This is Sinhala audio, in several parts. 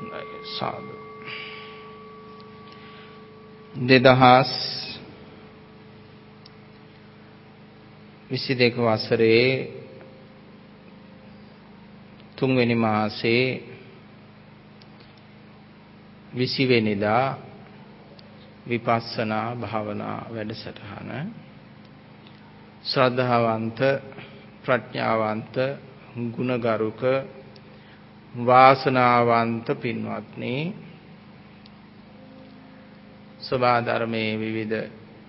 සාදු 2022 වසරේ 3 වෙනි මාසේ 20 වෙනිදා විපස්සනා භාවනා වැඩසටහන ශ්‍රද්ධාවන්ත ප්‍රඥාවන්ත ගුණගරුක වාසනාවන්ත පින්වත්නි සබා ධර්මයේ විවිධ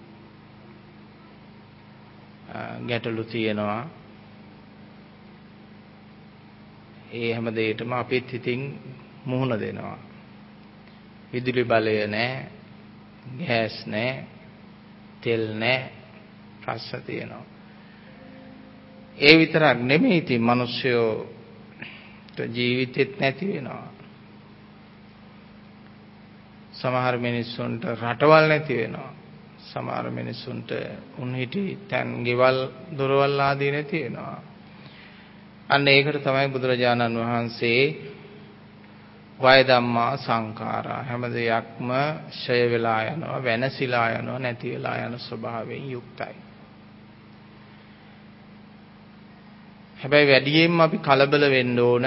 ගැටලු තියෙනවා ඒ හැම දෙයකටම අපිත් ඉතින් මුහුණ දෙනවා විදුලි බලය නැහැ ගෑස් නැහැ තෙල් නැහැ ප්‍රශ්න තියෙනවා ඒ විතරක් නෙමෙයි ඉතින් මිනිස්සුયો ජීවිතෙත් නැති වෙනවා සමහර මිනිස්සුන්ට රටවල් නැති වෙනවා සමහර මිනිස්සුන්ට උන්හිටි තැන් ගෙවල් දොරවල් ආදී නැති වෙනවා අන්න ඒකට තමයි බුදුරජාණන් වහන්සේ වය ධම්මා සංඛාරා හැම දෙයක්ම ඡය වෙලා යනවා වෙනසිලා යනවා නැති වෙලා යන ස්වභාවයෙන් යුක්තයි හැබැයි වැඩියෙන්ම අපි කලබල වෙන්න ඕන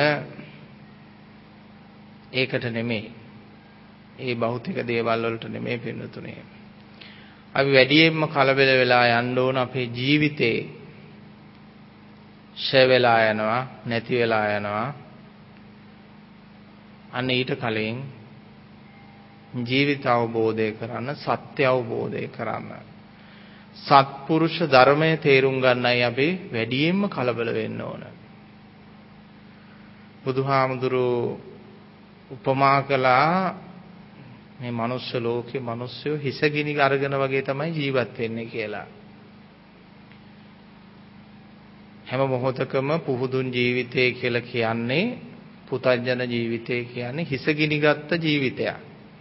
ඒකට නෙමෙයි. ඒ භෞතික දේවල් වලට නෙමෙයි පින්නතුනේ. අපි වැඩියෙන්ම කලබල වෙලා යන්න ඕන අපේ ජීවිතේ ෂය වෙලා යනවා නැති වෙලා යනවා. අන්න ඊට කලින් ජීවිත අවබෝධය කරන්න සත්‍ය අවබෝධය කරන්න සත්පුරුෂ ධර්මයේ තේරුම් ගන්නයි අපි වැඩියෙන්ම කලබල වෙන්න ඕන. බුදුහාමුදුරුවෝ උපමා කළා මේ මනුස්ස ලෝකේ මිනිස්සු හිසගිනි අරගෙන වගේ තමයි ජීවත් වෙන්නේ කියලා. හැම මොහොතකම පුහුදුන් ජීවිතය කියලා කියන්නේ පුතඥන ජීවිතය කියන්නේ හිසගිනි ගත්ත ජීවිතයක්.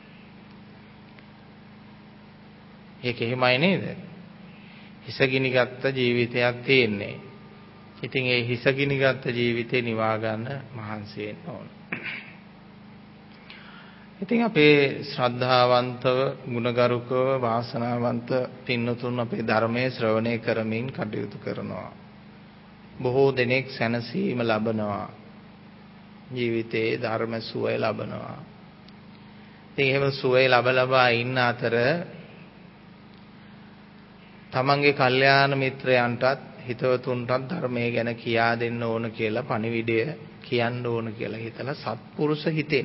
ඒක එහෙමයි නේද? හිසගිනි ගත්ත ජීවිතයක් තියෙන්නේ. ඉතින් ඒ හිසගිනි ගත්ත ජීවිතේ නිවා ගන්න මහන්සි වෙන්න ඕන. ඉතින් අපේ ශ්‍රද්ධාවන්තව ගුණගරුකව වාසනාවන්ත පින්නතුන් අපේ ධර්මයේ ශ්‍රවණය කරමින් කටයුතු කරනවා. බොහෝ දෙනෙක් සැනසීම ලබනවා. ජීවිතේ ධර්ම සුවය ලබනවා. ඉතින් එහෙම සුවය ලබා ඉන්න අතර තමන්ගේ කල්යාණ මිත්‍රයන්ටත් හිතවතුන්ටත් ධර්මයේ ගැන කියා දෙන්න ඕන කියලා පණිවිඩය කියන්න ඕන කියලා හිතලා සත්පුරුෂ හිතෙන්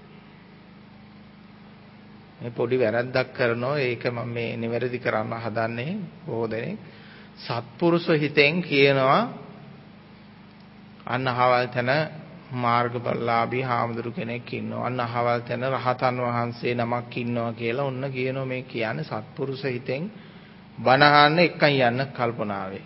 මේ පොඩි වැරද්දක් කරනවා ඒක මම මේ නිවැරදි කරන්න හදන්නේ බොහෝ දෙනෙක් සත්පුරුෂ හිතෙන් කියනවා අන්න අහවල් තැන මාර්ගඵලලාභී හාමුදුරු කෙනෙක් ඉන්නවා අන්න අහවල් තැන රහතන් වහන්සේ නමක් ඉන්නවා කියලා ඔන්න කියනවා මේ කියන්නේ සත්පුරුෂ හිතෙන් බණ අහන්න එක්කන් යන්න කල්පනාවේ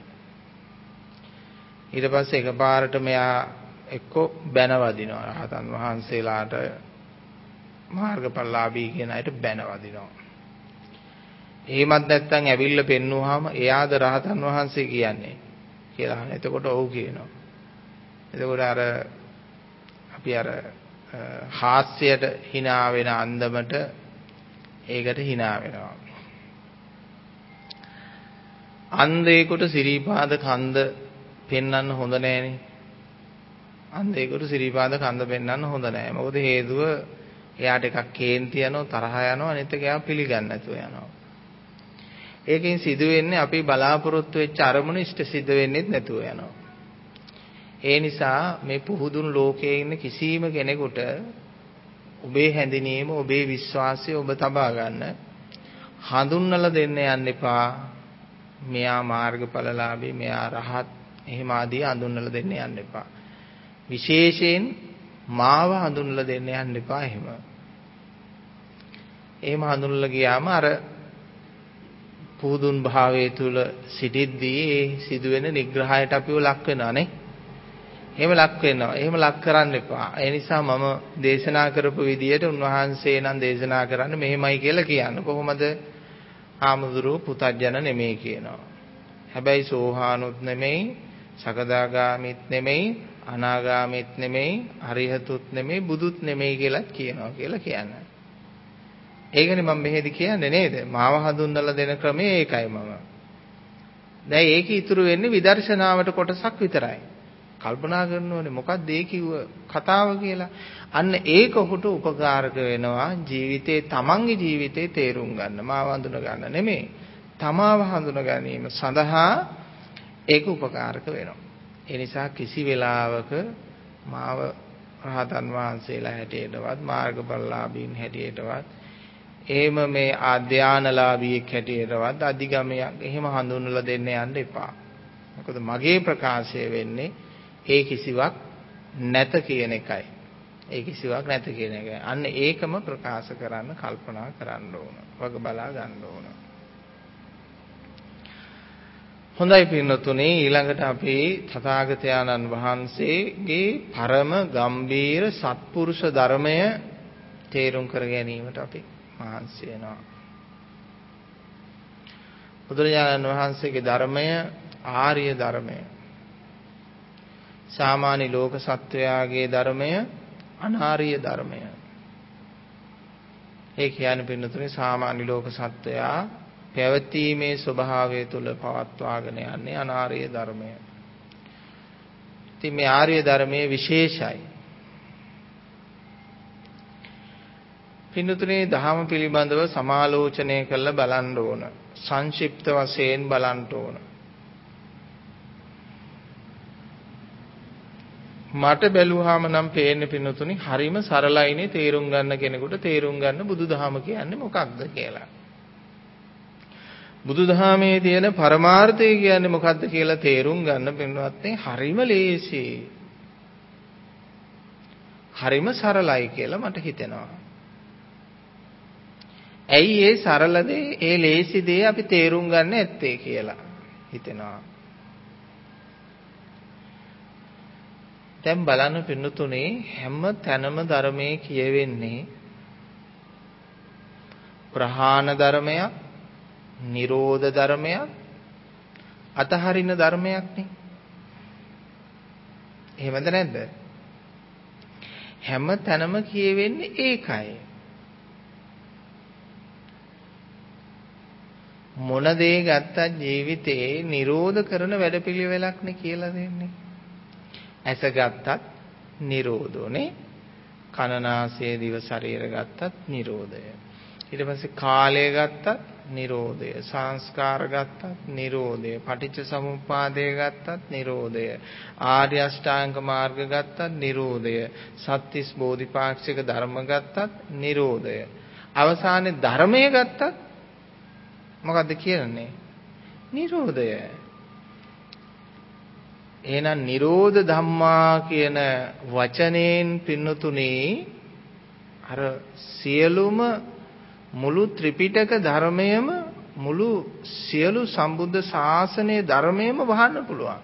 ඊට පස්සේ එකපාරට මෙයා එක්ක බැනවදිනවා රහතන් වහන්සේලාට මාර්ගඵලලාභී කියන අයට බැනවදිනවා එහෙමත් නැත්නම් ඇවිල්ලා පෙන්නුවාම එයාද රහතන් වහන්සේ කියන්නේ කියලා අහන. එතකොට ඔව් කියනවා. එතකොට අපි හාස්‍යයට hina වෙන අන්දමට ඒකට hina වෙනවා. අන්ධයෙකුට සිරිපාද කන්ද පෙන්වන්න හොඳ නෑනේ. අන්ධයෙකුට සිරිපාද කන්ද පෙන්වන්න හොඳ නෑ. මොකද හේතුව එයාට එකක් කේන්ති යනවා තරහ යනවා අනිත් එක එයා පිළිගන්නේ නැතුව යනවා. ඒකෙන් සිදු වෙන්නේ අපි බලාපොරොත්තු වෙච්ච අරමුණ ඉෂ්ට සිද්ධ වෙන්නේත් නැතුව යනවා. ඒ නිසා මේ පුහුදුන් ලෝකයේ ඉන්න කිසිම කෙනෙකුට ඔබේ හැඳිනීම ඔබේ විශ්වාසය ඔබ තබා ගන්න හඳුන්වලා දෙන්න යන්න එපා. මෙයා මාර්ගඵලලාභී මෙයා රහත් එහෙම ආදී හඳුන්වලා දෙන්න යන්න එපා. විශේෂයෙන් මාව හඳුන්වලා දෙන්න යන්න එපා එහෙම. එහෙම හඳුන්වලා ගියාම අර පුදුන් භාවයේ තුල සිටිද්දී ඒ සිදුවෙන නිග්‍රහයට අපිව ලක් වෙනවා නේ. එහෙම ලක් වෙනවා. එහෙම ලක් කරන්න එපා. ඒ නිසා මම දේශනා කරපු විදියට උන්වහන්සේ නම් දේශනා කරන්නේ මෙහෙමයි කියලා කියන්න. කොහොමද? ආමුදුරු පුතඥන නෙමෙයි කියනවා. හැබැයි සෝහානුත් නෙමෙයි, සකදාගාමිත් නෙමෙයි, අනාගාමීත් නෙමෙයි, අරිහතුත් නෙමෙයි, බුදුත් නෙමෙයි කියලාත් කියනවා කියලා කියන්නේ. ඒකනේ මම මෙහෙදි කියන්නේ නේද? මාව හඳුන්වලා දෙන ක්‍රමය ඒකයි මම. දැන් ඒක ඉතුරු වෙන්නේ විදර්ශනාවට කොටසක් විතරයි. කල්පනා කරන්න ඕනේ මොකක්ද ඒ කිව්ව කතාව කියලා. අන්න ඒක ඔහුට උපකාරක වෙනවා ජීවිතේ, තමන්ගේ ජීවිතේ තේරුම් ගන්න, මාව හඳුන ගන්න නෙමෙයි. තමාව හඳුන ගැනීම සඳහා ඒක උපකාරක වෙනවා. ඒ නිසා කිසි වෙලාවක මාව රහතන් වහන්සේලා හැටියටවත්, මාර්ගඵලලාභීන් හැටියටවත්, එහෙම මේ ආධ්‍යානලාභීෙක් හැටියටවත්, අධිගමයක් එහෙම හඳුන්වලා දෙන්න යන්න එපා. මොකද මගේ ප්‍රකාශය වෙන්නේ ඒ කිසිවක් නැත කියන එකයි. ඒ කිසිවක් නැත කියන එකයි. අන්න ඒකම ප්‍රකාශ කරන්න කල්පනා කරන්න ඕන. වග බලා ගන්න ඕන. හොඳයි පින්නතුනේ, ඊළඟට අපි තථාගතයන්න් වහන්සේගේ පරම ගම්බීර සත්පුරුෂ ධර්මය තේරුම් කර ගැනීමට අපි මහන්සි වෙනවා. බුදුරජාණන් වහන්සේගේ ධර්මය ආර්ය ධර්මය. සාමාන්‍ය ලෝක සත්වයාගේ ධර්මය අනාර්ය ධර්මය. ඒ කියන්නේ පින්නතුනේ සාමාන්‍ය ලෝක සත්වයා පැවතීමේ ස්වභාවය තුල පවත්වාගෙන යන්නේ අනාර්ය ධර්මය. ඉතින් මේ ආර්ය ධර්මයේ විශේෂයි. පින්නතුනේ ධහම පිළිබඳව සමාලෝචනය කරලා බලන්න ඕන. සංක්ෂිප්ත වශයෙන් බලන්න ඕන. මට බැලුවාම නම් පේන්නේ පින්නතුනේ හරිම සරලයිනේ තේරුම් ගන්න කෙනෙකුට තේරුම් ගන්න බුදුදහම කියන්නේ මොකක්ද කියලා. බුදුදහමේ තියෙන පරමාර්ථය කියන්නේ මොකක්ද කියලා තේරුම් ගන්න පින්වත්නි හරිම ලේසි. හරිම සරලයි කියලා මට හිතෙනවා. ඇයි ඒ සරල දේ, ඒ ලේසි දේ අපි තේරුම් ගන්න ඇත්තේ කියලා හිතෙනවා. දැන් බලන්න පින්නතුනේ හැම තැනම ධර්මයේ කියවෙන්නේ ප්‍රහාණ ධර්මයක්, නිරෝධ ධර්මයක්, අතහරින ධර්මයක් නේ. එහෙමද නැද්ද? හැම තැනම කියවෙන්නේ ඒකයි. මොන දේ ගත්තත් ජීවිතේ නිරෝධ කරන වැඩපිළිවෙලක් නේ කියලා දෙන්නේ. ඇස ගත්තත් නිරෝධෝනේ, කන නාසය දිව ශරීර ගත්තත් නිරෝධය. ඊට පස්සේ කාලය ගත්තත් නිරෝධය, සංස්කාර ගත්තත් නිරෝධය, පටිච්ච සමුප්පාදය ගත්තත් නිරෝධය, ආර්ය අෂ්ටාංග මාර්ග ගත්තත් නිරෝධය, සත්‍තිස් බෝධිපාක්ෂික ධර්ම ගත්තත් නිරෝධය. අවසානයේ ධර්මය ගත්තත් මොකද්ද කියන්නේ? නිරෝධය. එහෙනම් නිරෝධ ධම්මා කියන වචනයෙන් පින්නතුනේ අර සියලුම මුළු ත්‍රිපිටක ධර්මයම, මුළු සියලු සම්බුද්ධ ශාසනයේ ධර්මයම වහන්න පුළුවන්.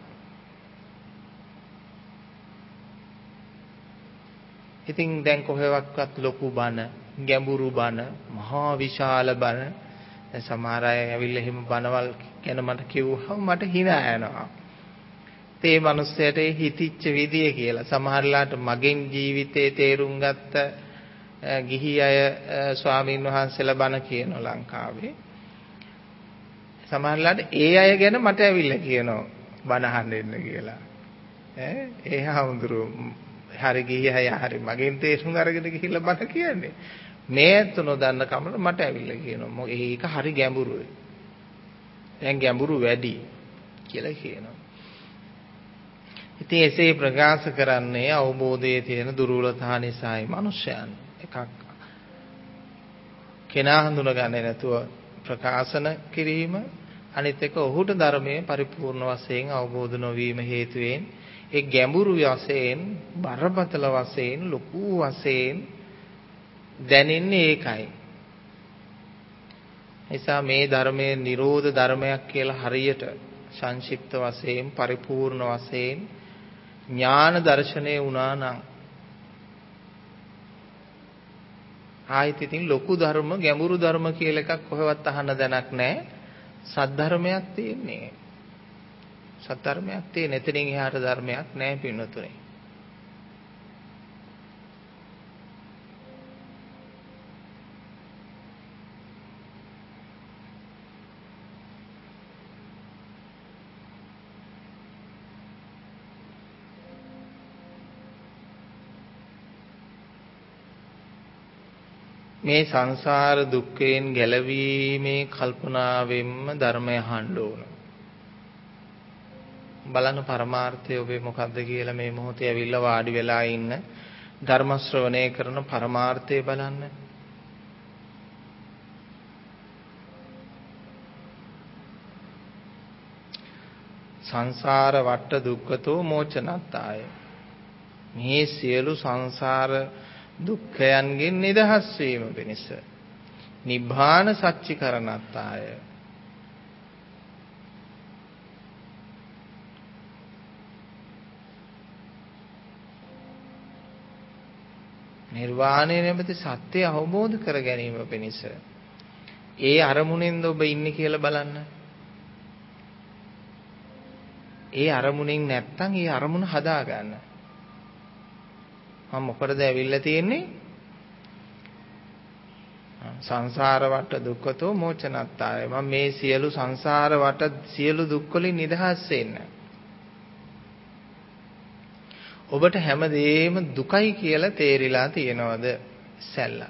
ඉතින් දැන් කොහෙවත් ලොකු බණ, ගැඹුරු බණ, මහා විශාල බණ, සමහර අය ඇවිල්ලා එහෙම බණවල් ගැන මට කිව්වම මට hina යනවා. ඒ මනුස්සයට හිතිච්ච විදිය කියලා. සමහරලාට මගෙන් ජීවිතේ තේරුම් ගත්ත ගිහි අය ස්වාමීන් වහන්සේලා බණ කියනවා ලංකාවේ. සමහරලාට ඒ අය ගැන මට ඇවිල්ලා කියනවා බණ අහන්න එන්න කියලා. ඒ හාමුදුරුවෝ හරි ගිහි අය හරි මගෙන් තේරුම් අරගෙන ගිහිල්ලා බණ කියන්නේ. මේ තුනෝ දන්න කමල මට ඇවිල්ලා කියනවා. ඒක හරි ගැඹුරුයි. දැන් ගැඹුරු වැඩි කියලා කියනවා. ඉතින් එසේ ප්‍රකාශ කරන්නේ අවබෝධයේ තියෙන දුර්වලතා නිසායි මනුෂ්‍යයන්. එකක් කෙනා හඳුනගන්නේ නැතුව ප්‍රකාශන කිරීම, අනිත් එක ඔහුට ධර්මයේ පරිපූර්ණ වශයෙන් අවබෝධ නොවීම හේතුවෙන් ඒ ගැඹුරු වශයෙන්, බරපතල වශයෙන්, ලොකු වශයෙන් දැනෙන්නේ ඒකයි. නිසා මේ ධර්මයේ නිරෝධ ධර්මයක් කියලා හරියට සංක්ෂිප්ත වශයෙන්, පරිපූර්ණ වශයෙන් ඥාන දර්ශනය වුණා නම් ආයෙත් ඉතින් ලොකු ධර්ම, ගැඹුරු ධර්ම කියලා එකක් කොහෙවත් අහන්න දැනක් නැහැ. සද්ධර්මයක් තියෙන්නේ. සද්ධර්මයක් තියෙන. එතනින් එහාට ධර්මයක් නැහැ පින්නතුනේ. මේ සංසාර දුක්ඛයෙන් ගැලවීමේ කල්පනාවෙන්ම ධර්මය අහන්න ඕන. බලන්න පරමාර්ථය ඔබේ මොකද්ද කියලා මේ මොහොතේ ඇවිල්ලා වාඩි වෙලා ඉන්න ධර්ම ශ්‍රවණය කරන පරමාර්ථය බලන්න. සංසාර වට්ට දුක්ඛතෝ මෝචනත්තාය. මේ සියලු සංසාර දුක්ඛයන්ගෙන් නිදහස් වීම පිණිස නිබ්බාන සච්චිකරණත්තාය. නිර්වාණය නැමැති සත්‍ය අවබෝධ කර ගැනීම පිණිස ඒ අරමුණෙන්ද ඔබ ඉන්නේ කියලා බලන්න. ඒ අරමුණෙන් නැත්තම් ඒ අරමුණ හදා ගන්න. මම මොකටද ඇවිල්ලා තියෙන්නේ? සංසාර වට දුක්ඛතෝ මෝචනත්තාය. මම මේ සියලු සංසාර වට සියලු දුක් වලින් නිදහස් වෙන්න. ඔබට හැමදේම දුකයි කියලා තේරිලා තියෙනවද? සැල්ලා.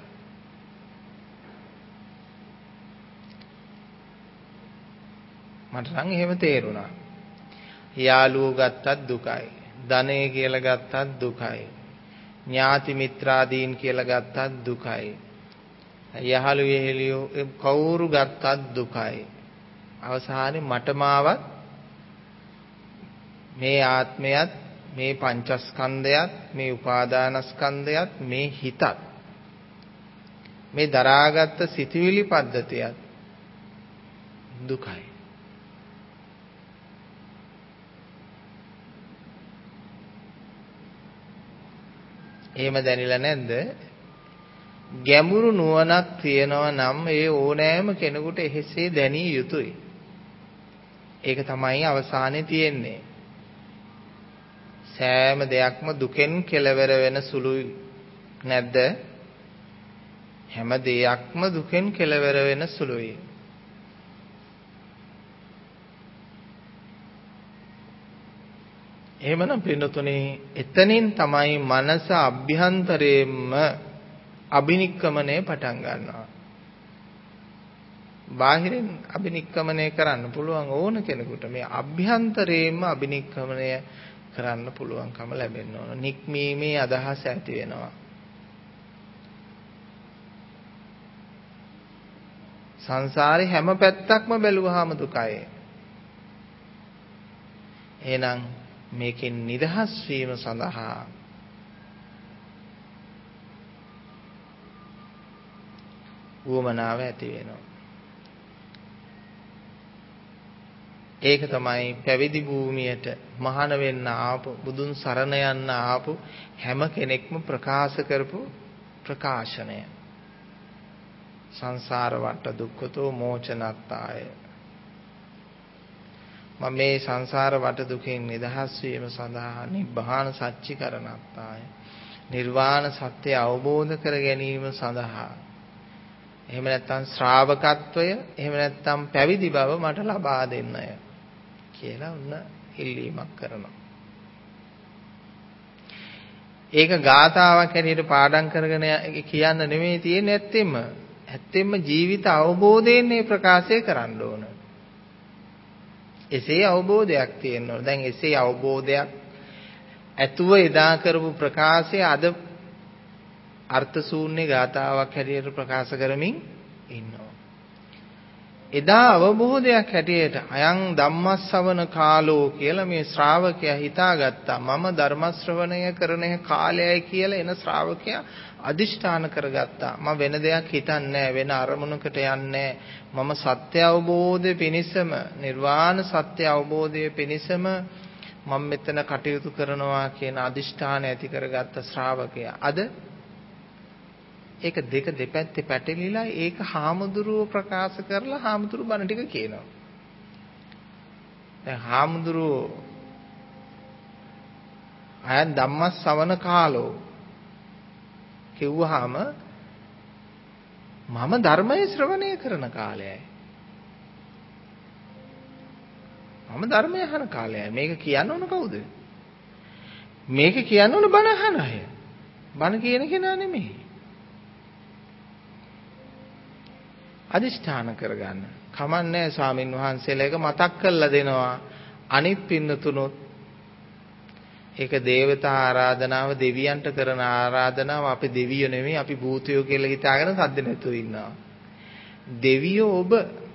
මට නම් එහෙම තේරුණා. යාළුවෝ ගත්තත් දුකයි. ධනය කියලා ගත්තත් දුකයි. ඥාති මිත්‍රාදීන් කියලා ගත්තත් දුකයි. යහළු වෙහෙලියෝ කවුරු ගත්තත් දුකයි. අවසානයේ මටමාවත් මේ ආත්මයත් මේ පංචස්කන්ධයත් මේ උපාදානස්කන්ධයත් මේ හිතත් මේ දරාගත් සිතුවිලි පද්ධතියත් දුකයි. එහෙම දැනෙලා නැද්ද? ගැඹුරු නුවණක් තියෙනවා නම් ඒ ඕනෑම කෙනෙකුට එහිසේ දැනිය යුතුයි. ඒක තමයි අවසානයේ තියෙන්නේ. සෑම දෙයක්ම දුකෙන් කෙලවර වෙන සුළුයි නැද්ද? හැම දෙයක්ම දුකෙන් කෙලවර වෙන සුළුයි. එහෙමනම් පින්නතුනේ එතනින් තමයි මනස අභ්‍යන්තරයෙන්ම අබිනික්කමනය පටන් ගන්නවා. බාහිරින් අබිනික්කමනය කරන්න පුළුවන් ඕන කෙනෙකුට මේ අභ්‍යන්තරයෙන්ම අබිනික්කමනය කරන්න පුළුවන්කම ලැබෙන්න ඕන. නික්මීමේ අදහස ඇති වෙනවා. සංසාරේ හැම පැත්තක්ම බැලුවාම දුකයි. එහෙනම් මේකෙන් නිදහස් වීම සඳහා වුමනාව ඇති වෙනවා. ඒක තමයි පැවිදි භූමියට මහාන වෙන්න ආපු බුදුන් සරණ යන්න ආපු හැම කෙනෙක්ම ප්‍රකාශ කරපු ප්‍රකාශනය. සංසාර වට දුක්ඛතෝ මෝචනත්තාය. මම මේ සංසාර වට දුකෙන් නිදහස් වීම සඳහා නිබ්බාන සච්චිකරණත්තාය. නිර්වාණ සත්‍ය අවබෝධ කර ගැනීම සඳහා. එහෙම නැත්නම් ශ්‍රාවකත්වය, එහෙම නැත්නම් පැවිදි බව මට ලබා දෙන්නය කියලා උන්න ඉල්ලීමක් කරනවා. ඒක ගාථාවක් හැටියට පාඩම් කරගෙන කියන්න නෙමෙයි තියෙන්නේ ඇත්තෙන්ම ජීවිත අවබෝධයෙන් මේ ප්‍රකාශය කරන්න ඕන. එසේ අවබෝධයක් තියෙන්න ඕන. දැන් එසේ අවබෝධයක් ඇතුව එදා කරපු ප්‍රකාශය අද අර්ථ ශූන්‍ය ගාථාවක් හැටියට ප්‍රකාශ කරමින් ඉන්නවා. එදා අවබෝධයක් හැටියට අයං ධම්මස්සවන කාලෝ කියලා මේ ශ්‍රාවකයා හිතාගත්තා. මම ධර්ම ශ්‍රවණය කරන කාලයයි කියලා එන ශ්‍රාවකයා අදිෂ්ඨාන කරගත්තා. මම වෙන දෙයක් හිතන්නේ නැහැ, වෙන අරමුණකට යන්නේ මම සත්‍ය අවබෝධය පිණිසම, නිර්වාණ සත්‍ය අවබෝධය පිණිසම මම මෙතන කටයුතු කරනවා කියන අදිෂ්ඨාන ඇති කරගත්ත ශ්‍රාවකයා අද ඒක දෙක දෙපැත්තේ පැටලිලා ඒක හාමුදුරුව ප්‍රකාශ කරලා හාමුදුරුව බණ ටික කියනවා. දැන් හාමුදුරුව අයන් ධම්මස්සවන කාලෝ කිව්වහම මම ධර්මයේ ශ්‍රවණය කරන කාලයයි. මම ධර්මය අහන කාලයයි. මේක කියන්න ඕන කවුද? මේක කියන්න ඕන බණ අහන අය. බණ කියන කෙනා නෙමෙයි. අදිෂ්ඨාන කරගන්න. කමන්නේ ස්වාමින් වහන්සේලා එක මතක් කරලා දෙනවා. අනිත් පින්නතුනොත් ඒක දේවතා ආරාධනාව දෙවියන්ට කරන ආරාධනාව අපි දෙවියෝ නෙමෙයි අපි භූතයෝ කියලා හිතාගෙන සද්ද නැතුව ඉන්නවා. දෙවියෝ ඔබ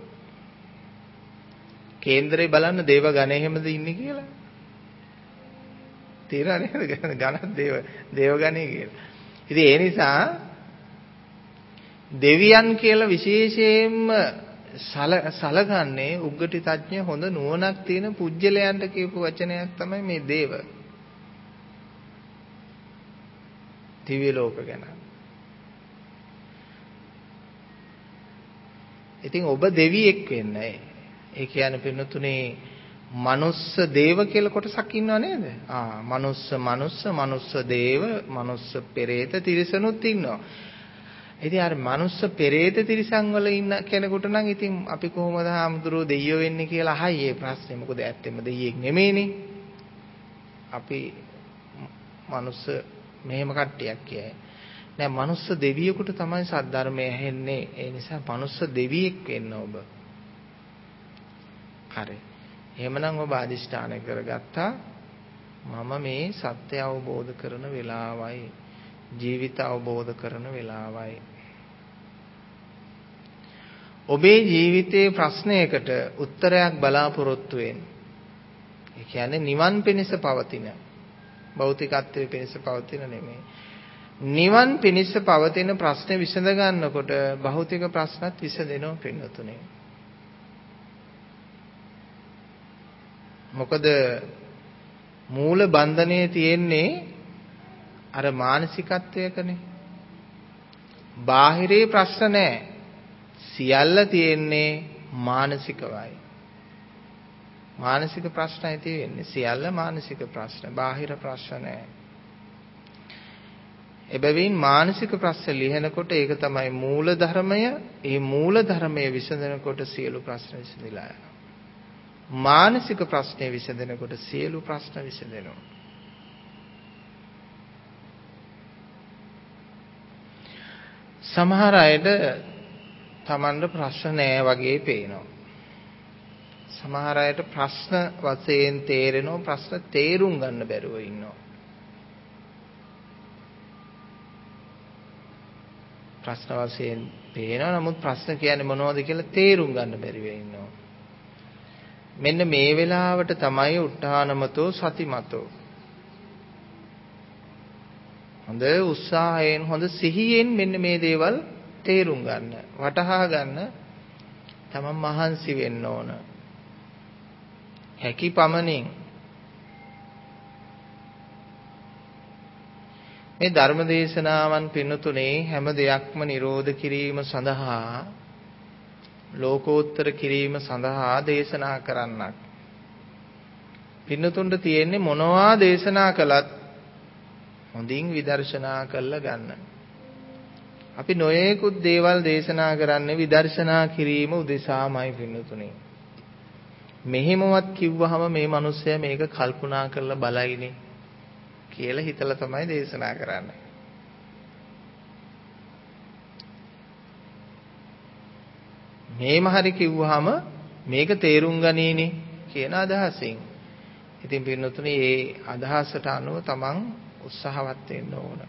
කේන්දරේ බලන්න දේව ගණේ හැමද ඉන්නේ කියලා. තේරෙන්නේ නේද? ගණන් දේව ගණේ කියලා. ඉතින් ඒ නිසා දෙවියන් කියලා විශේෂයෙන්ම සලකන්නේ උග්ගටි තඥ හොඳ නුවණක් තියෙන පුජ්‍යලයන්ට කියපු වචනයක් තමයි මේ දේව. දිව්‍ය ලෝක ගැන. ඉතින් ඔබ දෙවියෙක් වෙන්නේ. ඒ කියන්නේ පින්නතුනේ මනුස්ස දේව කියලා කොටසක් ඉන්නව නේද? මනුස්ස දේව, මනුස්ස පෙරේත තිරිසනුත් ඉන්නවා. ඉතින් අර මනුස්ස පෙරේත තිරිසන් වල ඉන්න කෙනෙකුට නම් ඉතින් අපි කොහොමද හාමුදුරුවෝ දෙයියෝ වෙන්නේ කියලා අහයි මේ ප්‍රශ්නේ. මොකද ඇත්තෙම දෙයියෙක් නෙමෙයිනේ. අපි මනුස්ස මෙහෙම කට්ටියක් කියයි. නෑ මනුස්ස දෙවියෙකුට තමයි සද්ධර්මය ඇහෙන්නේ. ඒ නිසා මනුස්ස දෙවියෙක් වෙන්න ඔබ. හරි. එහෙමනම් ඔබ අදිෂ්ඨානය කරගත්තා මම මේ සත්‍ය අවබෝධ කරන වෙලාවයි ජීවිත අවබෝධ කරන වෙලාවයි. ඔබේ ජීවිතයේ ප්‍රශ්නයකට උත්තරයක් බලාපොරොත්තු වෙන්න. ඒ කියන්නේ නිවන් පිණිස පවතින භෞතිකත්වයේ පිණිස පවතින නෙමෙයි. නිවන් පිණිස පවතින ප්‍රශ්නේ විසඳ ගන්නකොට භෞතික ප්‍රශ්නත් විසඳෙනවා පින්නතුනේ. මොකද මූල බන්ධනයේ තියෙන්නේ අර මානසිකත්වයකනේ. බාහිරේ ප්‍රශ්න නැහැ. සියල්ල තියෙන්නේ මානසිකවයි. මානසික ප්‍රශ්නයි තියෙන්නේ. සියල්ල මානසික ප්‍රශ්න. බාහිර ප්‍රශ්න නැහැ. එබැවින් මානසික ප්‍රශ්න ලියනකොට ඒක තමයි මූල ධර්මය. ඒ මූල ධර්මයේ විසඳනකොට සියලු ප්‍රශ්න විසඳලා යනවා. මානසික ප්‍රශ්නේ විසඳනකොට සියලු ප්‍රශ්න විසඳෙනවා. සමහර අයට Tamanda ප්‍රශ්න නෑ වගේ පේනවා. සමහර අයට ප්‍රශ්න වශයෙන් තේරෙනවා ප්‍රශ්න තේරුම් ගන්න බැරුව ඉන්නවා. ප්‍රශ්න වශයෙන් පේනවා නමුත් ප්‍රශ්න කියන්නේ මොනවද කියලා තේරුම් ගන්න බැරිව ඉන්නවා. මෙන්න මේ වෙලාවට තමයි උත්හානමතෝ සතිමතෝ. හොඳ උත්සාහයෙන් හොඳ සිහියෙන් මෙන්න මේ දේවල් තේරුම් ගන්න, වටහා ගන්න තමන් මහන්සි වෙන්න ඕන. හැකි පමණින් මේ ධර්ම දේශනාවන් පින්නතුනේ හැම දෙයක්ම නිරෝධ කිරීම සඳහා ලෝකෝත්තර කිරීම සඳහා දේශනා කරන්නක්. පින්නතුන්ට තියෙන්නේ මොනවා දේශනා කළත් හොඳින් විදර්ශනා කරලා ගන්න. අපි නොයේකුත් දේවල් දේශනා කරන්නේ විදර්ශනා කිරීම උදෙසාමයි පින්නතුනේ. මෙහෙමවත් කිව්වහම මේ මිනිස්සයා මේක කල්පනා කරලා බලයිනේ කියලා හිතලා තමයි දේශනා කරන්නේ. මේම හරි කිව්වහම මේක තේරුම් ගනීනේ කියන අදහසින්. ඉතින් පින්නතුනේ මේ අදහසට අනුව තමන් උත්සාහවත් වෙන්න ඕන.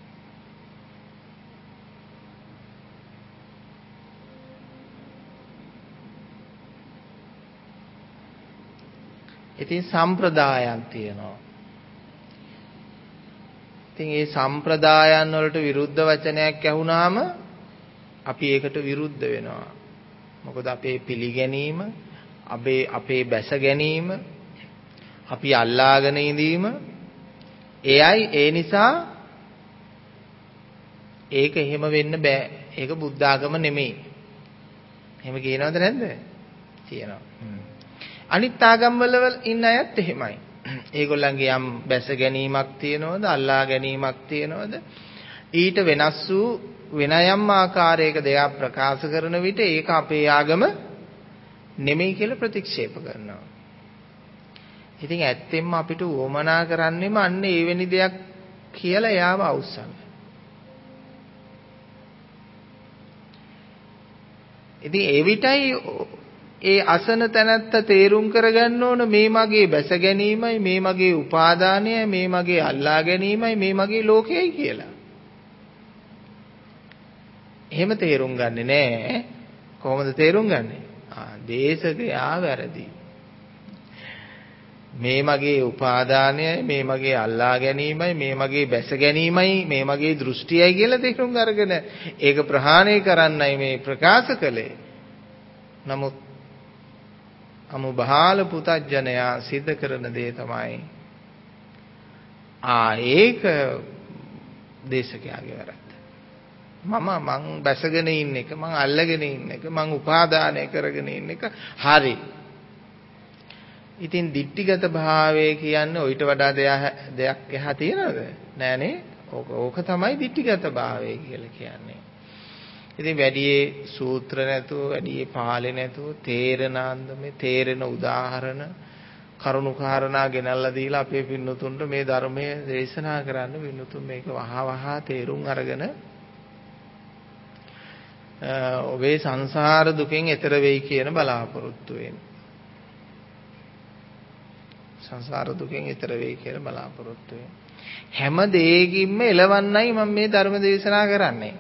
ඉතින් සම්ප්‍රදායන් තියෙනවා. ඉතින් මේ සම්ප්‍රදායන් වලට විරුද්ධ වචනයක් ඇහුනාම අපි ඒකට විරුද්ධ වෙනවා. මොකද අපේ පිළිගැනීම, අපේ බැස ගැනීම, අපි අල්ලාගෙන ඉඳීම එයයි ඒ නිසා ඒක එහෙම වෙන්න බෑ. ඒක බුද්ධ ආගම නෙමෙයි. එහෙම කියනවද නැද්ද? කියනවා. අනිත් ආගම්වල ඉන්න අයත් එහෙමයි. ඒගොල්ලන්ගේ යම් බැස ගැනීමක් තියනවද, අල්ලා ගැනීමක් තියනවද? ඊට වෙනස් වූ වෙන යම් ආකාරයක දෙයක් ප්‍රකාශ කරන විට ඒක අපේ ආගම නෙමෙයි කියලා ප්‍රතික්ෂේප කරනවා. ඉතින් ඇත්තෙන්ම අපිට උවමනා කරන්නේම අන්න එවැනි දෙයක් කියලා එයාව අවුස්සන්න. ඉතින් ඒ විටයි ඒ අසන තැනත්ත තේරුම් කරගන්න ඕන මේ මගේ බැස ගැනීමයි, මේ මගේ උපාදානයයි, මේ මගේ අල්ලා ගැනීමයි, මේ මගේ ලෝකයයි කියලා. එහෙම තේරුම් ගන්නෙ නෑ. කොහොමද තේරුම් ගන්නෙ? දේශකයා වැරදි. මේ මගේ උපාදානයයි, මේ මගේ අල්ලා ගැනීමයි, මේ මගේ බැස ගැනීමයි, මේ මගේ දෘෂ්ටියයි කියලා තේරුම් අරගෙන ඒක ප්‍රහාණය කරන්නයි මේ ප්‍රකාශ කළේ. නමුත් අමුබහාල පුතඥයා සිද්ධ කරන දේ තමයි ඒක දේශකයාගේ වැරද්ද. මං බැසගෙන ඉන්න එක, මං අල්ලගෙන ඉන්න එක, මං උපාදානය කරගෙන ඉන්න එක හරි. ඉතින් ditthිගත භාවය කියන්නේ ඊට වඩා දෙයක් එහා තියනවද? නෑනේ. ඕක තමයි ditthිගත භාවය කියලා කියන්නේ. ඉතින් වැඩියේ සූත්‍ර නැතුව, වැඩියේ පාළේ නැතුව තේරෙන අන්දමේ තේරෙන උදාහරණ කරුණු කාරණා ගෙනල්ලා දීලා අපේ පින්නතුන්ට මේ ධර්මයේ දේශනා කරන්න පින්නතුන් මේක වහවහ තේරුම් අරගෙන ඔබේ සංසාර දුකෙන් එතර වෙයි කියන බලාපොරොත්තු වෙන්නේ. සංසාර දුකෙන් එතර වෙයි කියලා බලාපොරොත්තු වෙන්නේ. හැම දෙයකින්ම එලවන්නයි මම මේ ධර්ම දේශනා කරන්නේ.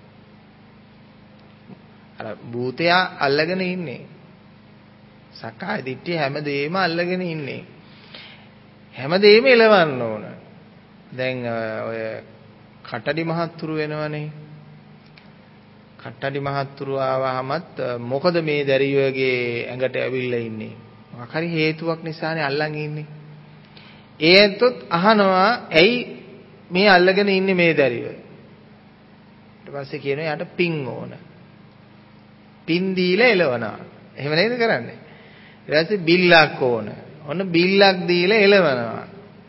අර භූතයා අල්ලගෙන ඉන්නේ. සක්කාය දිට්ඨිය හැම දෙයක්ම අල්ලගෙන ඉන්නේ. හැම දෙයක්ම එලවන්න ඕන. දැන් ඔය කටඩි මහත්තුරු වෙනවනේ. කට්ටඩි මහත්තුරු ආවහමත් මොකද මේ දැරියගේ ඇඟට ඇවිල්ලා ඉන්නේ? මොකක් හරි හේතුවක් නිසානේ අල්ලන් ඉන්නේ. ඒ ඇත්තොත් අහනවා ඇයි මේ අල්ලගෙන ඉන්නේ මේ දැරිය? ඊට පස්සේ කියනවා යාට පින් ඕන. පින් දීලා එලවනවා. එහෙම නේද කරන්නේ? ඊට පස්සේ බිල්ලක් ඕන. ඔන්න බිල්ලක් දීලා එලවනවා.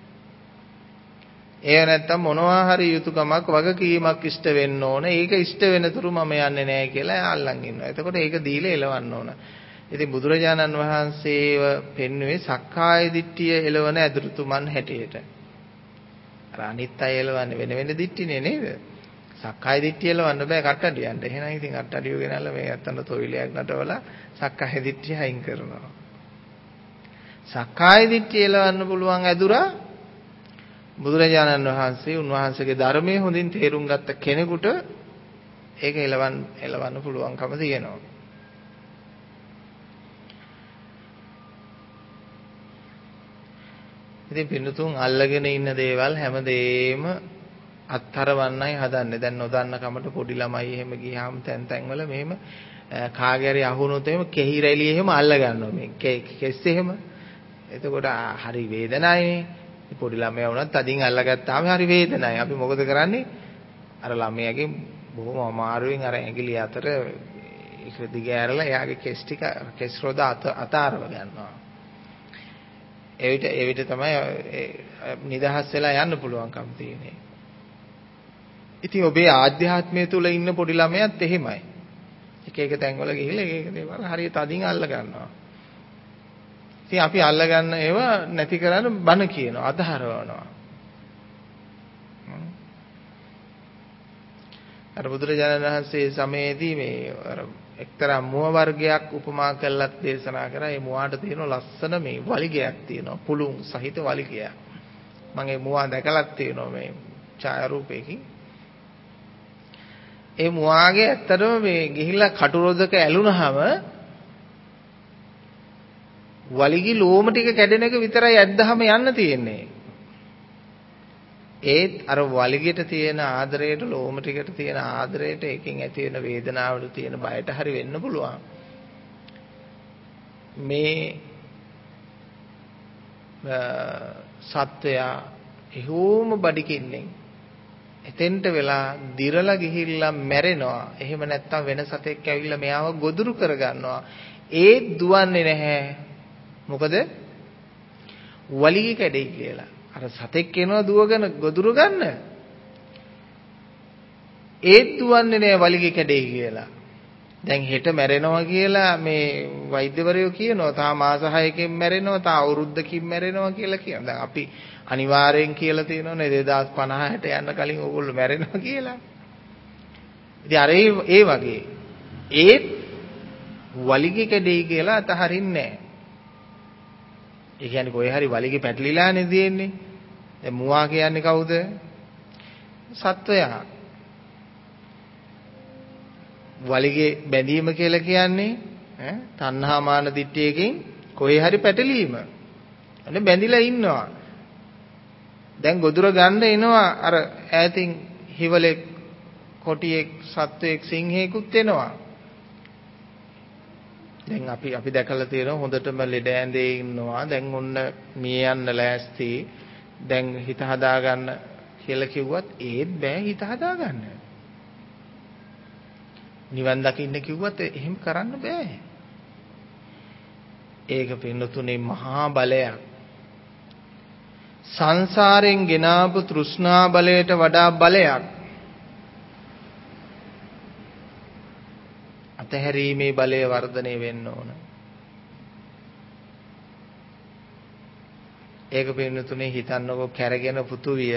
ඒ නැත්තම් මොනවා හරි යුතුයකමක් වගකීමක් ඉෂ්ට වෙන්න ඕන. ඒක ඉෂ්ට වෙනතුරු මම යන්නේ නැහැ කියලා අල්ලන් ඉන්නවා. එතකොට ඒක දීලා එලවන්න ඕන. ඉතින් බුදුරජාණන් වහන්සේව පෙන්වුවේ සක්කාය දිට්ඨිය එලවන ඇදුරුතුමන් හැටියට. අර අනිත් අය එලවන්නේ වෙන වෙන දිට්ඨිනේ නේද? සක්කාය දිට්ඨිය එලවන්න බෑ කට්ටඩියන්ට. එහෙනම් ඉතින් කට්ටඩිය ගෙනල්ලා මේ අතන තොইলයක් නටවලා සක්කාය දිට්ඨිය අයින් කරනවා. සක්කාය දිට්ඨිය එලවන්න පුළුවන් ඇදුරා බුදුරජාණන් වහන්සේ උන්වහන්සේගේ ධර්මයේ හොඳින් තේරුම් ගත්ත කෙනෙකුට ඒක එලවන්න පුළුවන්කම තියෙනවා. ඉතින් පින්නතුන් අල්ලගෙන ඉන්න දේවල් හැමදේම අත්හරවන්නයි හදන්නේ. දැන් නොදන්න කමට පොඩි ළමයි එහෙම ගියාම තැන් වල මෙහෙම කාගේ හරි අහුනොත් එහෙම කෙහි රැලි එහෙම අල්ල ගන්නවා මේ කෙස් එහෙම. එතකොට හරි වේදනයිනේ. පොඩි ළමයා වුණත් අදින් අල්ලගත්තාම හරි වේදනයි. අපි මොකද කරන්නේ? අර ළමයාගේ බොහොම අමාරුවෙන් අර ඇඟිලි අතර ඒක දිගෑරලා එයාගේ කෙස් රොද අතාරව ගන්නවා. ඒ විට තමයි නිදහස් වෙලා යන්න පුළුවන්කම තියෙන්නේ. ඉතින් ඔබේ ආධ්‍යාත්මය තුල ඉන්න පොඩි ළමයාත් එහෙමයි. එක තැන්වල ගිහිල්ලා එක දේවල් හරියට අදින් අල්ල ගන්නවා. ඉතින් අපි අල්ලගන්න ඒවා නැති කරන්න බන කියනවා අදහරවනවා. අර බුදුරජාණන් වහන්සේ සමයේදී මේ අර එක්තරා මුව වර්ගයක් උපමා කරලත් දේශනා කරා. ඒ මුවාට තියෙන ලස්සන මේ වලිගයක් තියෙනවා. පුළුන් සහිත වලිගයක්. මම ඒ මුවා දැකලත් තියෙනවා මේ ඡායාරූපයකින්. ඒ මුවාගේ ඇත්තටම මේ ගිහිල්ලා කටුරොදක ඇලුනහම වලිගි ලෝම ටික කැඩෙන එක විතරයි ඇද්දාම යන්න තියෙන්නේ. ඒත් අර වලිගෙට තියෙන ආදරයට ලෝම ටිකට තියෙන ආදරයට එකකින් ඇති වෙන වේදනාවට තියෙන බයට හරි වෙන්න පුළුවන්. මේ සත්වයා එහෙවම බඩිකින්නේ එතෙන්ට වෙලා දිරලා ගිහිල්ලා මැරෙනවා. එහෙම නැත්නම් වෙන සතෙක් ඇවිල්ලා මෙයාව ගොදුරු කරගන්නවා. ඒත් දුවන්නේ නැහැ. මොකද වලිගි කැඩෙයි කියලා. අර සතෙක් එනවා දුවගෙන ගොදුරු ගන්න. ඒත් දුවන්නේ නෑ වලිගි කැඩෙයි කියලා. දැන් හෙට මැරෙනවා කියලා මේ වෛද්‍යවරයෝ කියනවා. තා මාස 6කින් මැරෙනවා, තා අවුරුද්දකින් මැරෙනවා කියලා කියනවා. දැන් අපි අනිවාර්යෙන් කියලා තියෙනවනේ 2050ට යන්න කලින් ඕගොල්ලෝ මැරෙනවා කියලා. ඉතින් අර ඒ වගේ ඒත් වලිගේ කැඩෙයි කියලා අතහරින්නේ නැහැ. ඒ කියන්නේ කොහේ හරි වලිගේ පැටලිලානේ තියෙන්නේ. දැන් මුවා කියන්නේ කවුද? සත්වයා. වලිගේ බැඳීම කියලා කියන්නේ තණ්හා මාන දිට්ඨියකින් කොහේ හරි පැටලීම. අනේ බැඳිලා ඉන්නවා. දැන් ගොදුර ගන්න එනවා අර ඈතින් හිවලෙක් කොටියෙක් සත්වයෙක් සිංහෙකුත් එනවා. දැන් අපි දැකලා තියෙනවා හොඳටම ලෙඩ ඇඳේ ඉන්නවා. දැන් ඔන්න මිය යන්න ලෑස්ති. දැන් හිත හදාගන්න කියලා කිව්වත් ඒත් බෑ හිත හදාගන්න. නිවන් දකින්න කිව්වත් එහෙම කරන්න බෑ. ඒක පින්නතුනේ මහා බලයක්. සංසාරයෙන් ගෙනාපු තෘෂ්ණා බලයට වඩා බලයක්. අතහැරීමේ බලය වර්ධනය වෙන්න ඕන. ඒක පින්නතුනේ හිතන්නකෝ කැරගෙන පුතුවිය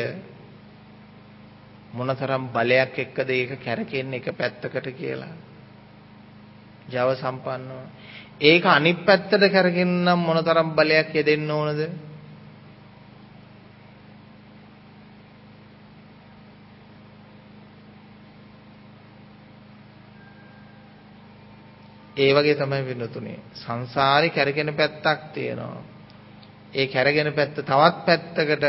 මොනතරම් බලයක් එක්කද ඒක කැරකෙන්නේ එක පැත්තකට කියලා. ජව සම්පන්නව. ඒක අනිත් පැත්තට කරගෙන නම් මොනතරම් බලයක් යෙදෙන්න ඕනද? ඒ වගේ තමයි වෙනතුනේ. සංසාරේ කැරගෙන පැත්තක් තියෙනවා. ඒ කැරගෙන පැත්ත තවත් පැත්තකට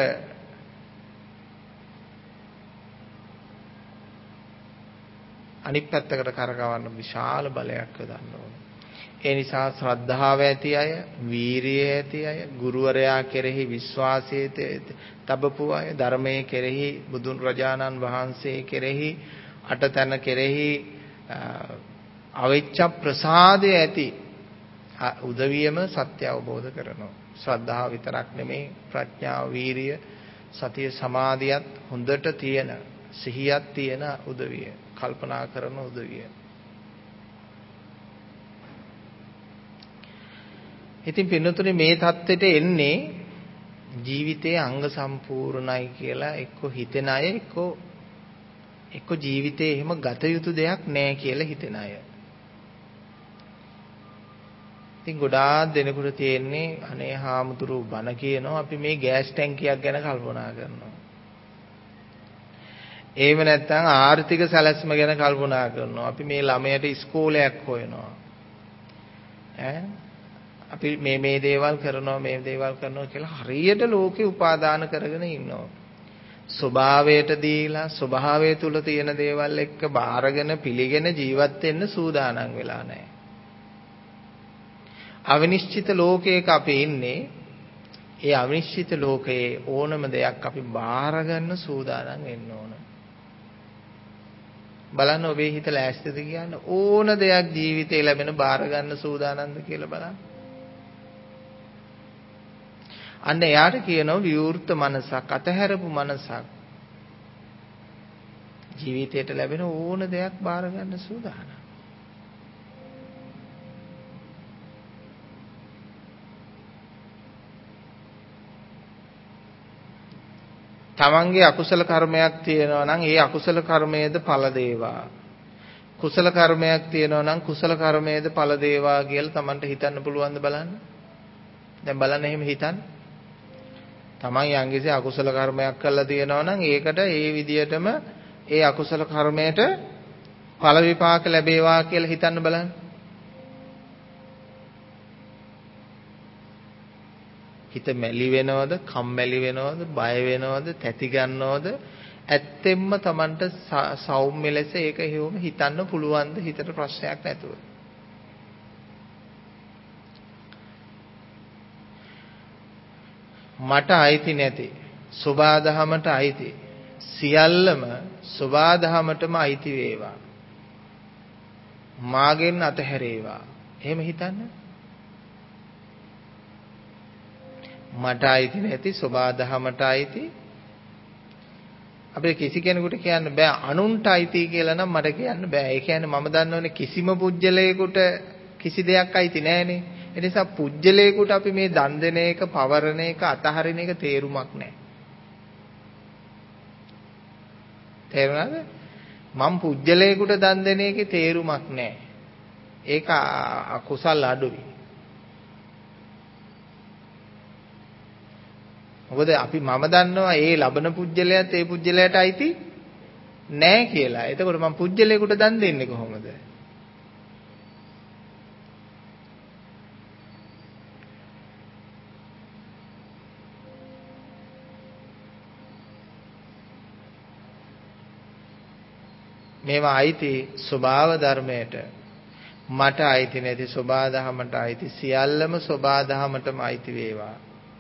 අනිත් පැත්තකට කරකවන්න විශාල බලයක් යොදන්න ඕනේ. ඒ නිසා ශ්‍රද්ධාව ඇති අය, වීරිය ඇති අය, ගුරුවරයා කෙරෙහි විශ්වාසය තබපු අය, ධර්මයේ කෙරෙහි බුදුන් රජාණන් වහන්සේ කෙරෙහි අටතන කෙරෙහි අවිච්ඡ ප්‍රසාදය ඇති උදවියම සත්‍ය අවබෝධ කරනවා. ශ්‍රද්ධාව විතරක් නෙමේ ප්‍රඥාව, වීරිය, සතිය, සමාධියත් හොඳට තියෙන, සිහියක් තියෙන උදවිය, කල්පනා කරන උදවිය. ඉතින් පින්නතුනේ මේ தත්වෙට එන්නේ ජීවිතයේ අංග සම්පූර්ණයි කියලා එක්ක හිතෙන අය, එක්ක ජීවිතේ එහෙම ගත යුතු දෙයක් නැහැ කියලා හිතෙන අය. ඉතින් ගොඩාක් දෙනෙකුට තියෙන්නේ අනේ හාමුදුරුවෝ බණ කියනවා අපි මේ ගෑස් ටැංකියක් ගැන කල්පනා කරනවා. එහෙම නැත්නම් ආර්ථික සැලැස්ම ගැන කල්පනා කරනවා. අපි මේ ළමයට ඉස්කෝලයක් හොයනවා. අපි මේ දේවල් කරනවා කියලා හරියට ලෝකේ උපාදාන කරගෙන ඉන්නවා. ස්වභාවයට දීලා ස්වභාවය තුල තියෙන දේවල් එක්ක බාරගෙන පිළිගෙන ජීවත් වෙන්න සූදානම් වෙලා නැහැ. අවිනිශ්චිත ලෝකයක අපි ඉන්නේ. ඒ අවිනිශ්චිත ලෝකයේ ඕනම දෙයක් අපි බාර ගන්න සූදානම් වෙන්න ඕන. බලන්න ඔබේ හිත ලෑස්තිද කියන්නේ ඕන දෙයක් ජීවිතේ ලැබෙන බාර ගන්න සූදානම්ද කියලා බලන්න. අන්න එයාට කියනවා විවෘත මනසක්, අතහැරපු මනසක්. ජීවිතයට ලැබෙන ඕන දෙයක් බාර ගන්න සූදානම්. තමන්ගේ අකුසල කර්මයක් තියෙනවා නම් ඒ අකුසල කර්මයේද ඵල දේවා. කුසල කර්මයක් තියෙනවා නම් කුසල කර්මයේද ඵල දේවා කියලා තමන්ට හිතන්න පුළුවන්ද බලන්න. දැන් බලන්න එහෙම හිතන්න. තමන් යම්කිසි අකුසල කර්මයක් කළා තියෙනවා නම් ඒකට ඒ විදියටම ඒ අකුසල කර්මයට ඵල විපාක ලැබේවා කියලා හිතන්න බලන්න. හිත මැලි වෙනවද, කම්මැලි වෙනවද, බය වෙනවද, තැති ගන්නවද? ඇත්තෙන්ම Tamanට සෞම්‍ය ලෙස ඒක හේවම හිතන්න පුළුවන් ද හිතට ප්‍රශ්නයක් නැතුව. මට අයිති නැති, සබාධමට අයිති, සියල්ලම සබාධමටම අයිති වේවා. මාගෙන් අතහැරේවා. එහෙම හිතන්න. මට අයිති නැති සබාධමට අයිති. අපිට කිසි කෙනෙකුට කියන්න බෑ අනුන්ට අයිති කියලා නම් මට කියන්න බෑ. ඒ කියන්නේ මම දන්නවනේ කිසිම පුජ්‍යලයකට කිසි දෙයක් අයිති නෑනේ. ඒ නිසා පුජ්‍යලයකට අපි මේ දන් දෙන එක, පවරන එක, අතහරින එක තේරුමක් නෑ. තේරුණාද? මම පුජ්‍යලයකට දන් දෙන එකේ තේරුමක් නෑ. ඒක අකුසල් අඩුයි. මොකද අපි මම දන්නවා ඒ ලබන පුජ්‍යලයට ඒ පුජ්‍යලයට අයිති නෑ කියලා. එතකොට මම පුජ්‍යලයකට දන් දෙන්නේ කොහොමද? මේවා අයිති ස්වභාව ධර්මයට. මට අයිති නැති සෝබා දහමට අයිති සියල්ලම සෝබා දහමටම අයිති වේවා.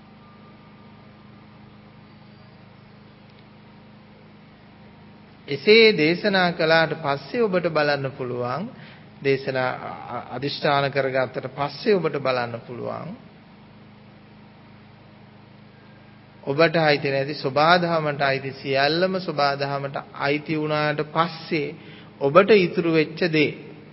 එසේ දේශනා කළාට පස්සේ ඔබට බලන්න පුළුවන් දේශනා අදිෂ්ඨාන කරගත්තට පස්සේ ඔබට බලන්න පුළුවන් ඔබට අයිති නැති සෝබා දහමට අයිති සියල්ලම සෝබා දහමට අයිති වුණාට පස්සේ ඔබට ඉතුරු වෙච්ච දේ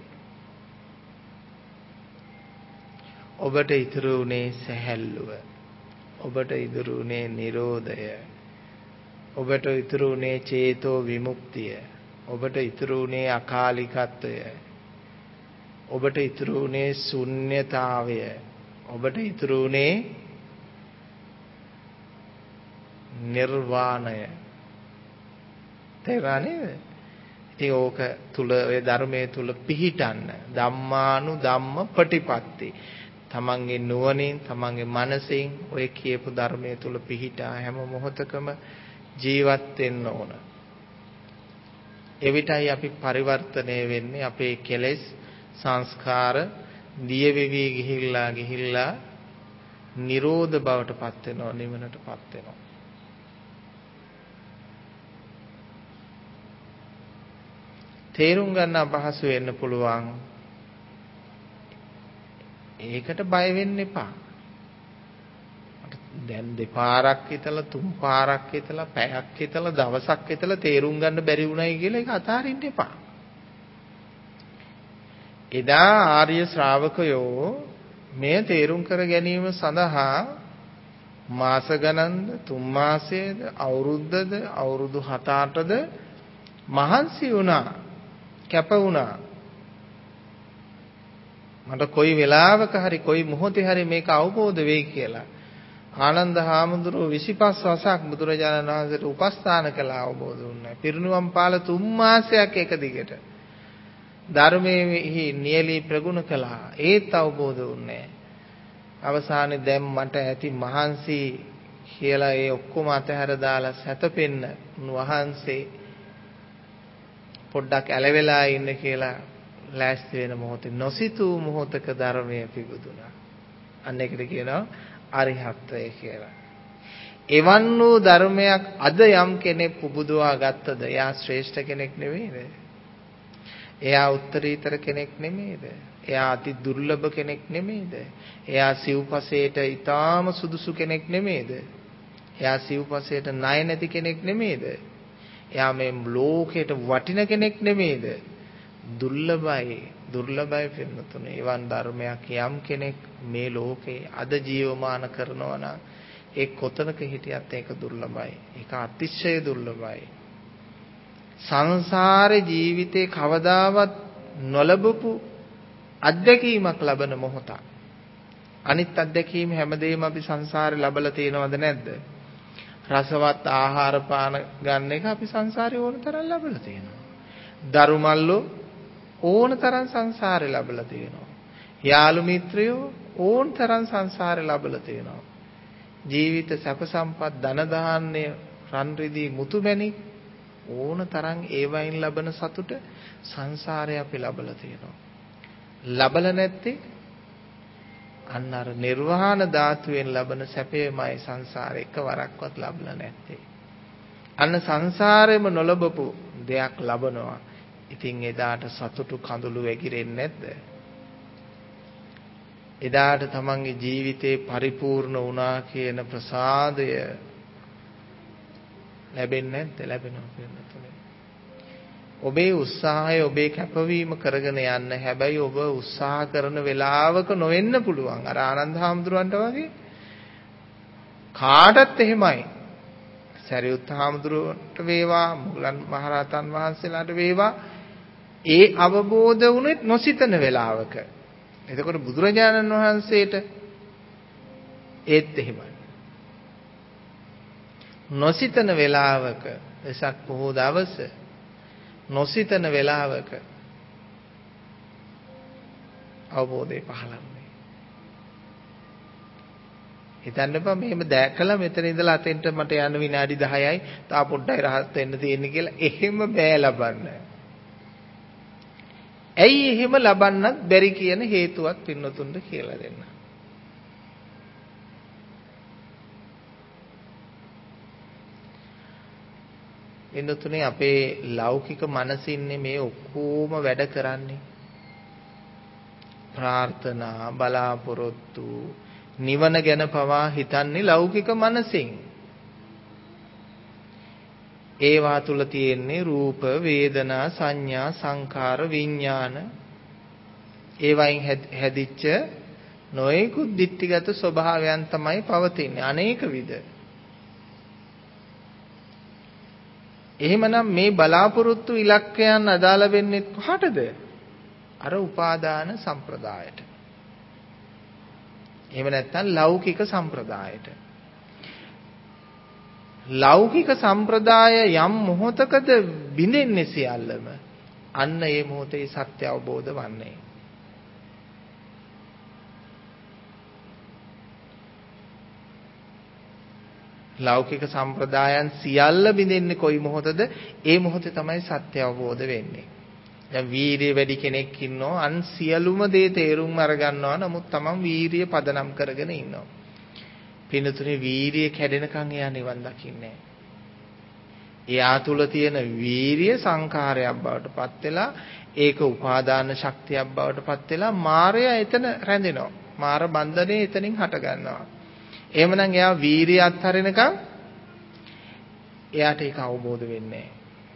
ඔබට ඉතුරු වුණේ සැහැල්ලුව. ඔබට ඉතුරු වුණේ නිරෝධය. ඔබට ඉතුරු වුණේ චේතෝ විමුක්තිය. ඔබට ඉතුරු වුණේ අකාලිකත්වය. ඔබට ඉතුරු වුණේ ශුන්්‍යතාවය. ඔබට ඉතුරු වුණේ නිර්වාණය. තේරුණානේ? ඉතින් ඕක තුල ඔය ධර්මයේ තුල පිහිටන්න ධම්මානු ධම්ම පටිපatti. තමන්ගේ නුවණින් තමන්ගේ මනසින් ඔය කියපු ධර්මයේ තුල පිහිටා හැම මොහොතකම ජීවත් වෙන්න ඕන. එවිටයි අපි පරිවර්තනය වෙන්නේ අපේ කෙලෙස් සංස්කාර දිය වෙවි ගිහිල්ලා නිරෝධ බවටපත් වෙනවා නිවනටපත් වෙනවා. තේරුම් ගන්න අපහසු වෙන්න පුළුවන්. ඒකට බය වෙන්න එපා. දැන් දෙපාරක් හිතලා තුන් පාරක් හිතලා පැයක් හිතලා දවසක් හිතලා තේරුම් ගන්න බැරි වුණයි කියලා ඒක අතාරින්න එපා. එදා ආර්ය ශ්‍රාවකයෝ මේ තේරුම් කර ගැනීම සඳහා මාස ගණන්ද තුන් මාසයේද අවුරුද්දද අවුරුදු 7-8ද මහන්සි වුණා. කැප වුණා. මට කොයි වෙලාවක හරි කොයි මොහොතේ හරි මේක අවබෝධ වෙයි කියලා ආනන්ද හාමුදුරුවෝ 25 වසක් බුදුරජාණන් වහන්සේට උපස්ථාන කළ අවබෝධ වුණා. පිරිනුවම් පාල 3 මාසයක් එක දිගට ධර්මයේ නියලී ප්‍රගුණ කළා. ඒත් අවබෝධ වුණේ අවසානයේ දැන් මට ඇති මහන්සි කියලා ඒ ඔක්කොම අතහැර දාලා සැතපෙන්න වහන්සේ පොඩ්ඩක් ඇලවෙලා ඉන්න කියලා ලෑස්ති වෙන මොහොතේ නොසිතූ මොහොතක ධර්මයේ පිබුදුනා. අන්න ඒකට කියනවා අරිහත්ත්වය කියලා. එවන් වූ ධර්මයක් අද යම් කෙනෙක් පුබුදවා ගත්තද එයා ශ්‍රේෂ්ඨ කෙනෙක් නෙවෙයිද? එයා උත්තරීතර කෙනෙක් නෙමෙයිද? එයා අති දුර්ලභ කෙනෙක් නෙමෙයිද? එයා සිව්පසේට ඊටාම සුදුසු කෙනෙක් නෙමෙයිද? එයා සිව්පසේට ණය නැති කෙනෙක් නෙමෙයිද? එයා මේ ලෝකයට වටින කෙනෙක් නෙමෙයිද? දුර්ලභයි පින්නතුනේ. එවන් ධර්මයක් යම් කෙනෙක් මේ ලෝකේ අද ජීවමාන කරනවා නම් ඒ කොතනක හිටියත් ඒක දුර්ලභයි. ඒක අතිශය දුර්ලභයි. සංසාරේ ජීවිතේ කවදාවත් නොලබපු අත්දැකීමක් ලබන මොහොතක්. අනිත් අත්දැකීම් හැමදේම අපි සංසාරේ ලබලා තියෙනවද නැද්ද? රසවත් ආහාර පාන ගන්න එක අපි සංසාරේ ඕන තරම් ලබලා තියෙනවා. දරු මල්ලෝ ඕන තරම් සංසාරේ ලබලා තියෙනවා. යාළු මිත්‍රයෝ ඕන තරම් සංසාරේ ලබලා තියෙනවා. ජීවිත සැප සම්පත් ධන දාන්‍ය රන් රිදී මුතුමැණික් ඕන තරම් ඒවයින් ලබන සතුට සංසාරේ අපි ලබලා තියෙනවා. ලබලා නැත්තේ අන්න අර නිර්වාණ ධාතුවෙන් ලබන සැපේමයි සංසාරේ එකවරක්වත් ලබලා නැත්තේ. අන්න සංසාරෙම නොලබපු දෙයක් ලබනවා. ඉතින් එදාට සතුටු කඳුළු වැగిරෙන්නේ නැද්ද? එදාට තමන්ගේ ජීවිතේ පරිපූර්ණ වුණා කියන ප්‍රසාදය ලැබෙන්නේ නැද්ද? ලැබෙනවා පින්නතුනේ. ඔබේ උත්සාහය ඔබේ කැපවීම කරගෙන යන්න. හැබැයි ඔබ උත්සාහ කරන වෙලාවක නොවෙන්න පුළුවන්. අර ආනන්ද හාමුදුරන්ට වගේ කාටත් එහෙමයි. සරියුත් හාමුදුරුවන්ට වේවා, මුගලන් මහරහතන් වහන්සේලාට වේවා, ඒ අවබෝධ වුණේ නොසිතන වෙලාවක. එතකොට බුදුරජාණන් වහන්සේට ඒත් එහෙමයි. නොසිතන වෙලාවක වෙසක් පොහොය දවස නොසිතන වෙලාවක අවබෝධය පහළ වුණේ. හිතන්න බෑ මෙහෙම දැකලා මෙතන ඉඳලා අතෙන්ට මට යන්න විනාඩි 10යි තා පොඩ්ඩයි රහත් වෙන්න තියෙන්නේ කියලා එහෙම බෑ ලබන්න. ඇයි එහෙම ලබන්නත් බැරි කියන හේතුවක් පින්නතුන්ට කියලා දෙන්න. පින්නතුනේ අපේ ලෞකික මනසින්නේ මේ ඔක්කොම වැඩ කරන්නේ. ප්‍රාර්ථනා බලාපොරොත්තු නිවන ගැන පවා හිතන්නේ ලෞකික මනසින්. ඒවා තුල තියෙන්නේ රූප වේදනා සංඥා සංකාර විඥාන ඒවයින් හැදිච්ච නොයෙකුත් ditthිගත ස්වභාවයන් තමයි පවතින්නේ අනේක විද. එහෙමනම් මේ බලාපොරොත්තු ඉලක්කයන් අදාළ වෙන්නේ කොහටද? අර උපාදාන සම්ප්‍රදායට. එහෙම නැත්නම් ලෞකික සම්ප්‍රදායට. ලෞකික සම්ප්‍රදාය යම් මොහොතකද බිඳෙන්නේ සියල්ලම අන්න ඒ මොහොතේ සත්‍ය අවබෝධ වන්නේ. ලෞකික සම්ප්‍රදායන් සියල්ල බිඳෙන්නේ කොයි මොහොතද? ඒ මොහොතේ තමයි සත්‍ය අවබෝධ වෙන්නේ. දැන් වීරිය වැඩි කෙනෙක් ඉන්නවා අන් සියලුම දේ තේරුම් අරගන්නවා නමුත් තමන් වීරිය පදනම් කරගෙන ඉන්නවා. පින්නතුනේ වීරිය කැඩෙනකන් එයා නිවන් දකින්නේ නැහැ. එයා තුල තියෙන වීරිය සංඛාරයක් බවට පත් වෙලා ඒක උපාදාන ශක්තියක් බවට පත් වෙලා මායя එතන රැඳෙනවා. මාර බන්ධනේ එතනින් හට ගන්නවා. එහෙමනම් එයා වීරිය අත්හරිනකන් එයාට ඒක අවබෝධ වෙන්නේ නැහැ.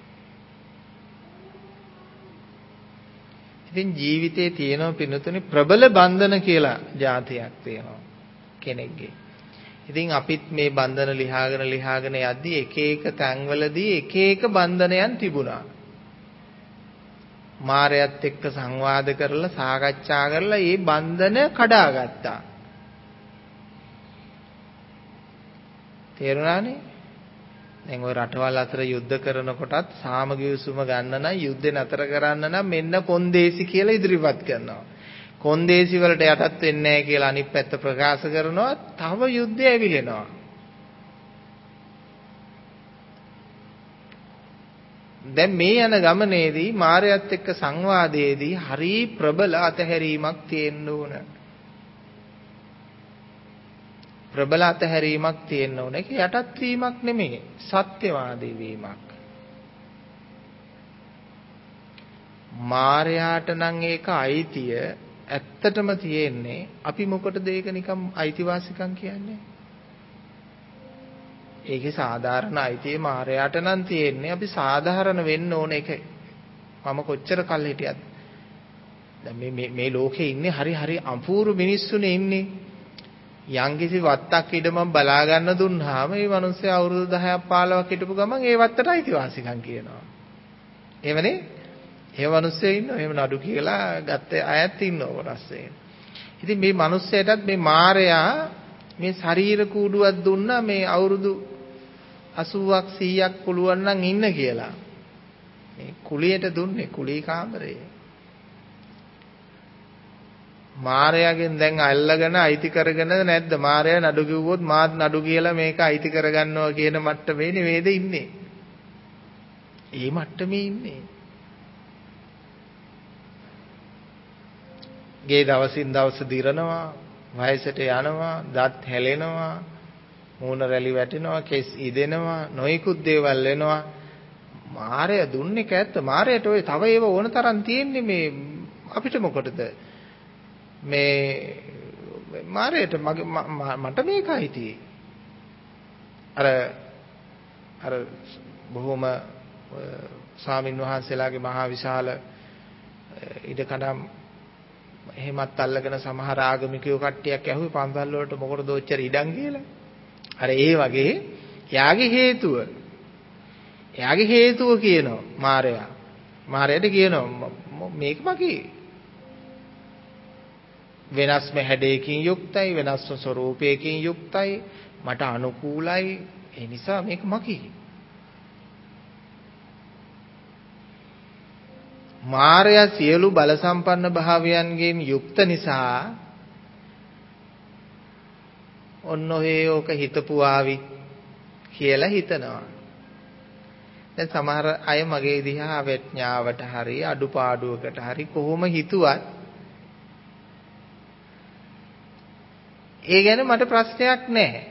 ඉතින් ජීවිතේ තියෙන පින්නතුනේ ප්‍රබල බන්ධන කියලා જાතියක් තියෙනවා කෙනෙක්ගේ. ඉතින් අපිත් මේ බන්ධන ලියාගෙන යද්දී එක එක තැන්වලදී එක එක බන්ධනයන් තිබුණා. මායයත් එක්ක සංවාද කරලා සාකච්ඡා කරලා මේ බන්ධන කඩාගත්තා. තේරුණානේ? දැන් ওই රටවල් අතර යුද්ධ කරනකොටත් සාමගිවිසුම ගන්න නම් යුද්ධේ නතර කරන්න නම් මෙන්න කොන්දේසි කියලා ඉදිරිපත් කරනවා. කොන්දේසි වලට යටත් වෙන්නේ නැහැ කියලා අනිත් පැත්ත ප්‍රකාශ කරනවා. තව යුද්ධය ඇවිලෙනවා. දැන් මේ යන ගමනේදී මායයත් එක්ක සංවාදයේදී හරි ප්‍රබල අතහැරීමක් තියෙන්න ඕන. ප්‍රබල අතහැරීමක් තියෙන්න ඕන. ඒක යටත් වීමක් නෙමෙයි සත්‍යවාදී වීමක්. මායයට නම් ඒක අයිතිය ඇත්තටම තියෙන්නේ අපි මොකටද ඒක නිකම් අයිතිවාසිකම් කියන්නේ? ඒකේ සාධාරණ අයිතිය මායයට නම් තියෙන්නේ අපි සාධාරණ වෙන්න ඕන එක. මම කොච්චර කල් හිටියද? දැන් මේ ලෝකේ ඉන්නේ හරි අපූර්ව මිනිස්සුනේ ඉන්නේ. යම්කිසි වත්තක් ඉදමම් බලා ගන්න දුන්නාම මේ මිනිස්සු අවුරුදු 10ක් 15ක් හිටපු ගමන් ඒ වත්තට අයිතිවාසිකම් කියනවා. එහෙමනේ? ඒ මිනිස්සු ඉන්නවා. එහෙම නඩු කියලා ගත්ත අයත් ඉන්නවා රස්සේ. ඉතින් මේ මිනිස්සයාටත් මේ මායයා මේ ශරීර කූඩුවක් දුන්නා මේ අවුරුදු 80ක් 100ක් පුළුවන් නම් ඉන්න කියලා. මේ කුලියට දුන්නේ කුලී කාමරේ. මාරයාගෙන් දැන් අල්ලගෙන අයිති කරගෙන නැද්ද? මාරයා නඩු කිව්වොත් මාත් නඩු කියලා මේක අයිති කරගන්නවා කියන මට්ටමේ නෙවෙයිද ඉන්නේ. ඒ මට්ටමේ ඉන්නේ. ගේ දවසින් දවස දිරනවා, වයසට යනවා, දත් හැලෙනවා, මූණ රැලි වැටෙනවා, කෙස් ඉදෙනවා, නොයිකුත් දේවල් වෙනවා. මාරයා දුන්නේ කැත්ත. මාරයට ඔය තව ඒව ඕන තරම් තියෙන්නේ මේ අපිට මොකටද? මේ මාරයට මට මේකයි තියෙන්නේ. අර බොහොම ස්වාමින් වහන්සේලාගේ මහා විශාල ඉඩකඩම් එහෙමත් අල්ලගෙන සමහර ආගමිකයෝ කට්ටියක් ඇහුවේ පන්සල් වලට මොකටද ඔච්චර ඉඩම් කියලා. අර ඒ වගේ එයාගේ හේතුව කියනවා මාරයා. මාරයට කියනවා මේක මගේ. වෙනස්ම හැඩයකින් යුක්තයි, වෙනස්ම ස්වරූපයකින් යුක්තයි, මට අනුකූලයි. ඒ නිසා මේක මගේ. මාරයා සියලු බල සම්පන්න භාවයන්ගෙන් යුක්ත නිසා ඔන්න ඔහේ ඕක හිතපු ආවි කියලා හිතනවා. දැන් සමහර අය මගේ දිහා වෙඥාවට හරි අඩුපාඩුවකට හරි කොහොම හිතුවත් ඒ ගැන මට ප්‍රශ්නයක් නැහැ.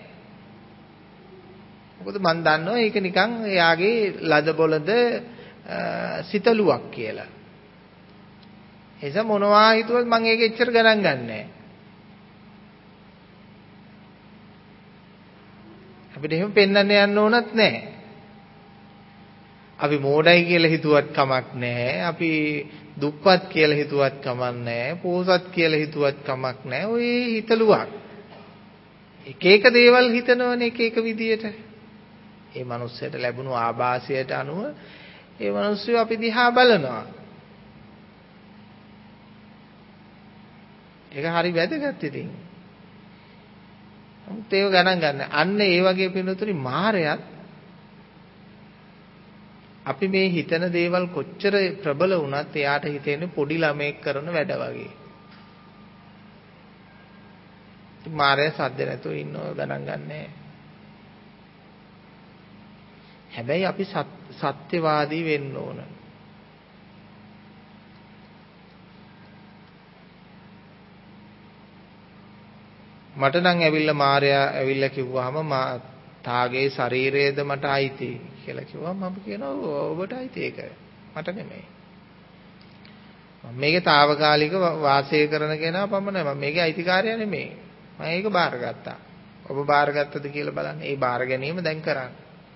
මොකද මම දන්නවා ඒක නිකන් එයාගේ ලද බොළඳ සිතලුවක් කියලා. එස මොනවා හිතුවත් මම ඒක එච්චර ගණන් ගන්නෑ. අපිට එහෙම පෙන්වන්න යන්න ඕනත් නැහැ. අපි මෝඩයි කියලා හිතුවත් කමක් නැහැ. අපි දුප්පත් කියලා හිතුවත් කමක් නැහැ. පෝසත් කියලා හිතුවත් කමක් නැහැ. ඔය හිතලුවක්. එක එක දේවල් හිතනවනේ එක එක විදියට. ඒ මනුස්සයට ලැබුණු ආభాසයට අනුව ඒ මනුස්සය අපි දිහා බලනවා. ඒක හරි වැදගත් ඉතින්. නමුත් ඒක ගණන් ගන්න. අන්න ඒ වගේ පිළිතුරු මායයත් අපි මේ හිතන දේවල් කොච්චර ප්‍රබල වුණත් එයාට හිතෙන්නේ පොඩි ළමෙක් කරන වැඩ වගේ. මායය සද්ද නැතුව ඉන්නව ගණන් ගන්නෑ. හැබැයි අපි සත්‍යවාදී වෙන්න ඕන. මට නම් ඇවිල්ලා මායя ඇවිල්ලා කිව්වහම තාගේ ශරීරයේද මට අයිති කියලා කිව්වම මම කියනවා ඔබට අයිති ඒක මට නෙමෙයි. මම මේකේ తాවකාලික වාසය කරන කෙනා පමණයි. මම මේකේ අයිතිකාරයා නෙමෙයි. මම ඒක බාරගත්තා. ඔබ බාරගත්තද කියලා බලන්න. ඒ බාර ගැනීම දැන් කරන්න.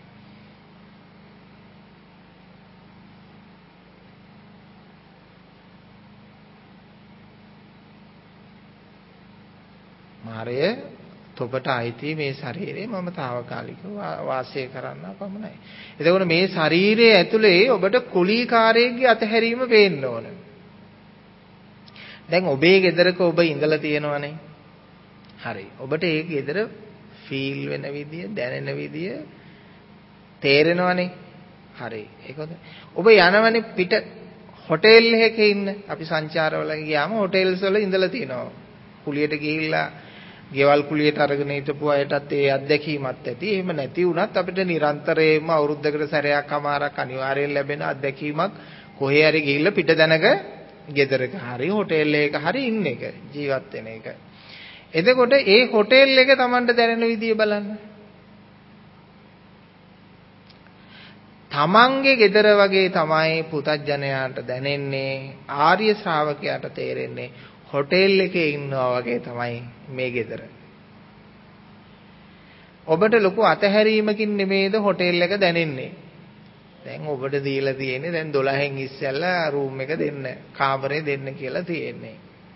මාරය ඔබට අයිති මේ ශරීරේ මම తాවකාලිකව වාසය කරන්න පමණයි. එතකොට මේ ශරීරයේ ඇතුලේ ඔබට කුලීකාරයෙක්ගේ අතහැරීම පේන්න ඕන. දැන් ඔබේ ගෙදරක ඔබ ඉඳලා තියෙනවනේ. හරි. ඔබට ඒ ගෙදර ෆීල් වෙන විදිය, දැනෙන විදිය තේරෙනවනේ. හරි. ඒක හොඳයි. ඔබ යනවනේ පිට හොටෙල් එකක ඉන්න. අපි සංචාරවල ගියාම හොටෙල්ස් වල ඉඳලා තියෙනවා. කුලියට ගිහිල්ලා ගෙවල් කුලියට අරගෙන හිටපු අයටත් ඒ අත්දැකීමක් ඇති. එහෙම නැති වුණත් අපිට නිරන්තරයෙන්ම අවුරුද්දකට සැරයක් අමාරක් අනිවාර්යයෙන් ලැබෙන අත්දැකීමක් කොහේ හරි ගිහිල්ලා පිට දනක ගෙදරක හරි හොටෙල් එකක හරි ඉන්න එක ජීවත් වෙන එක. එතකොට ඒ හොටෙල් එක Tamanට දැනෙන විදිය බලන්න. තමන්ගේ ගෙදර වගේ තමයි පුතඥයාට දැනෙන්නේ, ආර්ය ශ්‍රාවකයාට තේරෙන්නේ හොටෙල් එකේ ඉන්නවා වගේ තමයි මේ ගෙදර. ඔබට ලොකු අතහැරීමකින් නෙමෙයිද හොටෙල් එක දැනෙන්නේ. දැන් ඔබට දීලා තියෙන්නේ දැන් 12න් ඉස්සෙල්ලා රූම් එක දෙන්න, කාමරේ දෙන්න කියලා තියෙන්නේ.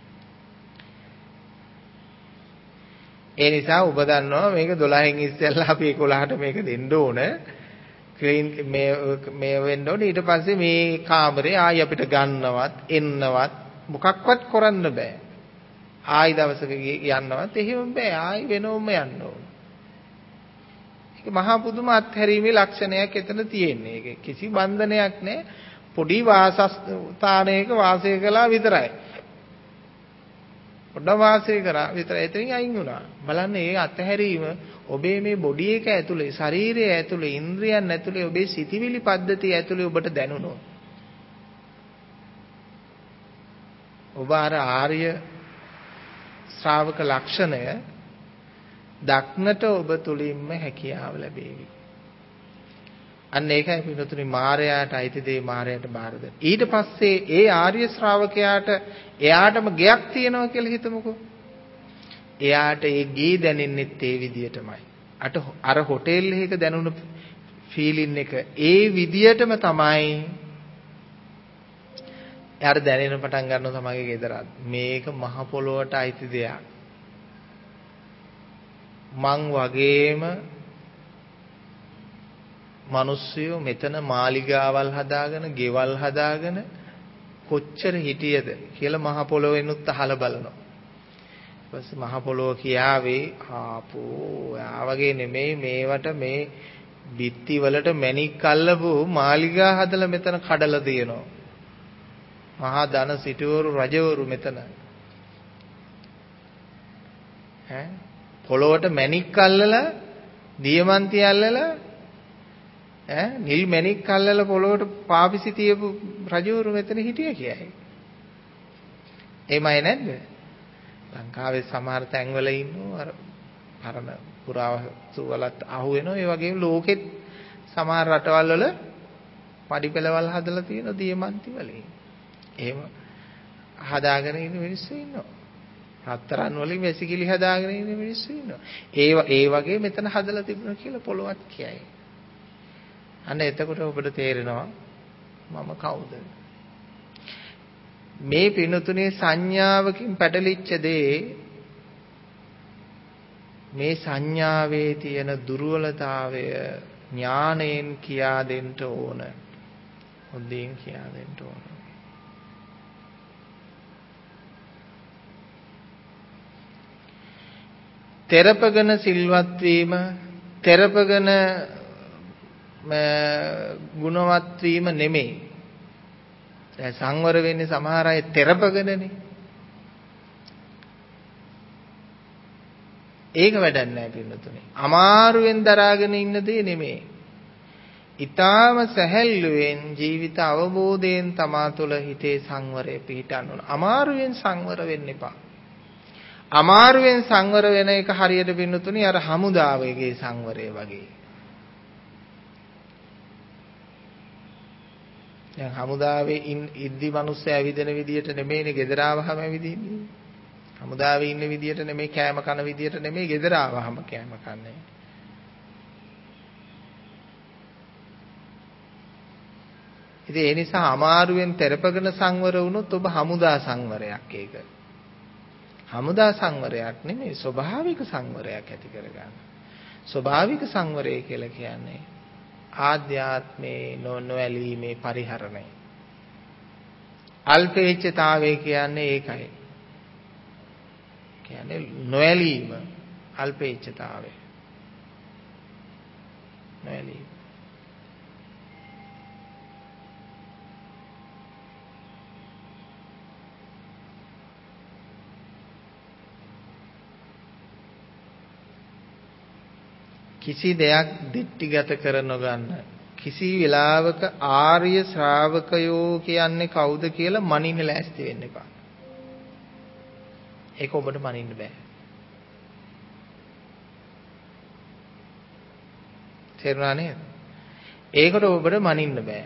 ඒ නිසා ඔබ දන්නවා මේක 12න් ඉස්සෙල්ලා අපි 11ට මේක දෙන්න ඕන. ක්ලීන් මේ වෙන්න ඕනේ. ඊට පස්සේ මේ කාමරේ ආයි අපිට ගන්නවත් එන්නවත් මොකක්වත් කරන්න බෑ. ආයි දවසක යන්නවත් එහෙම බෑ. ආයි වෙනවම යන්න ඕන. ඒක මහා පුදුම අත්හැරීමේ ලක්ෂණයක් එතන තියෙන්නේ. ඒක කිසි බන්ධනයක් නෑ. පොඩි වාසස්ථානයක වාසය කළා විතරයි. පොඩ වාසය කරා විතරයි. එතනින් අයින් වුණා. බලන්න මේ අත්හැරීම ඔබේ මේ බොඩි එක ඇතුලේ, ශරීරය ඇතුලේ, ඉන්ද්‍රියන් ඇතුලේ, ඔබේ සිතිවිලි පද්ධතිය ඇතුලේ ඔබට දැනුණොත් ඔබ අර ආර්ය ශ්‍රාවක ලක්ෂණය දක්නට ඔබ තුලින්ම හැකියාව ලැබේවි. අන්න ඒකයි පිටුතුනි මායයට අයිති දේ මායයට බාර දෙන්න. ඊට පස්සේ ඒ ආර්ය ශ්‍රාවකයාට එයාටම ගෙයක් තියෙනවා කියලා හිතමුකෝ. එයාට ඒ ගේ දැනෙන්නෙත් ඒ විදියටමයි. අර හොටෙල් එකක දැනුණු ෆීලින් එක ඒ විදියටම තමයි එයාට දැනෙන්න පටන් ගන්නවා තමයිගේ ගෙදරත්. මේක මහ පොළොවට අයිති දෙයක්. මං වගේම මිනිස්සුયો මෙතන මාලිගාවල් හදාගෙන, ගෙවල් හදාගෙන කොච්චර හිටියද කියලා මහ පොළොවෙනුත් අහලා බලනවා. ඊපස්සේ මහ පොළොව කියාවේ ආපෝ යා වගේ නෙමෙයි මේවට මේ බිත්ති වලට මැණික් අල්ලපු මාලිගා හදලා මෙතන කඩලා තියෙනවා. මහා ධන සිටවරු රජවරු මෙතන. පොළොවට මැණික් අල්ලලා දියමන්ති අල්ලලා නිල් මැණික් අල්ලලා පොළොවට පාපිසි තියපු රජවරු මෙතන හිටිය කියයි. එමය නැද්ද? ලංකාවේ සමහර තැන්වල ඉන්නවා අර පරණ පුරාවස්තු වලත් අහු වෙනවා. ඒ වගේම ලෝකෙත් සමහර රටවල් වල පඩිපෙළවල් හදලා තියෙන දියමන්ති වලින්. එහෙම හදාගෙන ඉන්න මිනිස්සු ඉන්නවා. හතරන් වලින් වැසිකිලි හදාගෙන ඉන්න මිනිස්සු ඉන්නවා. ඒ වගේ මෙතන හදලා තිබුණා කියලා පොළොවත් කියයි. අන්න එතකොට ඔබට තේරෙනවා මම කවුද? මේ පිනතුනේ සංඥාවකින් පැටලිච්ච දේ මේ සංඥාවේ තියෙන දුර්වලතාවය ඥාණයෙන් කියා දෙන්න ඕන. හොඳින් කියා දෙන්න ඕන. තෙරපගෙන සිල්වත් වීම, තෙරපගෙන ගුණවත් වීම නෙමෙයි. දැන් සංවර වෙන්නේ සමහර අය තෙරපගෙනනේ. ඒක වැඩක් නැහැ පින්නතුනේ. අමාරුවෙන් දරාගෙන ඉන්න දේ නෙමෙයි. ඊටාම සැහැල්ලුවෙන් ජීවිත අවබෝධයෙන් තමා තුළ හිතේ සංවරය පිහිටන්න ඕන. අමාරුවෙන් සංවර වෙන්න එපා. අමාරුවෙන් සංවර වෙන එක හරියට පින්නතුනේ අර හමුදාවේගේ සංවරය වගේ. දැන් හමුදාවේ ඉද්දි මිනිස්සු ඇවිදින විදියට නෙමෙයිනේ ගෙදර ආවහම ඇවිදින්නේ. හමුදාවේ ඉන්න විදියට නෙමෙයි, කෑම කන විදියට නෙමෙයි ගෙදර ආවහම කෑම කන්නේ. ඉතින් ඒ නිසා අමාරුවෙන් තෙරපගෙන සංවර වුණොත් ඔබ හමුදා සංවරයක් ඒක. හමුදා සංවරයක් නෙමෙයි, ස්වභාවික සංවරයක් ඇති කරගන්න. ස්වභාවික සංවරය කියලා කියන්නේ ආධ්‍යාත්මේ නොඇලීමේ පරිහරණය. අල්පේච්ඡතාවය කියන්නේ ඒකයි. කියන්නේ නොඇලීම, අල්පේච්ඡතාවය. නොඇලීම. කිසි දෙයක් දිට්ඨිගත කර නොගන්න. කිසි වෙලාවක ආර්ය ශ්‍රාවකයෝ කියන්නේ කවුද කියලා මනින්න ලෑස්ති වෙන්න එපා. ඒක ඔබට මනින්න බෑ. තේරුණා නේද? ඒකට ඔබට මනින්න බෑ.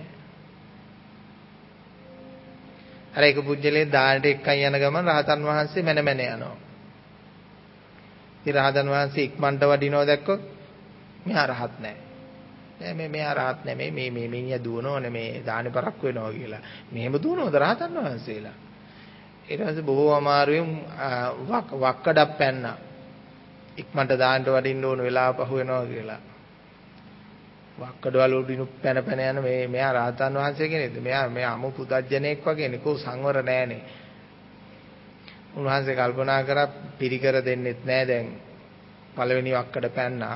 අර ඒක පුජ්‍යලේ දානට එක්කන් යන ගමන් රහතන් වහන්සේ මැන මැන යනවා. ඉතින් රහතන් වහන්සේ ඉක්මනට වඩිනවා දැක්කොත් මෙහා රහත් නැහැ. මෙයා රහත් නෙමෙයි මේ මිනිහා දුවනෝනේ මේ දානේ පරක් වෙනවා කියලා. මෙහෙම දුවනවද රහතන් වහන්සේලා? ඊට පස්සේ බොහෝ අමාරුවෙන් වක්කඩක් පැන්නා. ඉක්මනට දාන්නට වඩින්න ඕන වෙලාව පහු වෙනවා කියලා. වක්කඩවල උඩිනු පැන පැන යන මෙයා රහතන් වහන්සේ කෙනෙක්ද? මෙයා අමු පුදජනෙක් වගේනේ කෝ සංවර නැහනේ. උන්වහන්සේ කල්පනා කරා පිරිකර දෙන්නෙත් නැහැ දැන්. පළවෙනි වක්කඩ පැන්නා.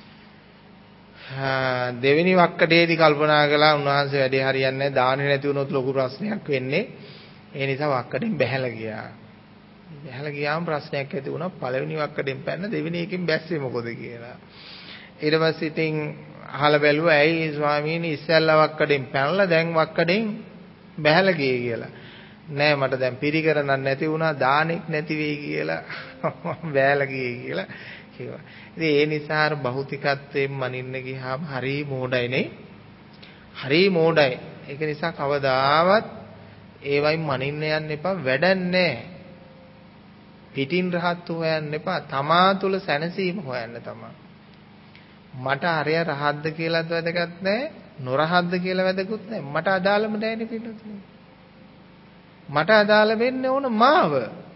දෙවෙනි වක්කඩේදී කල්පනා කළා උන්වහන්සේ වැඩේ හරියන්නේ නැහැ. දාන්නේ නැති වුණොත් ලොකු ප්‍රශ්නයක් වෙන්නේ. ඒ නිසා වක්කඩෙන් බැහැලා ගියා. බැහැලා ගියාම ප්‍රශ්නයක් ඇති වුණා. පළවෙනි වක්කඩෙන් පැන්න දෙවෙනි එකෙන් බැස්සේ මොකද කියලා. ඊට පස්සේ ඉතින් අහලා බැලුවා ඇයි ස්වාමීනි ඉස්සෙල්ලා වක්කඩෙන් පැනලා දැන් වක්කඩෙන් බැහැලා ගියේ කියලා. නෑ මට දැන් පිරිකරන්න නැති වුණා දානෙක් නැති වෙයි කියලා බැහැලා ගියේ කියලා කිව්වා. ඉතින් ඒ නිසා අර භෞතිකත්වයෙන් මනින්න ගියාම හරි මෝඩයිනේ. හරි මෝඩයි. ඒක නිසා කවදාවත් ඒවයින් මනින්න යන්න එපා. වැඩක් නෑ. පිටින් රහත් හොයන්න එපා. තමා තුල සැනසීම හොයන්න තමයි. මට අරය රහත්ද කියලාත් වැදගත් නෑ. නොරහත්ද කියලා වැදගත් නෑ. මට අදාළම නෑනේ පිටුතුනේ. මට අදාළ වෙන්න ඕන මාව.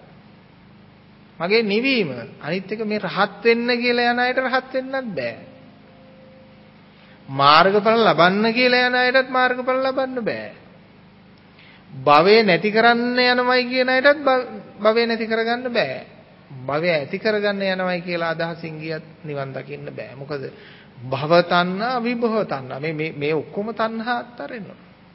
මගේ නිවීම. අනිත් එක මේ රහත් වෙන්න කියලා යන අයට රහත් වෙන්නත් බෑ. මාර්ගඵල ලබන්න කියලා යන අයටත් මාර්ගඵල ලබන්න බෑ. භවය නැති කරන්න යනවයි කියන අයටත් භවය නැති කරගන්න බෑ. භවය ඇති කරගන්න යනවයි කියලා අදහසින් ගියත් නිවන් දකින්න බෑ. මොකද භව තණ්හා විභව තණ්හා මේ ඔක්කොම තණ්හා අත්තරින්න.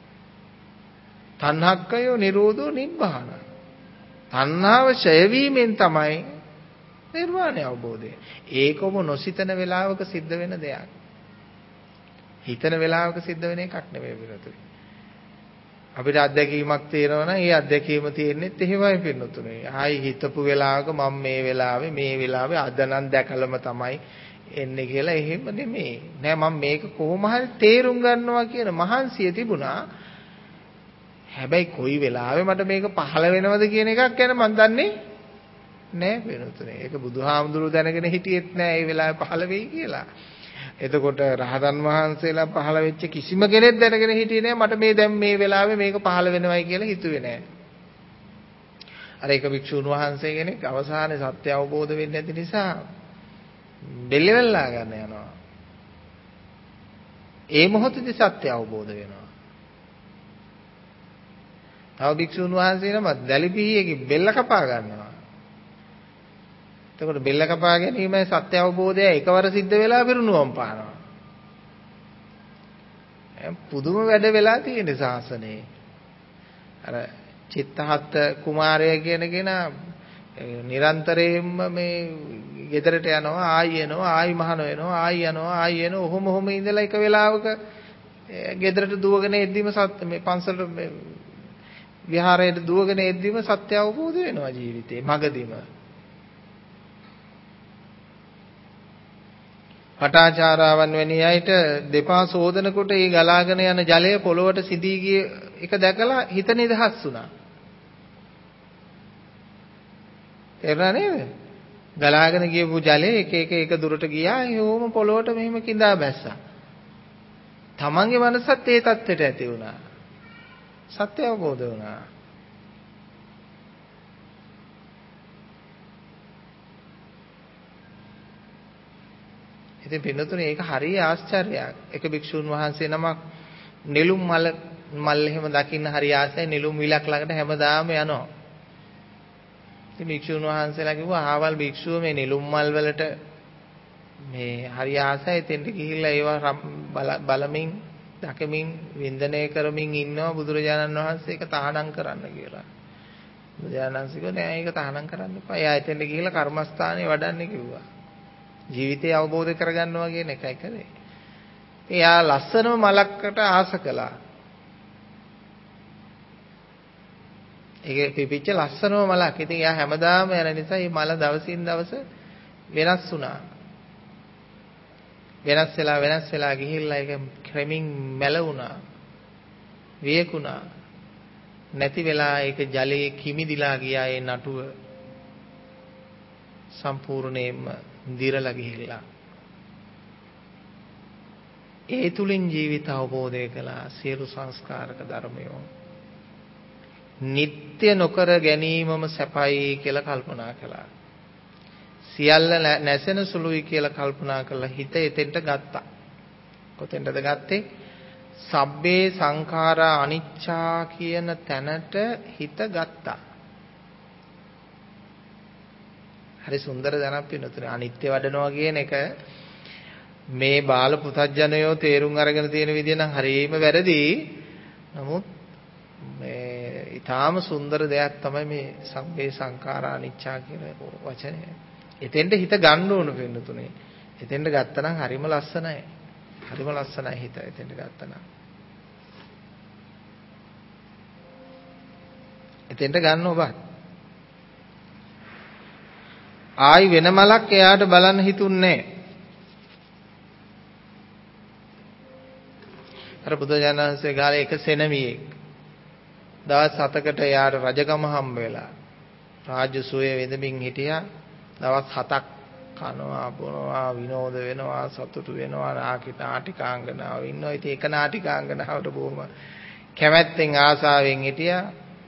තණ්හක්කයෝ නිරෝධෝ නිබ්බාන. තණ්හාව ඡය වීමෙන් තමයි නිර්වාණය අවබෝධය. ඒකම නොසිතන වෙලාවක සිද්ධ වෙන දෙයක්. හිතන වෙලාවක සිද්ධ වෙන එකක් නෙවෙයි පිටුතුනි. අපිට අත්දැකීමක් තියෙනවා නම් ඒ අත්දැකීම තියෙන්නේත් එහෙමයි පිටුතුනි. ආයි හිතපු වෙලාවක මම මේ වෙලාවේ අද නම් දැකලම තමයි එන්නේ කියලා එහෙම නෙමෙයි. නෑ මම මේක කොහොම හරි තේරුම් ගන්නවා කියන මහන්සිය තිබුණා. හැබැයි කොයි වෙලාවෙ මට මේක පහළ වෙනවද කියන එකක් ගැන මම දන්නේ නෑ වෙනතුනේ. ඒක බුදුහාමුදුරුවෝ දැනගෙන හිටියෙත් නෑ මේ වෙලාවේ පහළ වෙයි කියලා. එතකොට රහතන් වහන්සේලා පහළ වෙච්ච කිසිම කෙනෙක් දැනගෙන හිටියේ නෑ මට මේ දැන් මේ වෙලාවේ මේක පහළ වෙනවයි කියලා හිතුවේ නෑ. අර එක භික්ෂුන් වහන්සේ කෙනෙක් අවසානයේ සත්‍ය අවබෝධ වෙන්නේ නැති නිසා බෙල්ලෙවලා ගන්න යනවා. ඒ මොහොතේදී සත්‍ය අවබෝධ වෙනවා. තව භික්ෂුන් වහන්සේ නම දැලිපිහියකින් බෙල්ල කපා ගන්නවා. එතකොට බෙල්ල කපා ගැනීමයි සත්‍ය අවබෝධය එකවර සිද්ධ වෙලා පිරුණුවම් පානවා. පුදුම වැඩ වෙලා තියෙන ශාසනයේ. අර චිත්තහත් කුමාරය කියන කෙනා නිරන්තරයෙන්ම මේ ගෙදරට යනවා ආයි එනවා ආයි මහාන වෙනවා ආයි යනවා ආයි එනවා ඔහොම ඉඳලා එක වෙලාවක ගෙදරට දුවගෙන එද්දිම මේ පන්සලට විහාරයට දුවගෙන එද්දිම සත්‍ය අවබෝධ වෙනවා ජීවිතේ මගදීම. පටාචාරාවන් වැනි අයට දෙපා සෝදනකොට ඒ ගලාගෙන යන ජලය පොළොවට සිඳී ගිය එක දැකලා හිත නිදහස් වුණා. තේරුණා නේද? ගලාගෙන ගියපු ජලය එක දුරට ගියා. ඒවම පොළොවට මෙහෙම කිඳා බැස්සා. තමන්ගේ මනසත් ඒ தත්ත්වයට ඇති වුණා. සත්‍ය අවබෝධ වුණා. ඉතින් පින්නතුනේ ඒක හරිය ආශ්චර්යයක්. එක භික්ෂුන් වහන්සේ නමක් නෙළුම් මල් එහෙම දකින්න හරිය ආසයි නෙළුම් විලක් ළඟට හැමදාම යනවා. ඉතින් භික්ෂුන් වහන්සේලා කිව්වා ආවල් භික්ෂුව මේ නෙළුම් මල් වලට මේ හරිය ආසයි එතෙන්ට ගිහිල්ලා ඒවා බලමින් දකමින් වින්දනය කරමින් ඉන්නවා බුදුරජාණන් වහන්සේ ඒක තහනම් කරන්න කියලා. බුදුරජාණන් වහන්සේ කිව්වා නෑ ඒක තහනම් කරන්න එපා. එයා එතෙන්ට ගිහිල්ලා කර්මස්ථානේ වඩන්නේ කිව්වා. ජීවිතය අවබෝධ කරගන්නවා කියන එකයි කරේ. එයා ලස්සනම මලකට ආස කළා. ඒක පිපිච්ච ලස්සනම මලක්. ඉතින් එයා හැමදාම යන නිසා මේ මල දවසින් දවස වෙනස් වුණා. වෙනස් වෙලා ගිහිල්ලා ඒක ක්‍රමින් මැලුණා. වියකුණා. නැති වෙලා ඒක ජලයේ කිමිදිලා ගියා ඒ නටුව. සම්පූර්ණයෙන්ම දිරලා ගිහිල්ලා. ඒ තුලින් ජීවිත අවබෝධය කළා සියලු සංස්කාරක ධර්මයෝ. නিত্য නොකර ගැනීමම සැපයි කියලා කල්පනා කළා. සියල්ල නැසෙන සුළුයි කියලා කල්පනා කරලා හිත එතෙන්ට ගත්තා. කොතෙන්ටද ගත්තේ? සබ්බේ සංඛාරා අනිච්චා කියන තැනට හිත ගත්තා. හරි සුන්දර දැනක් වෙනතුනේ අනිත්‍ය වඩනවා කියන එක මේ බාල පුතඥයෝ තේරුම් අරගෙන තියෙන විදිය නම් හරියම වැරදි. නමුත් මේ ඊටාම සුන්දර දෙයක් තමයි මේ සබ්බේ සංඛාරා අනිච්චා කියන වචනය. එතෙන්ට හිත ගන්න ඕන වෙනතුනේ. එතෙන්ට ගත්තා නම් හරිම ලස්සනයි. හරිම ලස්සනයි හිත එතෙන්ට ගත්තා නම්. එතෙන්ට ගන්න ඔබත්. ආයි වෙන මලක් එයාට බලන්න හිතුන්නේ අර බුදුජානක වහන්සේ ගාලේ එක සෙනමියෙක් දවස් 7කට එයාට රජකම හම්බ වෙලා රාජ්‍ය සුවය විඳමින් හිටියා. දවස් 7ක් කනවා බොනවා විනෝද වෙනවා සතුටු වෙනවා නාටිකාංගනාව ඉන්නවා. ඉතින් එක නාටිකාංගනාවට බොහොම කැමැත්තෙන් ආසාවෙන් හිටියා.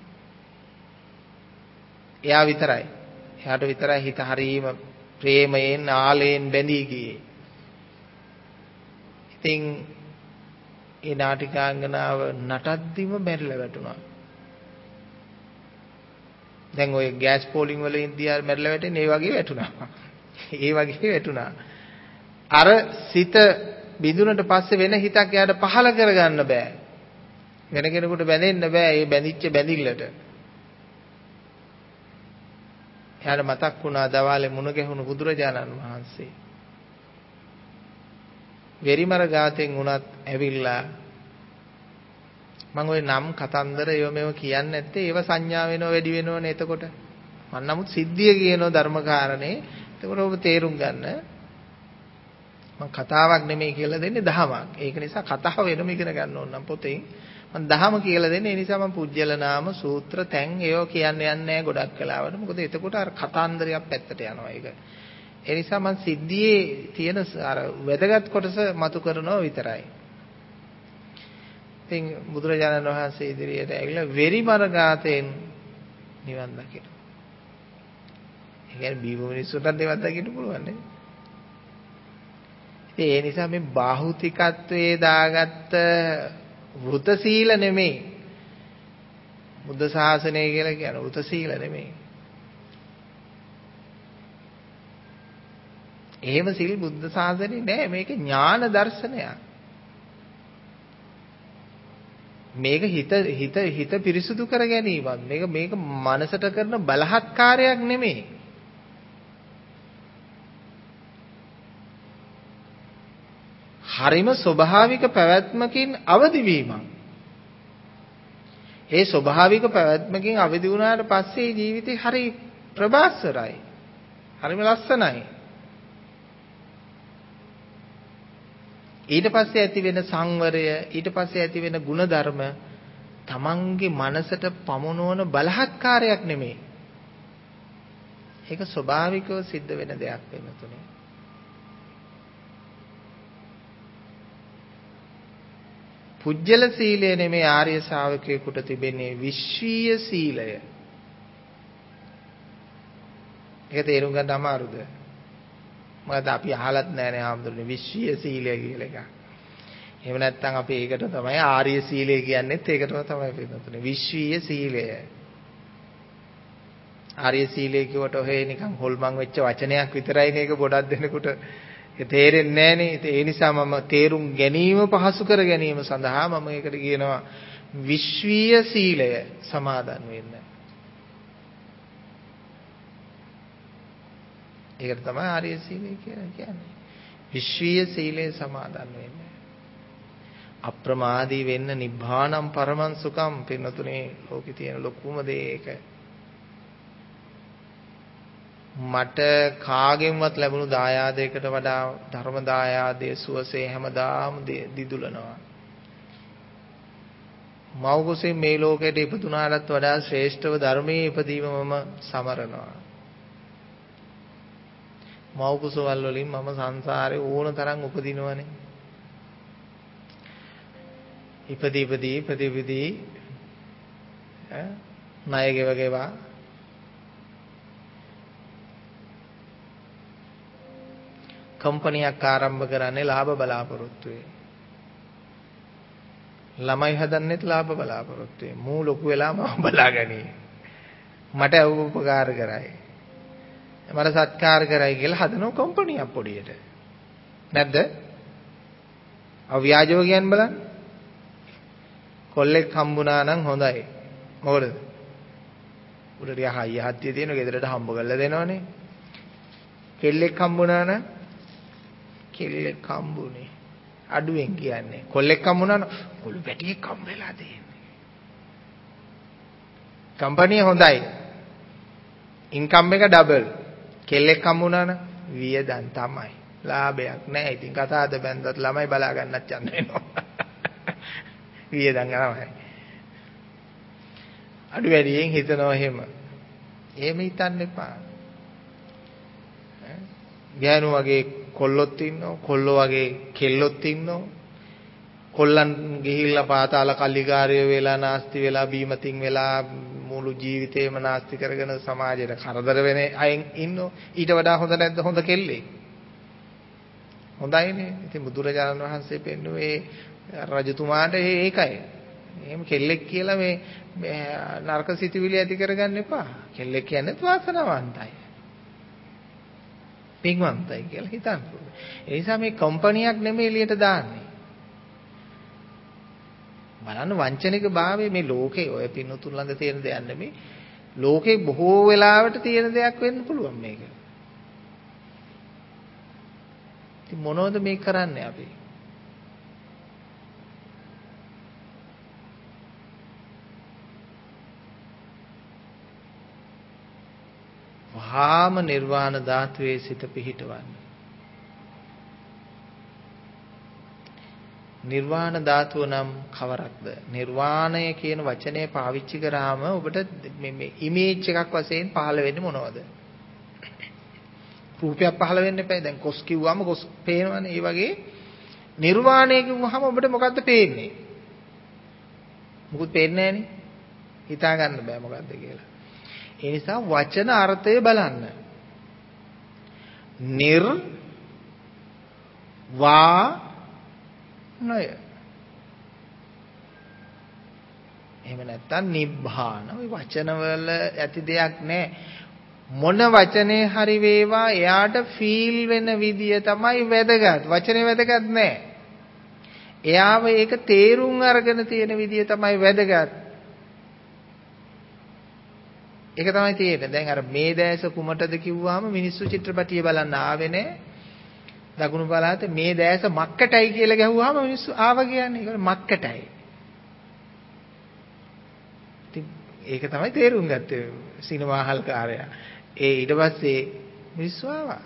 එයා විතරයි. එයාට විතරයි හිත හරීම ප්‍රේමයෙන් ආලයෙන් බැඳී ගියේ. ඉතින් ඒ නාටිකාංගනාව නටද්දිම මැරිලා වැටුණා. දැන් ඔය ගෑස් පෝලිං වල ඉන්දියාවේ මැරිලා වැටෙන්නේ ඒ වගේ වැටුණා. ඒ වගේ වැටුණා. අර සිත බිඳුනට පස්සේ වෙන හිතක් යාට පහල කරගන්න බෑ. වෙන කෙනෙකුට බැඳෙන්න බෑ. ඒ බැඳිච්ච බැඳිල්ලට. එයාට මතක් වුණා දවාලේ මුණ ගැහුණු බුදුරජාණන් වහන්සේ. වෙරිමර ගාතෙන් උනත් ඇවිල්ලා මම ওই නම් කතන්දර ඒව මේව කියන්නේ නැත්තේ ඒව සංඥා වෙනව වැඩි වෙනවනේ එතකොට. මම නමුත් සිද්ධිය කියනවා ධර්මකාරණේ. එතකොට ඔබ තේරුම් ගන්න. මම කතාවක් නෙමෙයි කියලා දෙන්නේ දහමක්. ඒක නිසා කතාව වෙනම ඉගෙන ගන්න ඕන නම් පොතේ මම දහම කියලා දෙන්නේ. ඒ නිසා මම පුජ්‍යල නාම සූත්‍ර තැන් ඒව කියන්න යන්නේ නැහැ ගොඩක් කලාවට. මොකද එතකොට අර කතාන්දරයක් පැත්තට යනවා ඒක. ඒ නිසා මම සිද්ධියේ තියෙන අර වැදගත් කොටස මතු කරනවා විතරයි. ඉතින් බුදුරජාණන් වහන්සේ ඉදිරියට ඇවිල්ලා වෙරිමර ගාතෙන් නිවන් දකින්න. ඒ කියන්නේ බීම මිනිස්සුන්ට නිවන් දකින්න පුළුවන් නේ. ඉතින් ඒ නිසා මේ බාහුතිකත්වයේ දාගත්ත වෘත සීල නෙමෙයි. බුද්ධ ශාසනය කියලා කියන වෘත සීල නෙමෙයි. එහෙම සිල් බුද්ධ ශාසනේ නෑ. මේක ඥාන දර්ශනයක්. මේක හිත පිරිසුදු කර ගැනීමක්. මේක මනසට කරන බලහත්කාරයක් නෙමෙයි. හරිම ස්වභාවික පැවැත්මකින් අවදි වීමක්. ඒ ස්වභාවික පැවැත්මකින් අවදි වුණාට පස්සේ ජීවිතේ හරි ප්‍රබාස්වරයි. හරිම ලස්සනයි. ඊට පස්සේ ඇති වෙන සංවරය, ඊට පස්සේ ඇති වෙන ಗುಣධර්ම තමන්ගේ මනසට පමුණවන බලහත්කාරයක් නෙමෙයි. ඒක ස්වභාවිකව සිද්ධ වෙන දෙයක් වෙන තුනේ. පුජ්‍යල සීලය නෙමෙයි ආර්ය ශාවකයෙකුට තිබෙන්නේ විශ්වීය සීලය. ඒක තේරුම් ගන්න අමාරුද? මොකද අපි අහලත් නැහැ ආම්දුනේ විශ්වීය සීලය කියලා එකක්. එහෙම නැත්නම් අපි ඒකට තමයි ආර්ය සීලය කියන්නේත් ඒකටම තමයි පිළිතුරේ. විශ්වීය සීලය. ආර්ය සීලය කියවට ඔහේ නිකන් හොල්මන් වෙච්ච වචනයක් විතරයි මේක ගොඩක් දෙනෙකුට තේරෙන්නේ නැහනේ. ඒ නිසා මම තේරුම් ගැනීම පහසු කර ගැනීම සඳහා මම ඒකට කියනවා විශ්වීය සීලය සමාදන් වෙන්න. ඒකට තමයි ආර්ය සීලය කියලා කියන්නේ. විශ්වීය සීලය සමාදන් වෙන්න. අප්‍රමාදී වෙන්න නිබ්බානම් පරමං සුඛම් පින්නතුනේ ලෝකේ තියෙන ලොකුම දේ ඒක. මට කාගෙන්වත් ලැබුණු දායාදයකට වඩා ධර්ම දායාදයේ සුවසේ හැමදාම දිදුලනවා. මව්කුසේ මේ ලෝකයට ඉපදුනාටත් වඩා ශ්‍රේෂ්ඨව ධර්මයේ ඉපදීම මම සමරනවා. මව්කුසවල් වලින් මම සංසාරේ ඕන තරම් උපදිනවනේ. ඉපදී ණය ගෙවගෙවා කම්පැනියක් ආරම්භ කරන්නේ ලාභ බලාපොරොත්තුවේ. ළමයි හදන්නෙත් ලාභ බලාපොරොත්තුවේ. මූ ලොකු වෙලා මම බලාගනි. මට උපකාර කරයි. මට සත්කාර කරයි කියලා හදන කම්පැනියක් පොඩියට. නැද්ද? අව්‍යාජෝ කියන්නේ බලන්න. කොල්ලෙක් හම්බුණා නම් හොඳයි. මොකද? උඩට යහයි යහත්තිය තියෙන ගෙදරට හම්බ කරලා දෙනවනේ. කෙල්ලෙක් හම්බුණා නම් කෙල්ලෙක් හම්බුනේ අඩුවෙන් කියන්නේ. කොල්ලෙක් හම්බුණා නම් කොළු පැටියෙක් හම්බෙලා තියෙන්නේ. කම්පැනි හොඳයි. ඉන්කම් එක ඩබල්. කෙල්ලෙක් හම්බුණා නම් වියදම් තමයි. ලාභයක් නැහැ. ඉතින් කතාවද බැන්දත් ළමයි බලා ගන්නත් යන්න වෙනවා. වියදම් ගන්නවයි. අඩු වැඩියෙන් හිතනවා එහෙම. එහෙම හිතන්න එපා. ගෑනු වගේ කොල්ලොත් ඉන්නවා, කොල්ලෝ වගේ කෙල්ලොත් ඉන්නවා. කොල්ලන් ගිහිල්ලා පාතාල කල්ලිකාරය වෙලා නාස්ති වෙලා බීමතින් වෙලා මුළු ජීවිතේම නාස්ති කරගෙන සමාජයට කරදර වෙන අය ඉන්නවා. ඊට වඩා හොඳ නැද්ද හොඳ කෙල්ලෙක්? හොඳයිනේ. ඉතින් බුදුරජාණන් වහන්සේ පෙන්නුවේ රජතුමාට ඒකයි. එහෙම කෙල්ලෙක් කියලා මේ නරක සිතුවිලි ඇති කරගන්න එපා. කෙල්ලෙක් කියන්නේ වාසනාවන්තයි. පින්වන්තයි කියලා හිතන්න. ඒ නිසා මේ කම්පැනියක් නෙමෙයි එළියට දාන්නේ. බලන්න වංචනික භාවයේ මේ ලෝකේ ඔය පින්නතුන් ළඟ තියෙන දෙයක් නෙමෙයි. ලෝකේ බොහෝ වෙලාවට තියෙන දෙයක් වෙන්න පුළුවන් මේක. ඉතින් මොනවද මේ කරන්නේ අපි? වහාම නිර්වාණ ධාතුවේ සිත පිහිටවන්න. නිර්වාණ ධාතුව නම් කවරක්ද? නිර්වාණය කියන වචනය පාවිච්චි කරාම ඔබට මේ ඉමේජ් එකක් වශයෙන් පහළ වෙන්නේ මොනවද? රූපයක් පහළ වෙන්න එපා. දැන් කොස් කිව්වම කොස් පේනවනේ. ඒ වගේ නිර්වාණය කිව්වහම ඔබට මොකද්ද පේන්නේ? මොකුත් පේන්නේ නැහනේ. හිතා ගන්න බෑ මොකද්ද කියලා. ඒ නිසා වචන අර්ථය බලන්න. නිර් වා නය. එහෙම නැත්තම් නිබ්බාන. ওই වචනවල ඇති දෙයක් නැහැ. මොන වචනේ හරි වේවා එයාට ෆීල් වෙන විදිය තමයි වැදගත්. වචනේ වැදගත් නැහැ. එයාව ඒක තේරුම් අරගෙන තියෙන විදිය තමයි වැදගත්. ඒක තමයි තියෙන්නේ. දැන් අර මේ දැස කුමටද කිව්වහම මිනිස්සු චිත්‍රපටිය බලන්න ආවේ නැහැ. දකුණු පළාතේ මේ දැස මක්කටයි කියලා ගැහුවාම මිනිස්සු ආව කියන්නේ. ඒක මක්කටයි. ඉතින් ඒක තමයි තේරුම් ගත්තේ සිනමා හල් කාර්යයා. ඊට පස්සේ මිනිස්සු ආවා.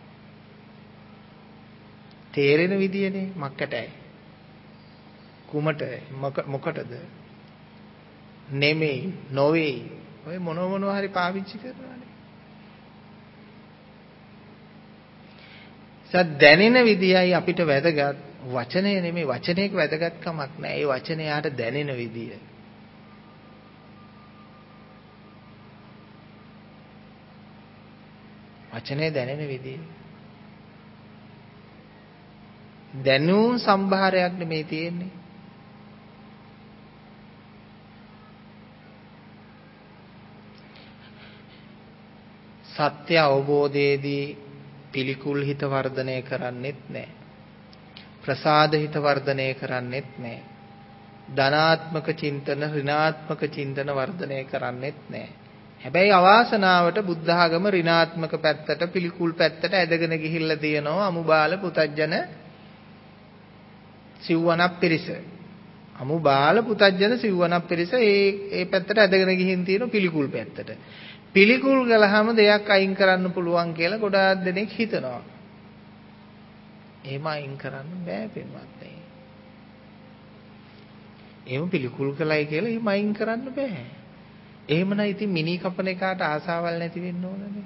තේරෙන විදියනේ මක්කටයි. කුමට මොකටද? නෙමෙයි, නොවේ. ඔය මොනවා හරි පාවිච්චි කරනවානේ. දැනෙන විදියයි අපිට වැදගත්. වචනය නෙමෙයි. වචනයක වැදගත්කමක් නැහැ. ඒ වචනේ යාට දැනෙන විදිය. වචනේ දැනෙන විදිය. දැනුම් සම්භාරයක් නෙමේ තියෙන්නේ. සත්‍ය අවබෝධයේදී පිළිකුල් හිත වර්ධනය කරන්නෙත් නැහැ. ප්‍රසාද හිත වර්ධනය කරන්නෙත් නැහැ. ධනාත්මක චින්තන ඍණාත්මක චින්තන වර්ධනය කරන්නෙත් නැහැ. හැබැයි අවාසනාවට බුද්ධ ආගම ඍණාත්මක පැත්තට පිළිකුල් පැත්තට ඇදගෙන ගිහිල්ලා තියෙනවා අමුබාල පුතජන සිව්වනක් පිරිස. අමුබාල පුතජන සිව්වනක් පිරිස ඒ පැත්තට ඇදගෙන ගිහින් තියෙන පිළිකුල් පැත්තට. පිළිකුල් ගලහම දෙයක් අයින් කරන්න පුළුවන් කියලා ගොඩාක් දෙනෙක් හිතනවා. එහෙම අයින් කරන්න බෑ පින්වත්නි. එහෙම පිළිකුල් කළයි කියලා එහෙම අයින් කරන්න බෑ. එහෙමනම් ඉතින් මිනි කපන එකට ආසාවල් නැති වෙන්න ඕනනේ.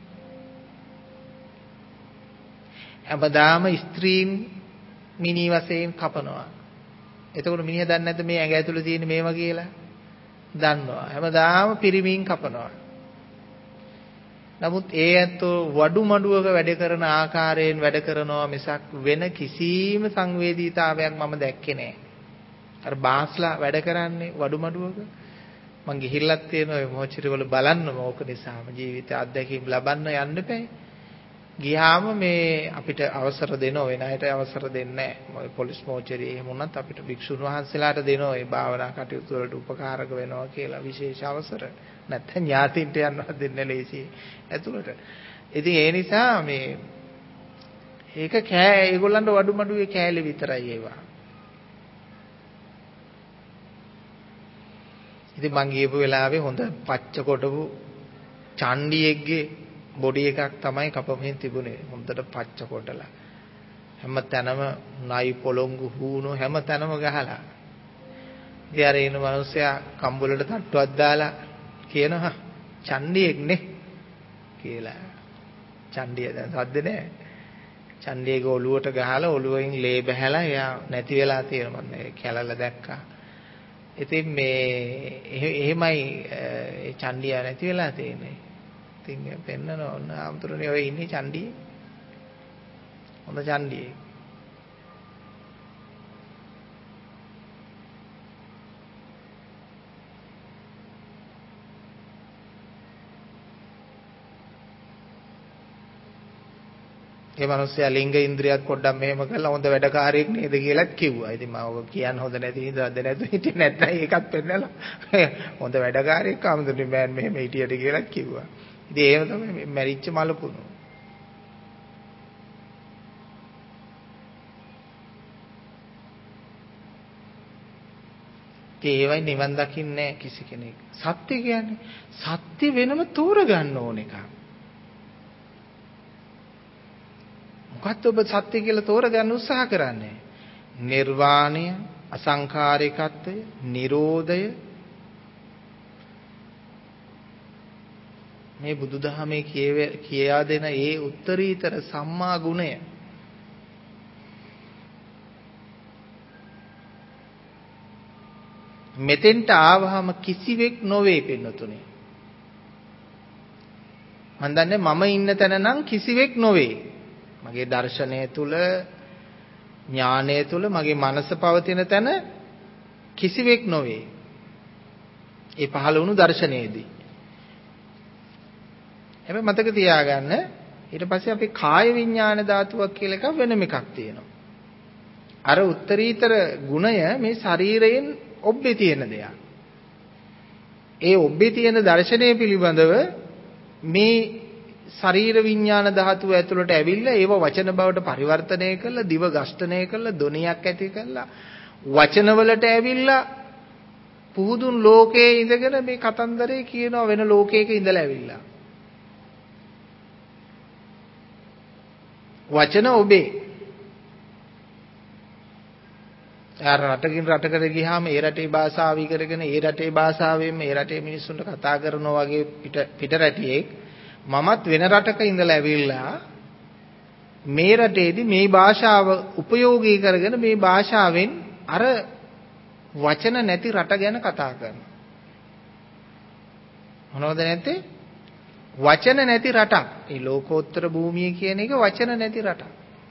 හැමදාම ස්ත්‍රීන් මිනි වශයෙන් කපනවා. එතකොට මිනිහා දන්නේ නැද්ද මේ ඇඟ ඇතුලේ තියෙන මේවා කියලා? දන්නවා. හැමදාම පිරිමින් කපනවා. නමුත් ඒ ඇත්තෝ වඩු මඩුවක වැඩ කරන ආකාරයෙන් වැඩ කරනවා මිසක් වෙන කිසිම සංවේදීතාවයක් මම දැක්කේ නැහැ. අර බාස්ලා වැඩ කරන්නේ වඩු මඩුවක. මං ගිහිල්ලක් තියෙන ඔය මොහොචිරවල බලන්නම ඕක නිසාම ජීවිත අත්දැකීම් ලබන්න යන්න බෑ. ගියාම මේ අපිට අවසර දෙනවා වෙන අයට අවසර දෙන්නේ නැහැ. පොලිස් මොහොචිරේ එහෙම වුණත් අපිට භික්ෂුන් වහන්සේලාට දෙනවා ඒ භාවනා කටයුතු වලට උපකාරක වෙනවා කියලා විශේෂ අවසර. නැත්නම් ඥාතින්ට යනවා දෙන්න ලේසි ඇතුළට. ඉතින් ඒ නිසා මේ ඒක ඒගොල්ලන්ට වඩු මඩුවේ කෑලි විතරයි ඒවා. ඉතින් මං ගියපු වෙලාවේ හොඳ පච්ච කොටපු චණ්ඩියෙක්ගේ බොඩි එකක් තමයි කපමින් තිබුණේ. හොඳට පච්ච කොටලා. හැම තැනම නයි පොළොංගු හූණු හැම තැනම ගහලා. ඉතින් අර එන මිනිස්සයා කම්බුලට තට්ටුවක් දාලා කියනවා චණ්ඩියෙක් නේ කියලා. චණ්ඩිය දැන් සද්ද නැහැ. චණ්ඩියගේ ඔළුවට ගහලා ඔළුවෙන් ලේ බහැලා එයා නැති වෙලා තියෙනවා. මම කැලල දැක්කා. ඉතින් මේ එහෙමයි ඒ චණ්ඩිය නැති වෙලා තියෙන්නේ. ඉතින් පෙන්නන ඕන ආමතුරුනේ ඔය ඉන්නේ චණ්ඩිය. හොඳ චණ්ඩියේ. ඒ මිනිස්සයා ලිංග ඉන්ද්‍රියත් පොඩ්ඩක් මෙහෙම කරලා හොඳ වැඩකාරයෙක් නේද කියලාත් කිව්වා. ඉතින් මම ඔක කියන්න හොඳ නැති හින්දාද නැතු හිටියේ නැත්නම් ඒකත් පෙන්නලා හොඳ වැඩකාරයෙක් ආමුදුනේ මෑන් මෙහෙම හිටියට කියලාත් කිව්වා. ඉතින් ඒව තමයි මැරිච්ච මලකුණු. ඒවයි නිවන් දකින්නේ කිසි කෙනෙක්. සත්‍ය කියන්නේ සත්‍ය වෙනම තෝරගන්න ඕන එකක්. මොකක්ද ඔබ සත්‍ය කියලා තෝරගන්න උත්සාහ කරන්නේ? නිර්වාණය, අසංඛාරිකත්වය, නිරෝධය. මේ බුදුදහමේ කියා දෙන ඒ උත්තරීතර සම්මා ගුණය. මෙතෙන්ට ආවහම කිසිවෙක් නොවේ පින්නතුනේ. මම දන්නේ මම ඉන්න තැන නම් කිසිවෙක් නොවේ. මගේ දර්ශනය තුල ඥානය තුල මගේ මනස පවතින තැන කිසිවෙක් නොවේ. ඒ පහළ වුණු දර්ශනයේදී. හැබැයි මතක තියාගන්න ඊට පස්සේ අපි කාය විඥාන ධාතුවක් කියලා එකක් වෙනම එකක් තියෙනවා. අර උත්තරීතර ගුණය මේ ශරීරයෙන් ඔබ්බේ තියෙන දෙයක්. ඒ ඔබ්බේ තියෙන දර්ශනය පිළිබඳව මේ ශරීර විඥාන ධාතුව ඇතුළට ඇවිල්ලා ඒව වචන බවට පරිවර්තනය කරලා දිව ගස්ඨණය කරලා ධොනියක් ඇති කරලා වචන වලට ඇවිල්ලා පුහුදුන් ලෝකයේ ඉඳගෙන මේ කතන්දරේ කියනවා වෙන ලෝකයක ඉඳලා ඇවිල්ලා. වචන ඔබේ අර රටකින් රටකට ගියාම ඒ රටේ භාෂාව ඉගෙනගෙන ඒ රටේ භාෂාවෙන්ම ඒ රටේ මිනිස්සුන්ට කතා කරනවා වගේ පිට රටියෙක් මමත් වෙන රටක ඉඳලා ඇවිල්ලා මේ රටේදී මේ භාෂාව උපයෝගී කරගෙන මේ භාෂාවෙන් අර වචන නැති රට ගැන කතා කරනවා. මොනවද නැත්තේ? වචන නැති රටක්. ඒ ලෝකෝත්තර භූමිය කියන එක වචන නැති රටක්.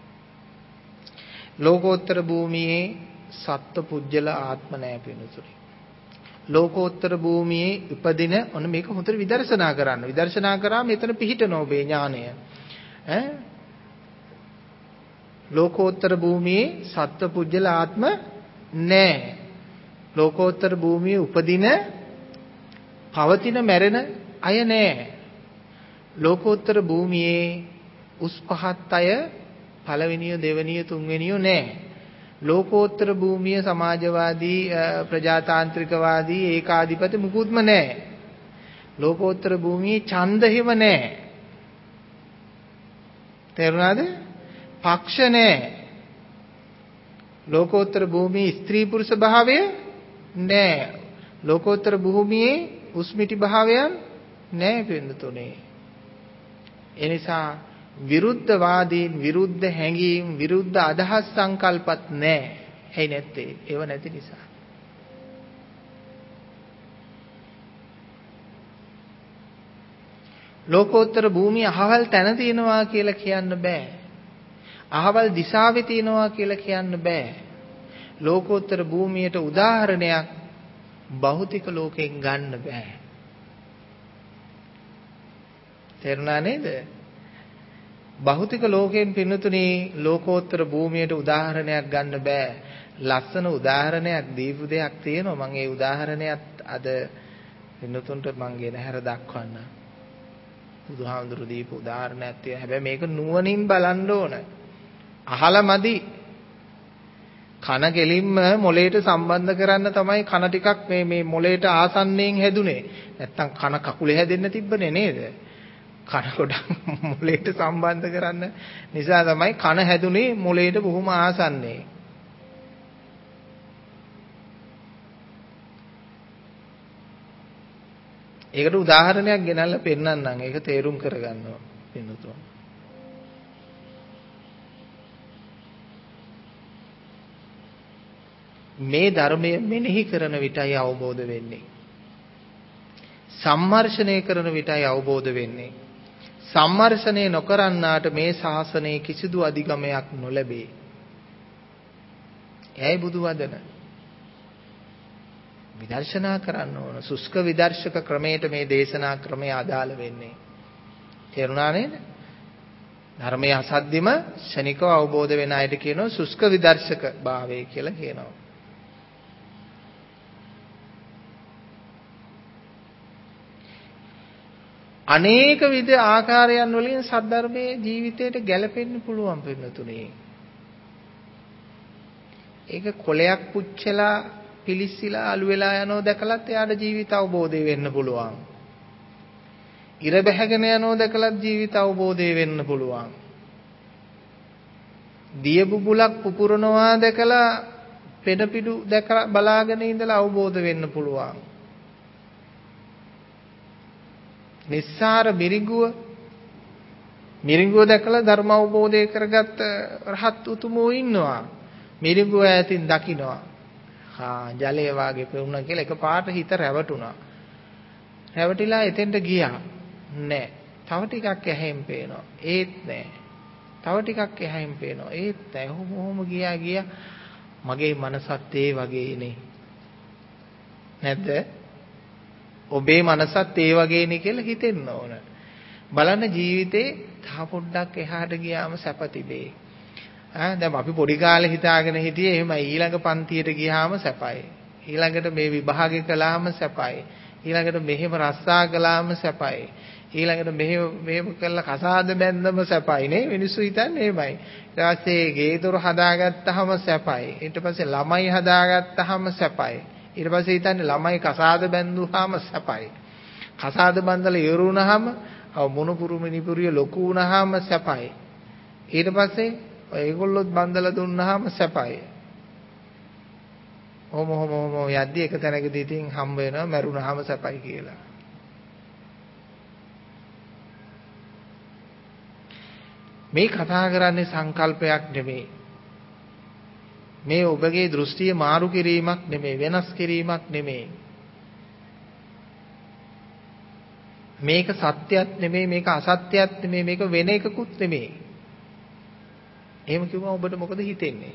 ලෝකෝත්තර භූමියේ සත්ත්ව පුජ්‍යල ආත්ම නැහැ පිණුසුරි. ලෝකෝත්තර භූමියේ උපදින ඔන්න මේක හොඳට විදර්ශනා කරන්න. විදර්ශනා කරාම මෙතන පිහිටන ඔබේ ඥානය. ලෝකෝත්තර භූමියේ සත්ත්ව පුජ්‍යල ආත්ම නැහැ. ලෝකෝත්තර භූමියේ උපදින පවතින මැරෙන අය නැහැ. ලෝකෝත්තර භූමියේ උස් පහත් අය පළවෙනිය දෙවෙනිය තුන්වෙනිය නැහැ. ලෝකෝත්තර භූමිය සමාජවාදී ප්‍රජාතාන්ත්‍රිකවාදී ඒකාධිපති මුකුත්ම නැහැ. ලෝකෝත්තර භූමියේ ඡන්ද හිව නැහැ. තේරුණාද? පක්ෂ නැහැ. ලෝකෝත්තර භූමියේ ස්ත්‍රී පුරුෂ භාවය නැහැ. ලෝකෝත්තර භූමියේ උස්මිටි භාවයන් නැහැ පින්නතුනේ. එනිසා විරුද්ධවාදීන් විරුද්ධ හැඟීම් විරුද්ධ අදහස් සංකල්පත් නැහැ. ඇයි නැත්තේ? ඒව නැති නිසා. ලෝකෝත්තර භූමිය අහවල් තැන තියෙනවා කියලා කියන්න බෑ. අහවල් දිශාවේ තියෙනවා කියලා කියන්න බෑ. ලෝකෝත්තර භූමියට උදාහරණයක් භෞතික ලෝකයෙන් ගන්න බෑ. තේරුණා නේද? භෞතික ලෝකයෙන් පින්නතුනේ ලෝකෝත්තර භූමියට උදාහරණයක් ගන්න බෑ. ලස්සන උදාහරණයක් දීපු දෙයක් තියෙනවා. මම ඒ උදාහරණයත් අද පින්නතුන්ට මම ගෙන හැර දක්වන්න. බුදුහාමුදුරු දීපු උදාහරණයක් තියෙනවා. හැබැයි මේක නුවණින් බලන්න ඕන. අහලා මදි. කන කෙලින්ම මොලේට සම්බන්ධ කරන්න තමයි කන ටිකක් මේ මොලේට ආසන්නයෙන් හැදුනේ. නැත්තම් කන කකුලේ හැදෙන්න තිබ්බනේ නේද? කන ගොඩක් මොලේට සම්බන්ධ කරන්න නිසා තමයි කන හැදුනේ මොලේට බොහොම ආසන්නයේ. ඒකට උදාහරණයක් ගෙනල්ලා පෙන්නන්නම්. ඒක තේරුම් කරගන්නවා පින්නතුන්. මේ ධර්මය මෙනෙහි කරන විටයි අවබෝධ වෙන්නේ. සම්මර්ෂණය කරන විටයි අවබෝධ වෙන්නේ. සම්මර්ෂණය නොකරන්නාට මේ ශාසනයේ කිසිදු අධිගමයක් නොලැබේ. එයි බුදු වදන. විදර්ශනා කරන්න ඕන. සුස්ක විදර්ශක ක්‍රමයට මේ දේශනා ක්‍රමය අදාළ වෙන්නේ. තේරුණා නේද? ධර්මයේ අසද්දිම ශනිකව අවබෝධ වෙන අයට කියනවා සුස්ක විදර්ශක භාවය කියලා කියනවා. අනේක විද ආකාරයන් වලින් සද්ධර්මයේ ජීවිතයට ගැලපෙන්න පුළුවන් පින්නතුනේ. ඒක කොලයක් පුච්චලා පිලිස්සලා අලු වෙලා යනෝ දැකලත් එයාට ජීවිත අවබෝධය වෙන්න පුළුවන්. ඉර බැහැගෙන යනෝ දැකලත් ජීවිත අවබෝධය වෙන්න පුළුවන්. දිය බුබුලක් පුපුරනවා දැකලා පෙඩපිඩු දැකලා බලාගෙන ඉඳලා අවබෝධ වෙන්න පුළුවන්. නිස්සාර මිරිඟුව දැකලා ධර්ම අවබෝධය කරගත්ත රහත් උතුමෝ ඉන්නවා. මිරිඟුව ඈතින් දකින්නවා. ජලයේ වාගේ පෙවුණා කියලා එකපාරට හිත රැවටුණා. රැවටිලා එතෙන්ට ගියා. නෑ. තව ටිකක් ඇහෙන් පේනවා. ඒත් නෑ. තව ටිකක් ඇහෙන් පේනවා. ඒත් නෑ. ඔහොම ගියා. මගේ මනසත් ඒ වගේනේ. නැද්ද? ඔබේ මනසත් ඒ වගේනේ කියලා හිතෙන්න ඕන. බලන්න ජීවිතේ තව පොඩ්ඩක් එහාට ගියාම සැප තිබේ. දැන් අපි පොඩි කාලේ හිතාගෙන හිටියේ එහෙමයි ඊළඟ පන්තියට ගියාම සැපයි. ඊළඟට මේ විභාගේ කළාම සැපයි. ඊළඟට මෙහෙම රස්සා කළාම සැපයි. ඊළඟට මෙහෙම කළා කසාද බැන්දම සැපයි නේ මිනිස්සු හිතන්නේ එහෙමයි. ඊට පස්සේ ගේ දොර හදාගත්තාම සැපයි. ඊට පස්සේ ළමයි හදාගත්තාම සැපයි. ඊට පස්සේ හිතන්නේ ළමයි කසාද බැන්දුවාම සැපයි. කසාද බඳලා ඉවරුනහම මොනුපුරු මිනිපුරිය ලොකු වුණාම සැපයි. ඊට පස්සේ ඒගොල්ලොත් බඳලා දුන්නාම සැපයි. ඔහොම යද්දි එක තැනකදී ඉතින් හම්බ වෙනවා මැරුණාම සැපයි කියලා. මේ කතා කරන්නේ සංකල්පයක් නෙමෙයි. මේ ඔබගේ දෘෂ්ටිය මාරු කිරීමක් නෙමෙයි, වෙනස් කිරීමක් නෙමෙයි. මේක සත්‍යයක් නෙමෙයි, මේක අසත්‍යයක් නෙමෙයි, මේක වෙන එකකුත් නෙමෙයි. එහෙම කිව්වම ඔබට මොකද හිතෙන්නේ?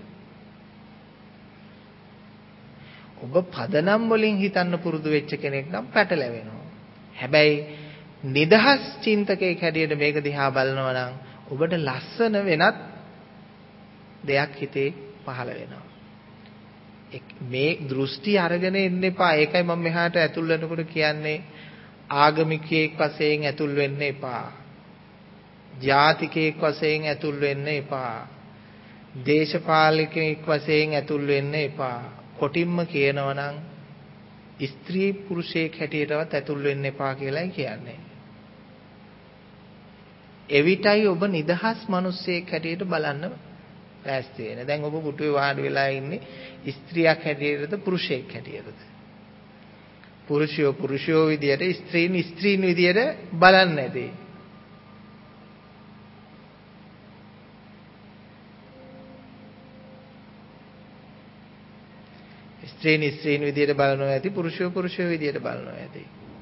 ඔබ පදනම් වලින් හිතන්න පුරුදු වෙච්ච කෙනෙක් නම් පැටලෙවෙනවා. හැබැයි නිදහස් චින්තකයෙක් හැටියට මේක දිහා බලනවා නම් ඔබට ලස්සන වෙනත් දෙයක් හිතේ පහළ වෙනවා. මේ දෘෂ්ටි අරගෙන ඉන්න එපා. ඒකයි මම මෙහාට ඇතුල් වෙනකොට කියන්නේ ආගමිකයෙක් වශයෙන් ඇතුල් වෙන්න එපා. ජාතිකයෙක් වශයෙන් ඇතුල් වෙන්න එපා. දේශපාලකයෙක් වශයෙන් ඇතුල් වෙන්න එපා. කොටින්ම කියනවා නම් ස්ත්‍රී පුරුෂයෙක් හැටියටවත් ඇතුල් වෙන්න එපා කියලායි කියන්නේ. එවිටයි ඔබ නිදහස් මිනිසෙක් හැටියට බලන්න ලෑස්ති වෙන්නේ. දැන් ඔබ පුටුවේ වාඩි වෙලා ඉන්නේ ස්ත්‍රියක් හැටියටද පුරුෂයෙක් හැටියටද? පුරුෂයෝ විදියට ස්ත්‍රීන් විදියට බලන්නේ නැති. ස්ත්‍රීන් විදියට බලනවා ඇති, පුරුෂයෝ විදියට බලනවා ඇති.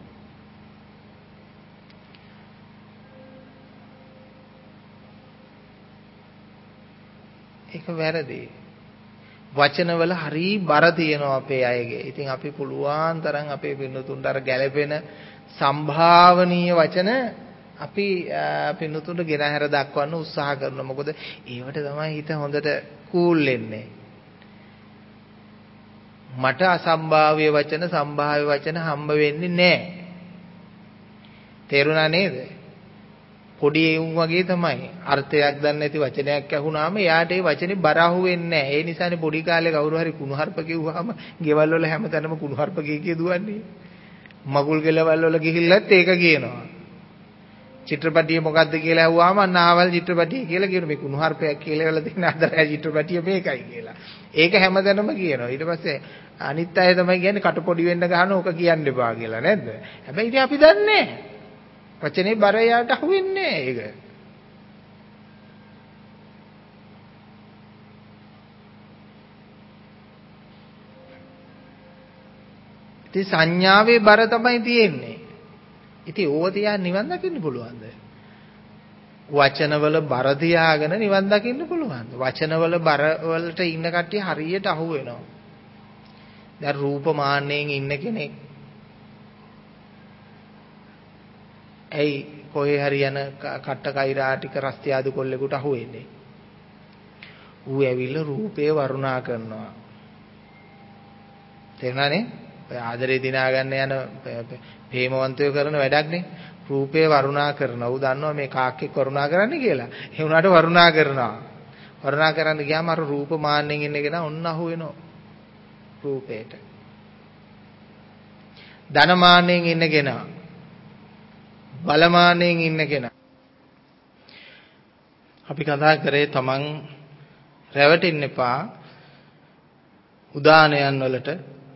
ඒක වැරදි. වචනවල හරි බර තියෙනවා අපේ අයගේ. ඉතින් අපි පුළුවන් තරම් අපේ පින්නතුන්ට අර ගැළපෙන සම්භාවනීය වචන අපි පින්නතුන්ට ගෙනහැර දක්වන්න උත්සාහ කරනවා. මොකද ඒවට තමයි හිත හොඳට කූල් වෙන්නේ. මට අසම්භාව්‍ය වචන සම්භාව්‍ය වචන හම්බ වෙන්නේ නැහැ. තේරුණා නේද? පොඩි එවුන් වගේ තමයි. අර්ථයක් දන්නේ නැති වචනයක් ඇහුනාම එයාට ඒ වචනේ බර අහුවෙන්නේ නැහැ. ඒ නිසානේ පොඩි කාලේ කවුරු හරි කුණුහරුප කිව්වහම ගෙවල් වල හැමතැනම කුණුහරුප කිය දුවන්නේ. මගුල් ගෙලවල් වල ගිහිල්ලත් ඒක කියනවා. චිත්‍රපටිය මොකද්ද කියලා අහුවාම අන්නාවල් චිත්‍රපටිය කියලා කියනවා. මේ කුණුහරුපයක් කියලා වල දෙන අදරය චිත්‍රපටිය මේකයි කියලා. ඒක හැමතැනම කියනවා. ඊට පස්සේ අනිත් අය තමයි කියන්නේ කටපොඩි වෙන්න ගහන ඕක කියන්න එපා කියලා නේද? හැබැයි ඉතින් අපි දන්නේ නැහැ. වචනේ බර යාට අහුවෙන්නේ නැහැ ඒක. ඉතින් සංඥාවේ බර තමයි තියෙන්නේ. ඉතින් ඕව තියා නිවන් දකින්න පුළුවන්ද? වචනවල බර තියාගෙන නිවන් දකින්න පුළුවන්ද? වචනවල බර වලට ඉන්න කට්ටිය හරියට අහු වෙනවා. දැන් රූපමාන්නයෙන් ඉන්න කෙනෙක් ඇයි කොහේ හරි යන කට්ට කෛරා ටික රස්තියාදු කොල්ලෙකුට අහුවෙන්නේ. ඌ ඇවිල්ලා රූපේ වර්ණනා කරනවා. තේරුණානේ? ඔය ආදරේ දිනා ගන්න යන ප්‍රේමවන්තයෝ කරන වැඩක්නේ. රූපේ වර්ණනා කරනවා. ඌ දන්නවා මේ කාක්කෙක් වර්ණනා කරන්න කියලා. ඒ වුණාට වර්ණනා කරනවා. වර්ණනා කරන්න ගියාම අර රූප මාන්නෙන් ඉන්න කෙනා ඔන්න අහු වෙනවා. රූපේට. ධනමාන්නෙන් ඉන්න කෙනා. බලමාන්නෙන් ඉන්න කෙනා. අපි කතා කරේ තමන් රැවටෙන්න එපා උදානයන් වලට,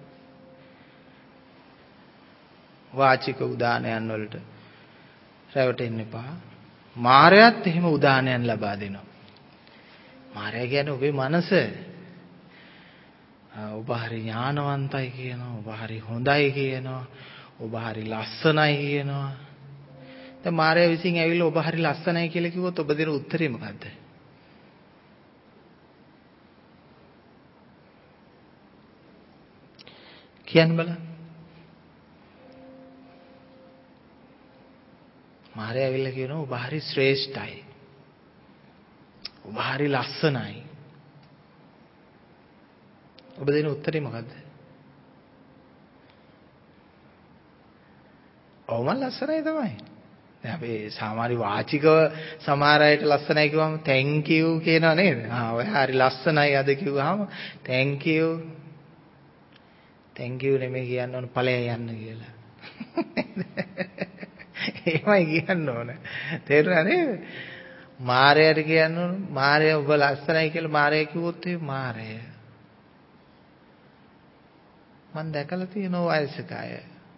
වාචික උදානයන් වලට රැවටෙන්න එපා. මායයත් එහෙම උදානයන් ලබා දෙනවා. මායя කියන්නේ ඔබේ මනස. ඔබ හරි ඥානවන්තයි කියනවා, ඔබ හරි හොඳයි කියනවා, ඔබ හරි ලස්සනයි කියනවා. දැන් මායя විසින් ඇවිල්ලා ඔබ හරි ලස්සනයි කියලා කිව්වොත් ඔබ දෙන උත්තරේ මොකද්ද? කියන්න බලන්න. මායя ඇවිල්ලා කියනවා ඔබ හරි ශ්‍රේෂ්ඨයි. ඔබ හරි ලස්සනයි. ඔබ දෙන උත්තරේ මොකද්ද? ඔව් මම ලස්සනයි තමයි. දැන් අපි සාමාන්‍ය වාචිකව සමහර අයට ලස්සනයි කිව්වම thank you කියනවා නේද? ඔය හරි ලස්සනයි අද කිව්වහම thank you. thank you නෙමෙයි කියන්න ඕන ඵලය යන්න කියලා. එහෙමයි කියන්න ඕන. තේරුණා නේද? මාරයට කියන්න ඕන මාරය ඔබ ලස්සනයි කියලා මාරය කිව්වොත් ඒ මාරය. මම දැකලා තියෙනවා වයසක අය.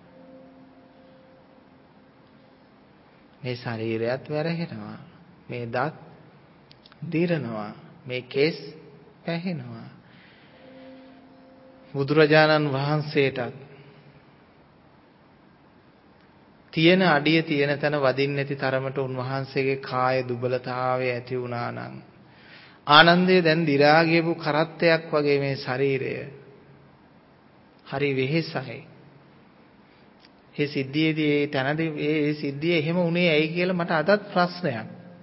මේ ශරීරයත් වැරහෙනවා. මේ දත් දිරනවා. මේ කෙස් පැහෙනවා. බුදුරජාණන් වහන්සේටත් තියෙන අඩිය තියෙන තැන වදින්න නැති තරමට උන්වහන්සේගේ කාය දුබලතාවය ඇති වුණා නම් ආනන්දේ දැන් දි รา ගියපු කරත්තයක් වගේ මේ ශරීරය හරි වෙහෙසයි. ඒ සිද්ධියේදී ඒ තැනදී ඒ සිද්ධිය එහෙම වුණේ ඇයි කියලා මට අදත් ප්‍රශ්නයක්.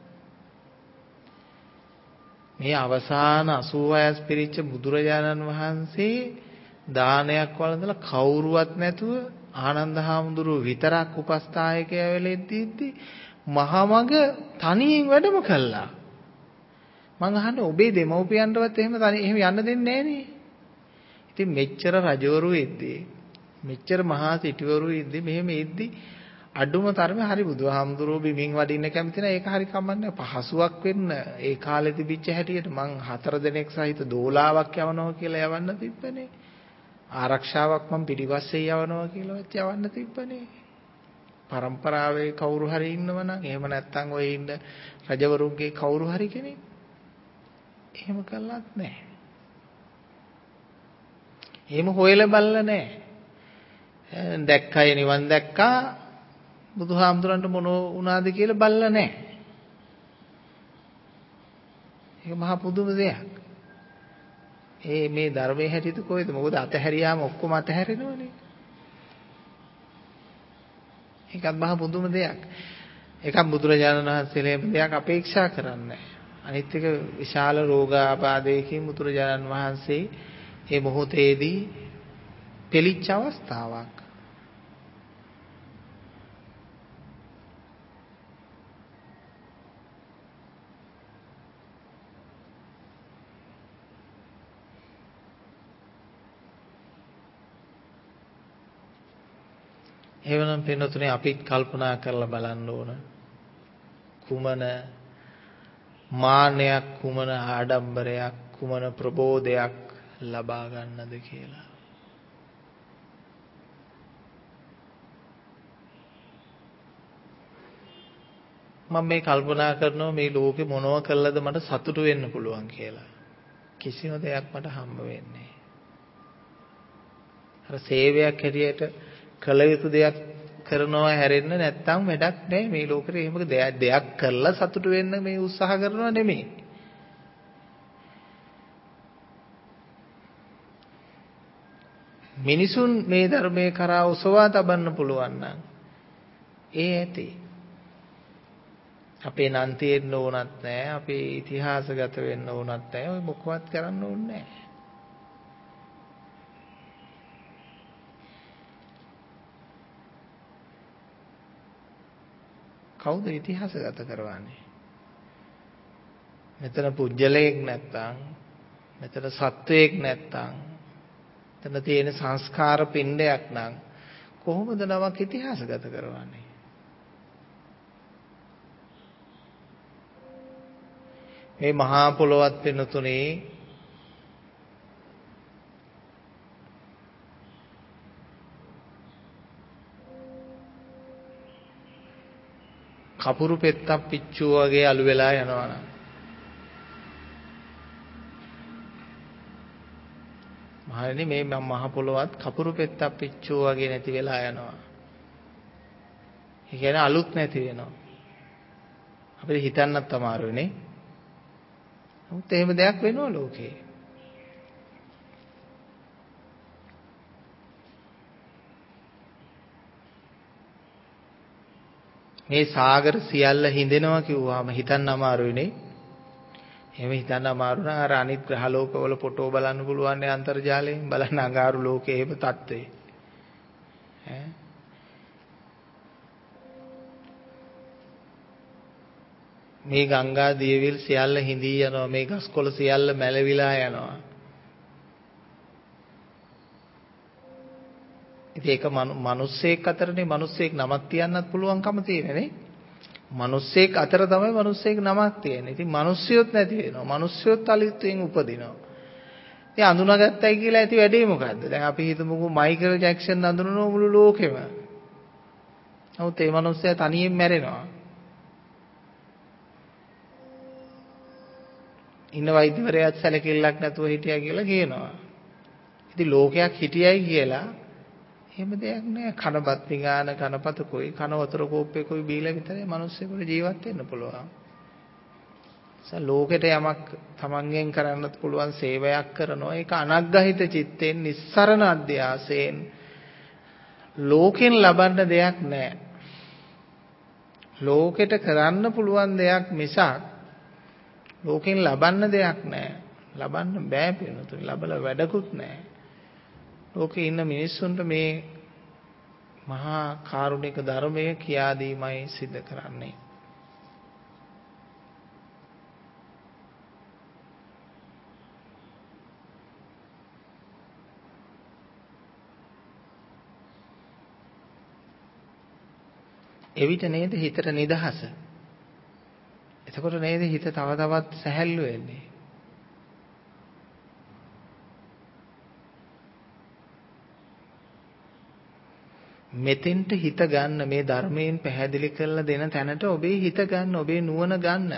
මේ අවසාන 80 වයස් පිරිච්ච බුදුරජාණන් වහන්සේ දානයක් වළඳලා කවුරුවත් නැතුව ආනන්ද හාමුදුරුවෝ විතරක් උපස්ථායකයා වෙලෙද්දී මහමග තනියෙන් වැඩම කළා. මං අහන්නේ ඔබේ දෙමව්පියන්ටවත් එහෙම යන්න දෙන්නේ නැහනේ. ඉතින් මෙච්චර රජවරු ඉද්දී මෙච්චර මහා සිටුවරු ඉද්දී මෙහෙම ඉද්දී අඩුම තරමේ හරි බුදුහාමුදුරුවෝ බිමින් වඩින්න කැමති නැහැ. ඒක හරි කමන්නේ පහසුවක් වෙන්න ඒ කාලේ තිබිච්ච හැටියට මං 4 දෙනෙක් සහිත දෝලාවක් යවනවා කියලා යවන්න තිබ්බනේ. ආරක්ෂාවක් මං පිටිපස්සේ යවනවා කියලාවත් යවන්න තිබ්බනේ. පරම්පරාවේ කවුරු හරි ඉන්නවනම් එහෙම නැත්නම් ඔය ඉන්න රජවරුන්ගේ කවුරු හරි කෙනෙක් එහෙම කළත් නැහැ. එහෙම හොයලා බලලා නැහැ. දැක්කය නිවන් දැක්කා බුදුහාමුදුරන්ට මොන වුණාද කියලා බලලා නැහැ. ඒක මහා පුදුම දෙයක්. මේ ධර්මයේ හැටියට කොහෙද? මොකද අතහැරියාම ඔක්කොම අතහැරෙනවනේ. ඒකත් මහා පුදුම දෙයක්. ඒකත් බුදුරජාණන් වහන්සේලේ දෙයක් අපේක්ෂා කරන්නේ. අනිත් එක විශාල රෝගාබාධයකින් බුදුරජාණන් වහන්සේ මේ මොහොතේදී පෙලිච්ච අවස්ථාවක්. එවනම් පින්නතුනේ අපිත් කල්පනා කරලා බලන්න ඕන කුමන මාන්නයක් කුමන ආඩම්බරයක් කුමන ප්‍රබෝධයක් ලබා ගන්නද කියලා. මම මේ කල්පනා කරනවා මේ ලෝකේ මොනව කළාද මට සතුටු වෙන්න පුළුවන් කියලා. කිසිම දෙයක් මට හම්බ වෙන්නේ නැහැ. අර සේවයක් හැටියට කළ යුතු දෙයක් කරනවා හැරෙන්න නැත්තම් වැඩක් නැහැ මේ ලෝකෙට. එහෙම දෙයක් කරලා සතුටු වෙන්න මේ උත්සාහ කරනවා නෙමෙයි. මිනිසුන් මේ ධර්මයේ කරා ඔසවා තබන්න පුළුවන් නම් ඒ ඇති. අපේ නම් තියෙන්න ඕනත් නැහැ. අපේ ඉතිහාසගත වෙන්න ඕනත් නැහැ. ඔය මොකවත් කරන්න ඕනේ නැහැ. කවුද ඉතිහාසගත කරවන්නේ? මෙතන පුජ්‍යලයක් නැත්තම්, මෙතන සත්වයක් නැත්තම්, මෙතන තියෙන සංස්කාර පින්ඩයක් නම් කොහොමද නමක් ඉතිහාසගත කරවන්නේ? මේ මහා පොළොවත් වෙනතුනේ කපුරු පෙත්තක් පිච්චුව වගේ අලු වෙලා යනවා නම් මහණෙනි මේ මහ පොළොවත් කපුරු පෙත්තක් පිච්චුව වගේ නැති වෙලා යනවා. ඒ කියන්නේ අලුත් නැති වෙනවා. අපිට හිතන්නත් අමාරුයි නේ. නමුත් එහෙම දෙයක් වෙනවා ලෝකේ. මේ සාගර සියල්ල හිඳෙනවා කිව්වම හිතන්න අමාරුයි නේ. එහෙම හිතන්න අමාරු නම් අර අනිත් ග්‍රහලෝකවල ෆොටෝ බලන්න පුළුවන් නේ අන්තර්ජාලයෙන්. බලන්න අඟහරු ලෝකයේ එහෙම තත්ත්වේ. ඈ මේ ගංගා දියවිල් සියල්ල හිඳී යනවා. මේ ගස්කොළ සියල්ල මැලවිලා යනවා. ඉතින් ඒක මිනිස්සෙක් අතරනේ මිනිස්සෙක් නමක් තියන්නත් පුළුවන්කම තියෙන්නේ. මිනිස්සෙක් අතර තමයි මිනිස්සෙක් නමක් තියෙන්නේ. ඉතින් මිනිස්සුයොත් නැති වෙනවා. මිනිස්සුයොත් අලුතෙන් උපදිනවා. ඉතින් අඳුනාගත්තයි කියලා ඇති වැඩේ මොකද්ද? දැන් අපි හිතමුකෝ මයිකල් ජැක්සන් අඳුනන මුළු ලෝකෙම. නමුත් ඒ මිනිස්සයා තනියෙන් මැරෙනවා. ඉන්න වෛද්‍යවරයාත් සැලකිල්ලක් නැතුව හිටියා කියලා කියනවා. ඉතින් ලෝකයක් හිටියයි කියලා එහෙම දෙයක් නෑ. කනපත් පිඟාන කනපත කොයි කන වතුර කෝප්පේ කොයි බීලා විතරයි මිනිස්සුන්ට ජීවත් වෙන්න පුළුවන්. ලෝකෙට යමක් තමන්ගෙන් කරන්නත් පුළුවන් සේවයක් කරනවා. ඒක අනග්ගහිත චිත්තෙන් නිස්සරණ අධ්‍යාසයෙන් ලෝකෙන් ලබන්න දෙයක් නෑ. ලෝකෙට කරන්න පුළුවන් දෙයක් මිසක් ලෝකෙන් ලබන්න දෙයක් නෑ. ලබන්න බෑ පිළිතුරු. ලබලා වැඩකුත් නෑ. ලෝකේ ඉන්න මිනිස්සුන්ට මේ මහා කාරුණික ධර්මය කියා දීමයි සිද්ධ කරන්නේ. එවිට නේද හිතට නිදහස. එතකොට නේද හිත තව තවත් සැහැල්ලු වෙන්නේ. මෙතෙන්ට හිත ගන්න මේ ධර්මයෙන් පැහැදිලි කරලා දෙන තැනට ඔබේ හිත ගන්න, ඔබේ නුවණ ගන්න.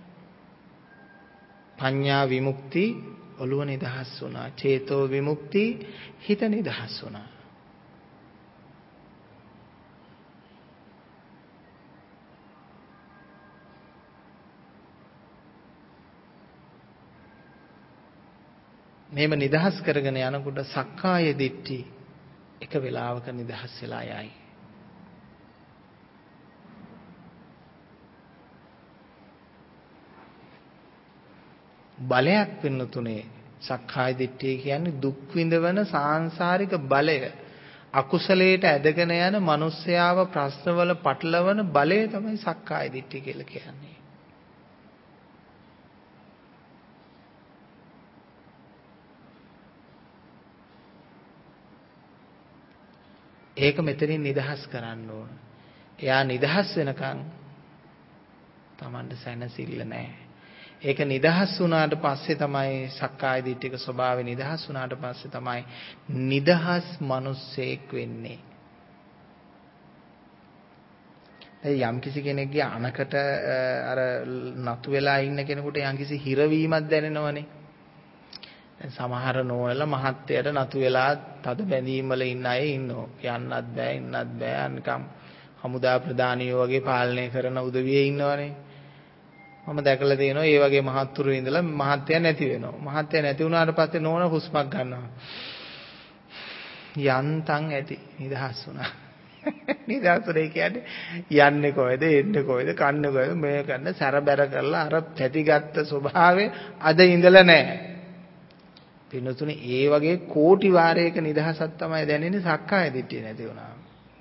පඤ්ඤා විමුක්ති ඔළුව නිදහස් වුණා. චේතෝ විමුක්ති හිත නිදහස් වුණා. මේව නිදහස් කරගෙන යනකොට සක්කාය දිට්ඨි එක වෙලාවක නිදහස් වෙලා යයි. බලයක් වෙන තුනේ සක්කාය දිට්ඨිය කියන්නේ දුක් විඳවන සාංශාරික බලය. අකුසලයට ඇදගෙන යන මිනිස්යාව ප්‍රශ්නවල පටලවන බලය තමයි සක්කාය දිට්ඨිය කියලා කියන්නේ. ඒක මෙතනින් නිදහස් කරන්න ඕන. එයා නිදහස් වෙනකන් Tamanට සැනසෙල්ල නැහැ. ඒක නිදහස් වුණාට පස්සේ තමයි සක්කාය දිට්ඨික ස්වභාවය නිදහස් වුණාට පස්සේ තමයි නිදහස් මිනිස්සෙක් වෙන්නේ. යම් කිසි කෙනෙක්ගේ අනකට අර නතු වෙලා ඉන්න කෙනෙකුට යම් කිසි හිරවීමක් දැනෙනවනේ. සමහර නෝනලා මහත්යට නතු වෙලා තද බැඳීම් වල ඉන්න අය ඉන්නවා. යන්නත් බෑ, ඉන්නත් බෑ. නිකම් හමුදා ප්‍රධානියෝ වගේ පාලනය කරන උදවියේ ඉන්නවනේ. මම දැකලා තියෙනවා ඒ වගේ මහත්තුරු ඉඳලා මහත්ය නැති වෙනවා. මහත්ය නැති වුණාට පස්සේ නෝන හුස්මක් ගන්නවා. යන්තම් ඇති නිදහස් වුණා. නිදහසුනේ කියන්නේ යන්නේ කොහෙද එන්නේ කොහෙද කන්නේ කොහෙද මේ කරන සැරබැර කරලා අර පැතිගත්ත ස්වභාවය අද ඉඳලා නැහැ. පින්නතුනේ ඒ වගේ කෝටි වාරයක නිදහසක් තමයි දැනෙන්නේ සක්කාය දිට්ඨිය නැති වුණාම.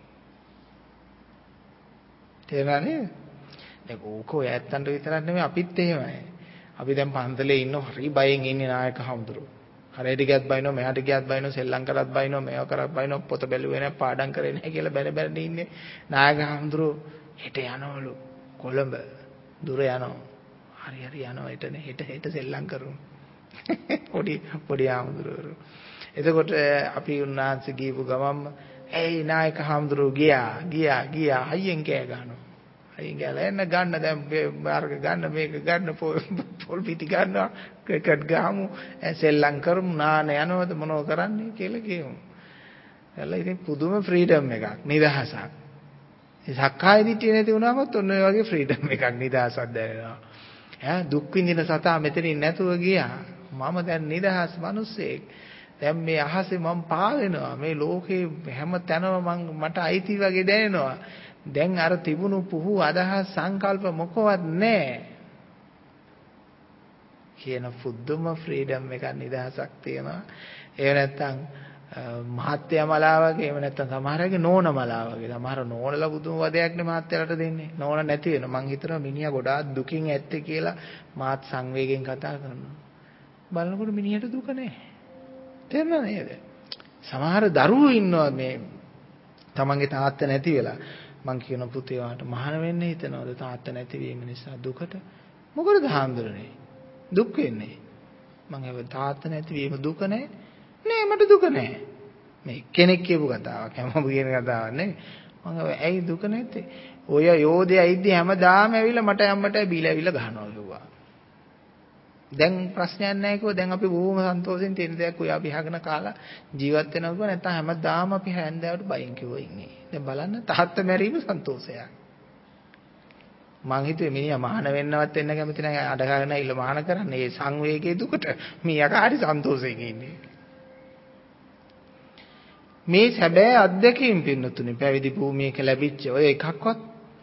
තේරුණානේ? දැන් ඕක ඔය ඇත්තන්ට විතරක් නෙමෙයි අපිත් එහෙමයි. අපි දැන් පන්සලේ ඉන්න හරි බයෙන් ඉන්නේ නායක හමුදුරු. හරියට ගියත් බයිනෝ මෙහාට ගියත් බයිනෝ ශ්‍රී ලංකාවට බයිනෝ මේව කරත් බයිනෝ පොත බැලුවේ නැහැ පාඩම් කරේ නැහැ කියලා බැන බැන ඉන්නේ නායක හමුදුරු හෙට යනවලු කොළඹ දුර යනවා. හරි යනවා හෙටනේ හෙට සෙල්ලම් කරමු. පොඩි හමුදුරු. එතකොට අපි උන්වහන්සේ ගිහපු ගමම්ම ඇයි නායක හමුදුරු ගියා හයියෙන් කෑ ගන්නවා. අයින් ගාලා එන්න ගන්න දැන් මාර්ග ගන්න මේක ගන්න පොල් පිටි ගන්නවා ක්‍රිකට් ගහමු සෙල්ලම් කරමු නාන යනවද මොනව කරන්නේ කියලා කියමු. එලා ඉතින් පුදුම ෆ්‍රීඩම් එකක් නිදහසක්. ඒ සක්කාය දිට්ඨිය නැති වුණාමත් ඔන්න ඔය වගේ ෆ්‍රීඩම් එකක් නිදහසක් දැනෙනවා. දුක් විඳින සතා මෙතනින් නැතුව ගියා. මම දැන් නිදහස් මිනිස්සෙක්. දැන් මේ අහසේ මම පාවෙනවා. මේ ලෝකේ හැම තැනම මට අයිති වගේ දැනෙනවා. දැන් අර තිබුණු පුහු අදහස් සංකල්ප මොකවත් නැහැ කියන පුදුම ෆ්‍රීඩම් එකක් නිදහසක් තියෙනවා. ඒ නැත්තම් මහත්යමලා වගේ එහෙම නැත්තම් සමහරගේ නෝනමලා වගේ. සමහර නෝනලා පුදුම වදයක්නේ මහත්යලට දෙන්නේ. නෝන නැති වෙන. මං හිතනවා මිනිහා ගොඩාක් දුකින් ඇත්තේ කියලා මාත් සංවේගයෙන් කතා කරනවා. බලනකොට මිනිහට දුක නැහැ. තේරුණා නේද? සමහර දරුවෝ ඉන්නවා මේ තමන්ගේ තාත්තා නැති වෙලා මං කියන පුතේ වාට මහාන වෙන්න හිතනවද තාත්තා නැති වීම නිසා දුකට මොකටද හාමුදුරනේ දුක් වෙන්නේ මං හැව තාත්තා නැති වීම දුක නෑ මට දුක නෑ මේ කෙනෙක් කියපු කතාවක් හැමෝම කියන කතාවක් නේ මං ඇයි දුක නැත්තේ ඔය යෝධය ඇයිද්දි හැමදාම ඇවිල්ලා මට අම්මට බීලා ගහනවා කිව්වා දැන් ප්‍රශ්නයක් නැහැ කිව්වා දැන් අපි බොහොම සන්තෝෂෙන් තියෙන දෙයක් ඔය අපි හගෙන කාලා ජීවත් වෙනවා කිව්වා නැත්නම් හැමදාම අපි හැන්දෑවට බයින් කිව්වා ඉන්නේ දැන් බලන්න තාත්තා මැරීම සන්තෝෂයක් මං හිතුවේ මිනිහා මහාන වෙන්නවත් වෙන්න කැමති නැහැ අඩ ගන්න ඉල්ල මහාන කරන්නේ ඒ සංවේගයේ දුකට මීයා හරි සන්තෝෂයෙන් ඉන්නේ මේ සැබෑ අත්දැකීම් පින්නතුනේ පැවිදි භූමියක ලැබිච්ච ඔය එකක්වත්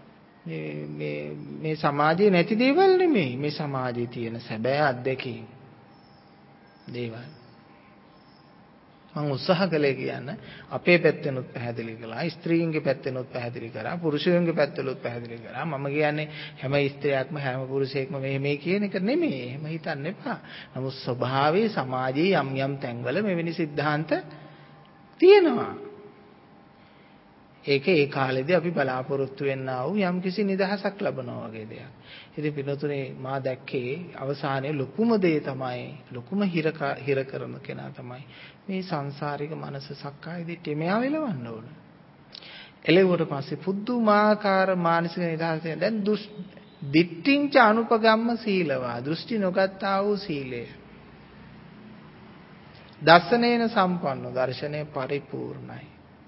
මේ සමාජයේ නැති දේවල් නෙමෙයි මේ සමාජයේ තියෙන සැබෑ අත්දැකීම් දේවල් මම උත්සාහ කළේ කියන්න අපේ පැත්තෙනුත් පැහැදිලි කළා ස්ත්‍රීන්ගේ පැත්තෙනුත් පැහැදිලි කරා පුරුෂයන්ගේ පැත්තලුත් පැහැදිලි කරා මම කියන්නේ හැම ස්ත්‍රියක්ම හැම පුරුෂයෙක්ම මේ කියන එක නෙමෙයි එහෙම හිතන්න එපා නමුත් ස්වභාවයේ සමාජයේ යම් තැන්වල මෙවැනි સિદ્ધාන්ත තියෙනවා ඒක ඒ කාලෙදී අපි බලාපොරොත්තු වෙන්නා වූ යම්කිසි නිදහසක් ලබනවා වගේ දෙයක්. ඉතින් පිටුතුනේ මා දැක්කේ අවසානයේ ලොකුම දේ තමයි ලොකුම හිර කරන කෙනා තමයි මේ සංසාරික මනස සක්කාය දිට්ඨිය මෙයා වෙලවන්න ඕන. එළෙව්වට පස්සේ පුදුමාකාර මානසික නිදහසක් දැන් දිට්ඨිංච අනුපගම්ම සීලවා දෘෂ්ටි නොගත්තා වූ සීලය. දර්ශනේන සම්පන්න දර්ශනය පරිපූර්ණයි.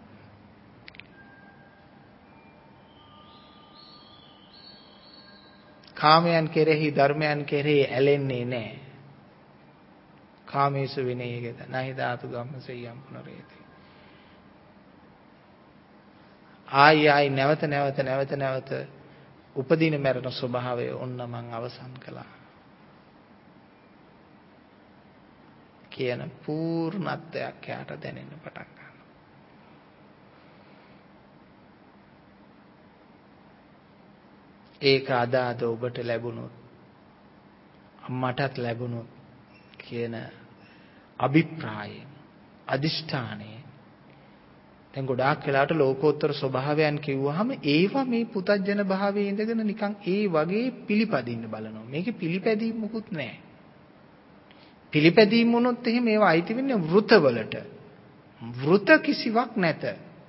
කාමයන් කෙරෙහි ධර්මයන් කෙරෙහි ඇලෙන්නේ නැහැ. කාමේසු විනයයේද නැහි ධාතු ගම්මසෙයම් පුනරේති. ආයි නැවත උපදින මරණ ස්වභාවය ඔන්න මං අවසන් කළා. කියන පූර්ණත්වයක් යාට දැනෙන්න පටන් ගන්නවා. ඒක අද ඔබට ලැබුණොත් මටත් ලැබුණොත් කියන අභිප්‍රායයෙන් අදිෂ්ඨානයෙන් දැන් ගොඩාක් වෙලාවට ලෝකෝත්තර ස්වභාවයන් කිව්වහම ඒවා මේ පුතජන භාවයේ ඉඳගෙන නිකන් ඒ වගේ පිළිපදින්න බලනවා. මේකේ පිළිපැදීම් මොකුත් නැහැ. පිළිපැදීම් වුණොත් එහෙම ඒවා අයිති වෙන්නේ වෘතවලට. වෘත කිසිවක් නැත.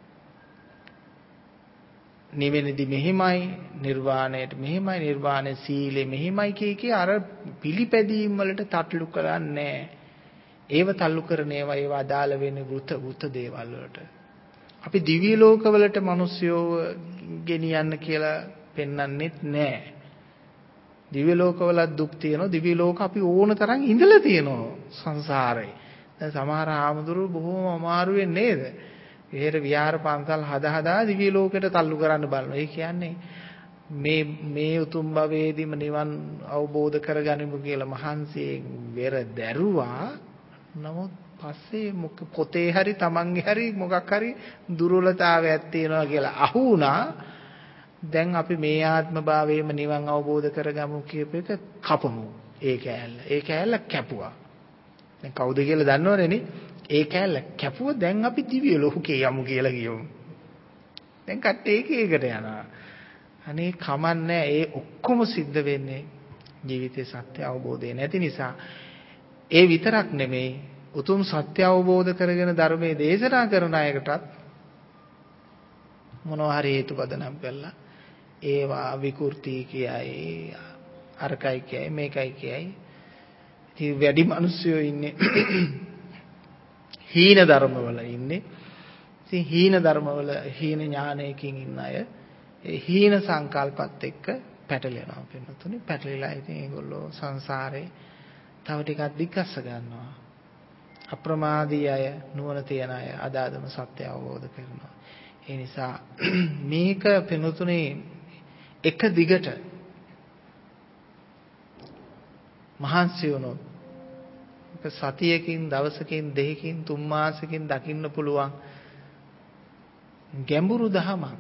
නිවෙනදි මෙහිමයි නිර්වාණයට මෙහිමයි නිර්වාණ සීලෙ මෙහිමයි කී අර පිළිපැදීම් වලට තටලු කරන්නේ ඒව තල්ලු කරන ඒවා අදාළ වෙන්නේ වෘත දේවල් වලට අපි දිව්‍ය ලෝකවලට මිනිස්සුયો ගෙනියන්න කියලා පෙන්වන්නෙත් නෑ දිව්‍ය ලෝකවල දුක් තියෙනවා දිව්‍ය ලෝක අපි ඕන තරම් ඉඳලා තියෙනවා සංසාරේ දැන් සමහර ආමඳුරු බොහොම අමාරුවෙන් නේද විහෙර විහාර පන්සල් හදා දිව්‍ය ලෝකයට තල්ලු කරන්න බලනවා. ඒ කියන්නේ මේ උතුම් භවයේදීම නිවන් අවබෝධ කරගනිමු කියලා මහන්සියෙන් වෙර දැරුවා. නමුත් පස්සේ පොතේ හරි තමන්ගේ හරි මොකක් හරි දුර්වලතාවයක් තියෙනවා කියලා අහු වුණා. දැන් අපි මේ ආත්ම භාවයේම නිවන් අවබෝධ කරගමු කියප එක කපමු. ඒ කෑල්ල කැපුවා. දැන් කවුද කියලා දන්නවනේ නේ. ඒ කෑල්ල කැපුව දැන් අපි දිව්‍ය ලෝකේ යමු කියලා කියමු. දැන් කට්ටිය ඒකට යනවා. අනේ කමන්නේ ඒ ඔක්කොම සිද්ධ වෙන්නේ ජීවිතේ සත්‍ය අවබෝධය නැති නිසා. ඒ විතරක් නෙමෙයි උතුම් සත්‍ය අවබෝධ කරගෙන ධර්මයේ දේශනා කරන අයකටත් මොනවා හරි හේතුපදනම් කරලා ඒවා විකෘති කියයි අරකයි කියයි මේකයි කියයි. ඉතින් වැඩි මිනිස්සුયો ඉන්නේ හීන ධර්මවල ඉන්නේ. ඉතින් හීන ධර්මවල හීන ඥානයකින් ඉන්න අය ඒ හීන සංකල්පත් එක්ක පැටලෙනවා පින්නතුනි. පැටලිලා ඉතින් ඒගොල්ලෝ සංසාරේ තව ටිකක් දිග්ගස්ස ගන්නවා. අප්‍රමාදී අය නුවණ තියන අය අදාදම සත්‍ය අවබෝධ කරනවා. ඒ නිසා මේක පින්නතුනි එක දිගට මහන්සි වුණොත් සතියකින් දවසකින් දෙකකින් තුන් මාසෙකින් දකින්න පුළුවන් ගැඹුරු දහමක්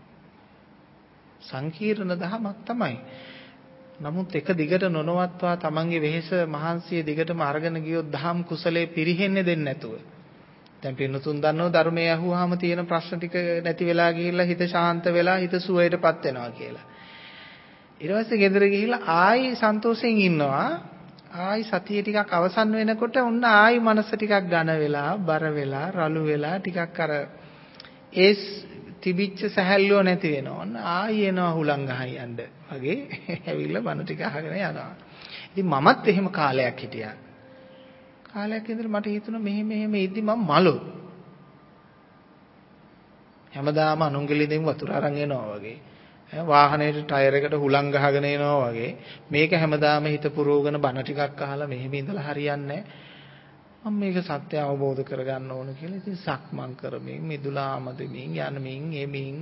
සංකීර්ණ දහමක් තමයි. නමුත් එක දිගට නොනවත්වා තමන්ගේ වෙහෙස මහන්සිය දිගටම අරගෙන ගියොත් දහම් කුසලයේ පිරෙහෙන්නේ දෙන්නේ නැතුව. දැන් පින්නතුන් දන්නව ධර්මයේ අහුවාම තියෙන ප්‍රශ්න ටික නැති වෙලා ගිහිල්ලා හිත ශාන්ත වෙලා හිත සුවයටපත් වෙනවා කියලා. ඊට පස්සේ ගෙදර ගිහිල්ලා ආයි සන්තෝෂයෙන් ඉන්නවා. ආයි සතිය ටිකක් අවසන් වෙනකොට ඔන්න ආයි මනස ටිකක් ඝන වෙලා බර වෙලා රළු වෙලා ටිකක් අර ඒ තිබිච්ච සැහැල්ලුව නැති වෙනවා. ඔන්න ආයි එනවා හුලං ගහයි යන්න වගේ ඇවිල්ලා බන ටික අහගෙන යනවා. ඉතින් මමත් එහෙම කාලයක් හිටියා. කාලයක් ඉඳලා මට හිතුණා මෙහෙම ඉද්දි මම මලු. හැමදාම අනුංගලින්ෙන් වතුර අරන් එනවා වගේ. වාහනේට ටයර් එකට හුලං ගහගෙන එනවා වගේ. මේක හැමදාම හිත පුරවගෙන බන ටිකක් අහලා මෙහෙම ඉඳලා හරියන්නේ නැහැ. මම මේක සත්‍ය අවබෝධ කරගන්න ඕන කියලා ඉතින් සක්මන් කරමින් මිදුලාම දෙමින් යනමින් එමින්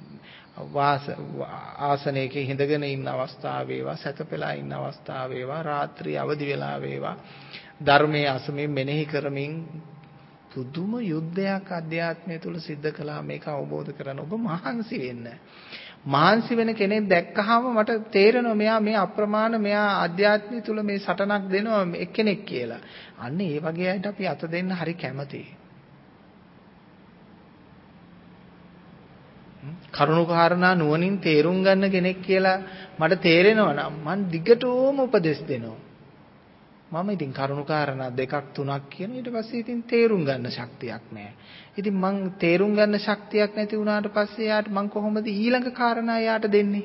ආසනයක හිඳගෙන ඉන්න අවස්ථාව වේවා සැතපෙලා ඉන්න අවස්ථාව වේවා රාත්‍රී අවදි වෙලා වේවා ධර්මයේ අසමින් මෙනෙහි කරමින් පුදුම යුද්ධයක් අධ්‍යාත්මය තුල සිද්ධ කළා. මේක අවබෝධ කරගන්න ඔබ මහන්සි වෙන්න. මහන්සි වෙන කෙනෙක් දැක්කහම මට තේරෙනවා මෙයා මේ අප්‍රමාණ මෙයා අධ්‍යාත්මය තුල මේ සටනක් දෙනවා එක්කෙනෙක් කියලා. අන්න ඒ වගේ අයට අපි අත දෙන්න හරි කැමතියි. කරුණාකාරණා නුවණින් තේරුම් ගන්න කෙනෙක් කියලා මට තේරෙනවා නම් මං දිගටම උපදෙස් දෙනවා. මම ඉතින් කරුණාකාරණා දෙකක් තුනක් කියන ඊට පස්සේ ඉතින් තේරුම් ගන්න ශක්තියක් නැහැ. ඉතින් මං තේරුම් ගන්න ශක්තියක් නැති වුණාට පස්සේ යාට මං කොහොමද ඊළඟ කාරණා යාට දෙන්නේ?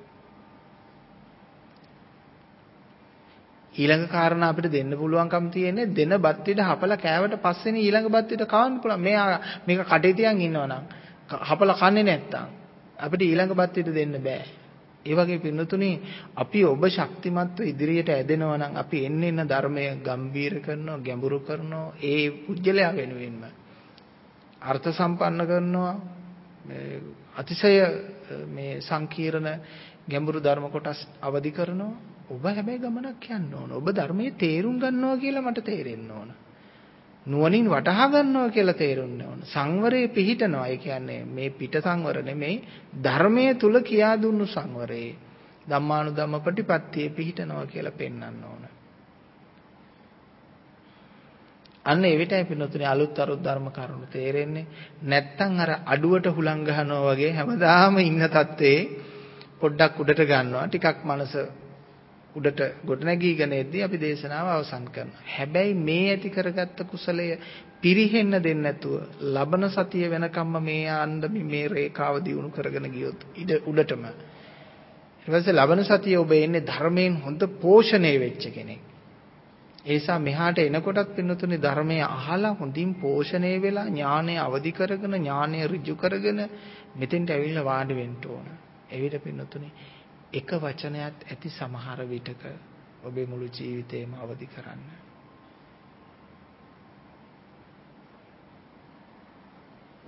ඊළඟ කාරණා අපිට දෙන්න පුළුවන්කම තියෙන්නේ දෙන බත් පිට හපලා කෑවට පස්සේනේ ඊළඟ බත් පිට කවන්න පුළුවන්. මෙයා මේක කඩේ තියන් ඉන්නවනම් හපලා කන්නේ නැත්තම් අපිට ඊළඟ බත් පිට දෙන්න බෑ. ඒ වගේ පින්නතුනි අපි ඔබ ශක්තිමත්ව ඉදිරියට ඇදෙනවා නම් අපි එන්න ධර්මය ගම්බීර කරනවා ගැඹුරු කරනවා ඒ පුජ්‍යලයා වෙනුවෙන්ම අර්ථ සම්පන්න කරනවා අතිශය මේ සංකීර්ණ ගැඹුරු ධර්ම කොටස් අවදි කරනවා. ඔබ හැබැයි ගමනක් යන්න ඕන. ඔබ ධර්මයේ තේරුම් ගන්නවා කියලා මට තේරෙන්න ඕන. නුවණින් වටහා ගන්නවා කියලා තේරුන්න ඕන. සංවරයේ පිහිටනවා. ඒ කියන්නේ මේ පිට සංවර නෙමෙයි ධර්මයේ තුල කියා දුන්නු සංවරේ. ධම්මානුධම්ම ප්‍රතිපත්තියේ පිහිටනවා කියලා පෙන්වන්න ඕන. අන්න ඒ විතරයි පින්නතුනේ අලුත් ධර්ම කරුණු තේරෙන්නේ. නැත්තම් අර අඩුවට හුලං ගහනවා වගේ හැමදාම ඉන්න තත්ත්වේ පොඩ්ඩක් උඩට ගන්නවා. ටිකක් මනස උඩට ගොඩනැගීගෙන එද්දී අපි දේශනාව අවසන් කරනවා. හැබැයි මේ ඇති කරගත්ත කුසලය පිරිහෙන්න දෙන්නේ නැතුව ලබන සතිය වෙනකම්ම මේ ආන්දමි මේ රේඛාව දියුණු කරගෙන ගියොත් උඩටම ඊට පස්සේ ලබන සතිය ඔබ එන්නේ ධර්මයෙන් හොඳ පෝෂණය වෙච්ච කෙනෙක්. ඒ නිසා මෙහාට එනකොටත් පින්නතුනේ ධර්මය අහලා හොඳින් පෝෂණය වෙලා ඥානය අවදි කරගෙන ඥානය ඍජු කරගෙන මෙතෙන්ට ඇවිල්ලා වාඩි වෙන්න ඕන. එවිට පින්නතුනේ එක වචනයක් ඇති සමහර විටක ඔබේ මුළු ජීවිතේම අවදි කරන්න.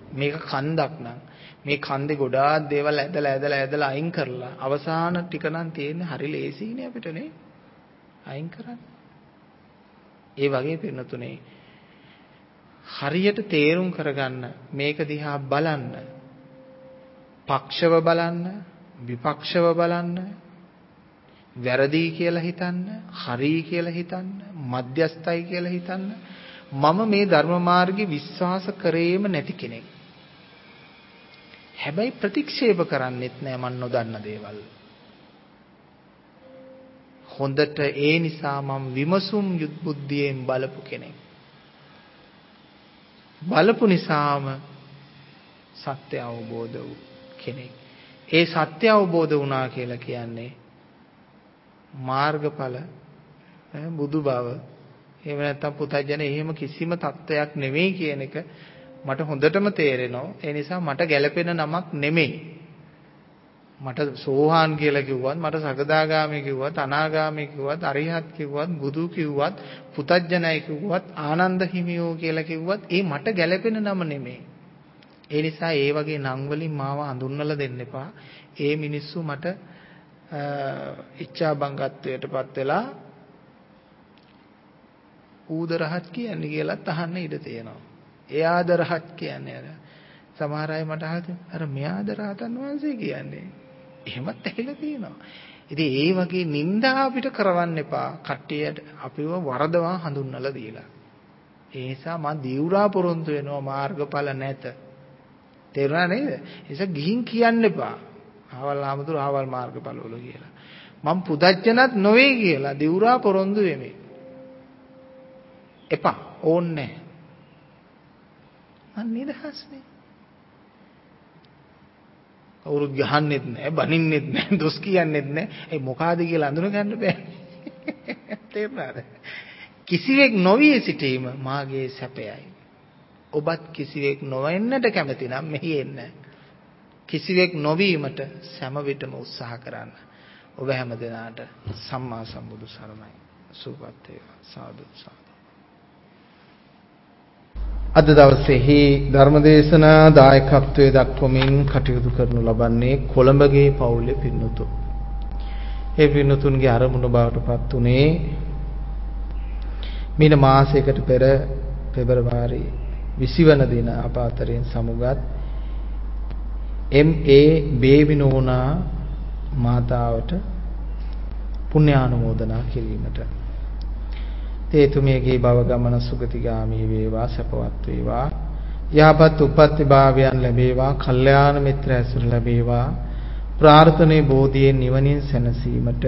මේක කන්දක් නම් මේ කන්දේ ගොඩාක් දේවල් ඇදලා අයින් කරලා අවසාන ටික නම් තියෙන්නේ හරි ලේසියිනේ අපිට නේ අයින් කරන්න. ඒ වගේ පින්නතුනේ හරියට තේරුම් කරගන්න මේක දිහා බලන්න. පක්ෂව බලන්න, විපක්ෂව බලන්න, වැරදි කියලා හිතන්න, හරි කියලා හිතන්න, මධ්‍යස්ථයි කියලා හිතන්න. මම මේ ධර්ම මාර්ගේ විශ්වාස කරේම නැති කෙනෙක්. හැබැයි ප්‍රතික්ෂේප කරන්නෙත් නෑ මන් නොදන්න දේවල්. හොඳට ඒ නිසා මම විමසුම් බුද්ධියෙන් බලපු කෙනෙක්. බලපු නිසාම සත්‍ය අවබෝධ වූ කෙනෙක්. ඒ සත්‍ය අවබෝධ වුණා කියලා කියන්නේ මාර්ගඵල බුදු බව. එහෙම නැත්නම් පුතඥ එහෙම කිසිම தත්වයක් නෙමෙයි කියන එක මට හොඳටම තේරෙනවා. ඒ නිසා මට ගැළපෙන නමක් නෙමෙයි. මට සෝහාන් කියලා කිව්වත්, මට සකදාගාමී කිව්වත්, අනාගාමී කිව්වත්, අරිහත් කිව්වත්, බුදු කිව්වත්, පුතඥයි කිව්වත්, ආනන්ද හිමියෝ කියලා කිව්වත් ඒ මට ගැළපෙන නම නෙමෙයි. ඒ නිසා ඒ වගේ නම් වලින් මාව හඳුන්වලා දෙන්න එපා. ඒ මිනිස්සු මට ඉච්ඡා බංගත්වයටපත් වෙලා ඌදරහත් කියන්නේ කියලාත් අහන්න ඉඩ තියෙනවා. එයාද රහත් කියන්නේ අර සමහර අය මට අහලා අර මෙයාද රහතන් වහන්සේ කියන්නේ. එහෙමත් ඇහිලා තියෙනවා. ඉතින් ඒ වගේ නිନ୍ଦා අපිට කරවන්න එපා. කට්ටියට අපිව වරදවා හඳුන්වලා දීලා. ඒ නිසා මම දිවුරා පොරොන්දු වෙනවා මාර්ගඵල නැත. තේරුණා නේද? ඒ නිසා ගිහින් කියන්න එපා. ආවල් ආමතුරු ආවල් මාර්ගඵල වල කියලා. මම පුදච්චනත් නොවේ කියලා දිවුරා පොරොන්දු වෙමි. එපා ඕන්නේ නැහැ. මම නිදහස්නේ. කවුරුත් ගහන්නෙත් නැහැ, බනින්නෙත් නැහැ, දොස් කියන්නෙත් නැහැ. ඒ මොකාද කියලා අඳුන ගන්න බෑ. තේරුණාද? කිසිවෙක් නොවිය සිටීම මාගේ සැපයයි. ඔබත් කිසිවෙක් නොවෙන්නට කැමති නම් මෙහි එන්න. කිසිවෙක් නොවීමට සෑම විටම උත්සාහ කරන්න. ඔබ හැම දිනාට සම්මා සම්බුදු සරණයි. සුවපත් වේවා. සාදු සාදු. අද දවසේහි ධර්මදේශනා දායකත්වයේ දක්වමින් කටයුතු කරනු ලබන්නේ කොළඹගේ පවුලේ පින්නතුන්. ඒ පින්නතුන්ගේ අරමුණ බවට පත් උනේ මීට මාසයකට පෙර පෙබරවාරි 20 වන දින අප අතරින් සමුගත් MA බේවිනෝනා මාතාවට පුණ්‍යානුමෝදනා කිරීමට තේතුමියගේ භව ගමන සුගතිගාමී වේවා සපවත් වේවා යහපත් උපත්ති භාවයන් ලැබේවා කල්යාණ මිත්‍ර ඇසුර ලැබේවා ප්‍රාර්ථනේ බෝධියෙන් නිවනින් සැනසීමට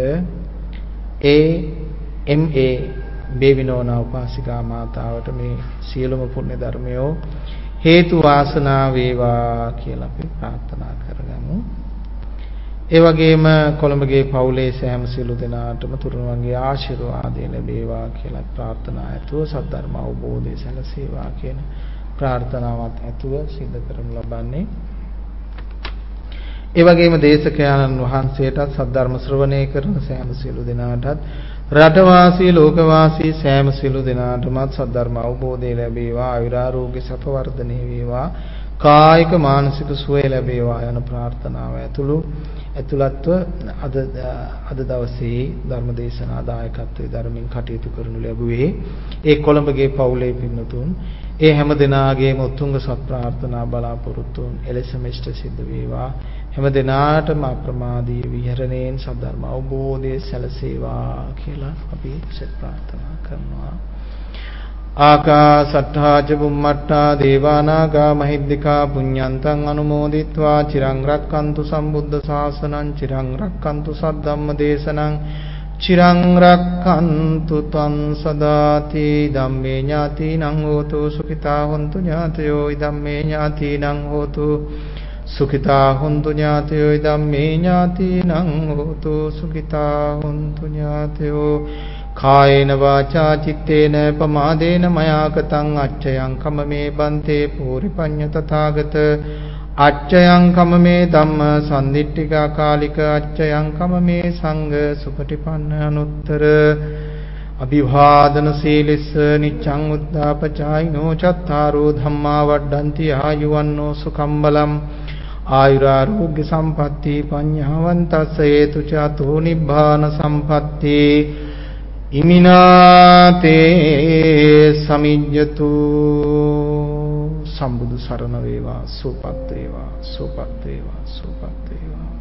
MA බේවිනෝනා උපාසිකා මාතාවට මේ සියලුම පුණ්‍ය ධර්මයෝ හේතු වාසනා වේවා කියලා අපි ප්‍රාර්ථනා කරගමු. ඒ වගේම කොළඹගේ පවුලේ සෑම සියලු දෙනාටම තුරුණුවන්ගේ ආශිර්වාදය ලැබේවා කියලා ප්‍රාර්ථනා ඇතුව සද්ධර්ම අවබෝධය සැලසේවා කියන ප්‍රාර්ථනාවත් ඇතුව සිදු කරනු ලබන්නේ. ඒ වගේම දේශකයන්න් වහන්සේටත් සද්ධර්ම ශ්‍රවණය කරන සෑම සියලු දෙනාටත් රටවාසී ලෝකවාසී සෑම සියලු දෙනාටම සද්ධර්ම අවබෝධය ලැබේවා ආයුරාෝග්‍ය සප වර්ධනය වේවා කායික මානසික සුවය ලැබේවා යන ප්‍රාර්ථනාව ඇතුළත්ව අද දවසේ ධර්ම දේශනා දායකත්වයේ ධර්මින් කටයුතු කරනු ලැබුවේ ඒ කොළඹගේ පවුලේ පින්නතුන් ඒ හැම දිනාගේම උතුංග සත් ප්‍රාර්ථනා බලාපොරොත්තුන් එලෙසම ඉෂ්ට සිද්ධ වේවා හැම දිනාටම අප්‍රමාදී විහරණයෙන් සද්ධර්ම අවබෝධය සැලසේවා කියලා අපි සත් ප්‍රාර්ථනා කරනවා. ආකාසට්ඨා ච බුම්මට්ඨා දේවානාගා මහිද්దికා පුඤ්ඤන්තං අනුමෝදිත්වා චිරං රක්칸තු සම්බුද්ධ ශාසනං චිරං රක්칸තු සද්ධම්ම දේශනං චිරං රක්칸තු ත්වං සදාති ධම්මේ ඥාතිනං හෝතු සුඛිතා හොන්තු ඥාතයෝ ධම්මේ ඥාතිනං හෝතු සුඛිතා හොන්තු ඥාතයෝ ධම්මේ ඥාතිනං හෝතු සුඛිතා හොන්තු ඥාතයෝ කායේන වාචා චිත්තේන පමාදේන මයා කතං අච්චයං කමමේ බන්තේ පූරිපඤ්ඤ තථාගත අච්චයං කමමේ ධම්ම සම්දිට්ඨිකා කාලික අච්චයං කමමේ සංඝ සුපටිපන්න අනුත්තර අභිවාදන සීලස්ස නිච්ඡං උද්ධාපචායිනෝ චත්තාරෝ ධම්මා වඩ්ඩಂತಿ ආයුවන්නෝ සුඛම් බලම් ආයුරාෝග්‍ය සම්පatti පඤ්ඤාවන්තස්ස හේතු චතෝ නිබ්බාන සම්පatti ඉමිනාතේ සමිඤ්ඤතු සම්බුදු සරණ වේවා සෝපත් වේවා සෝපත් වේවා සෝපත් වේවා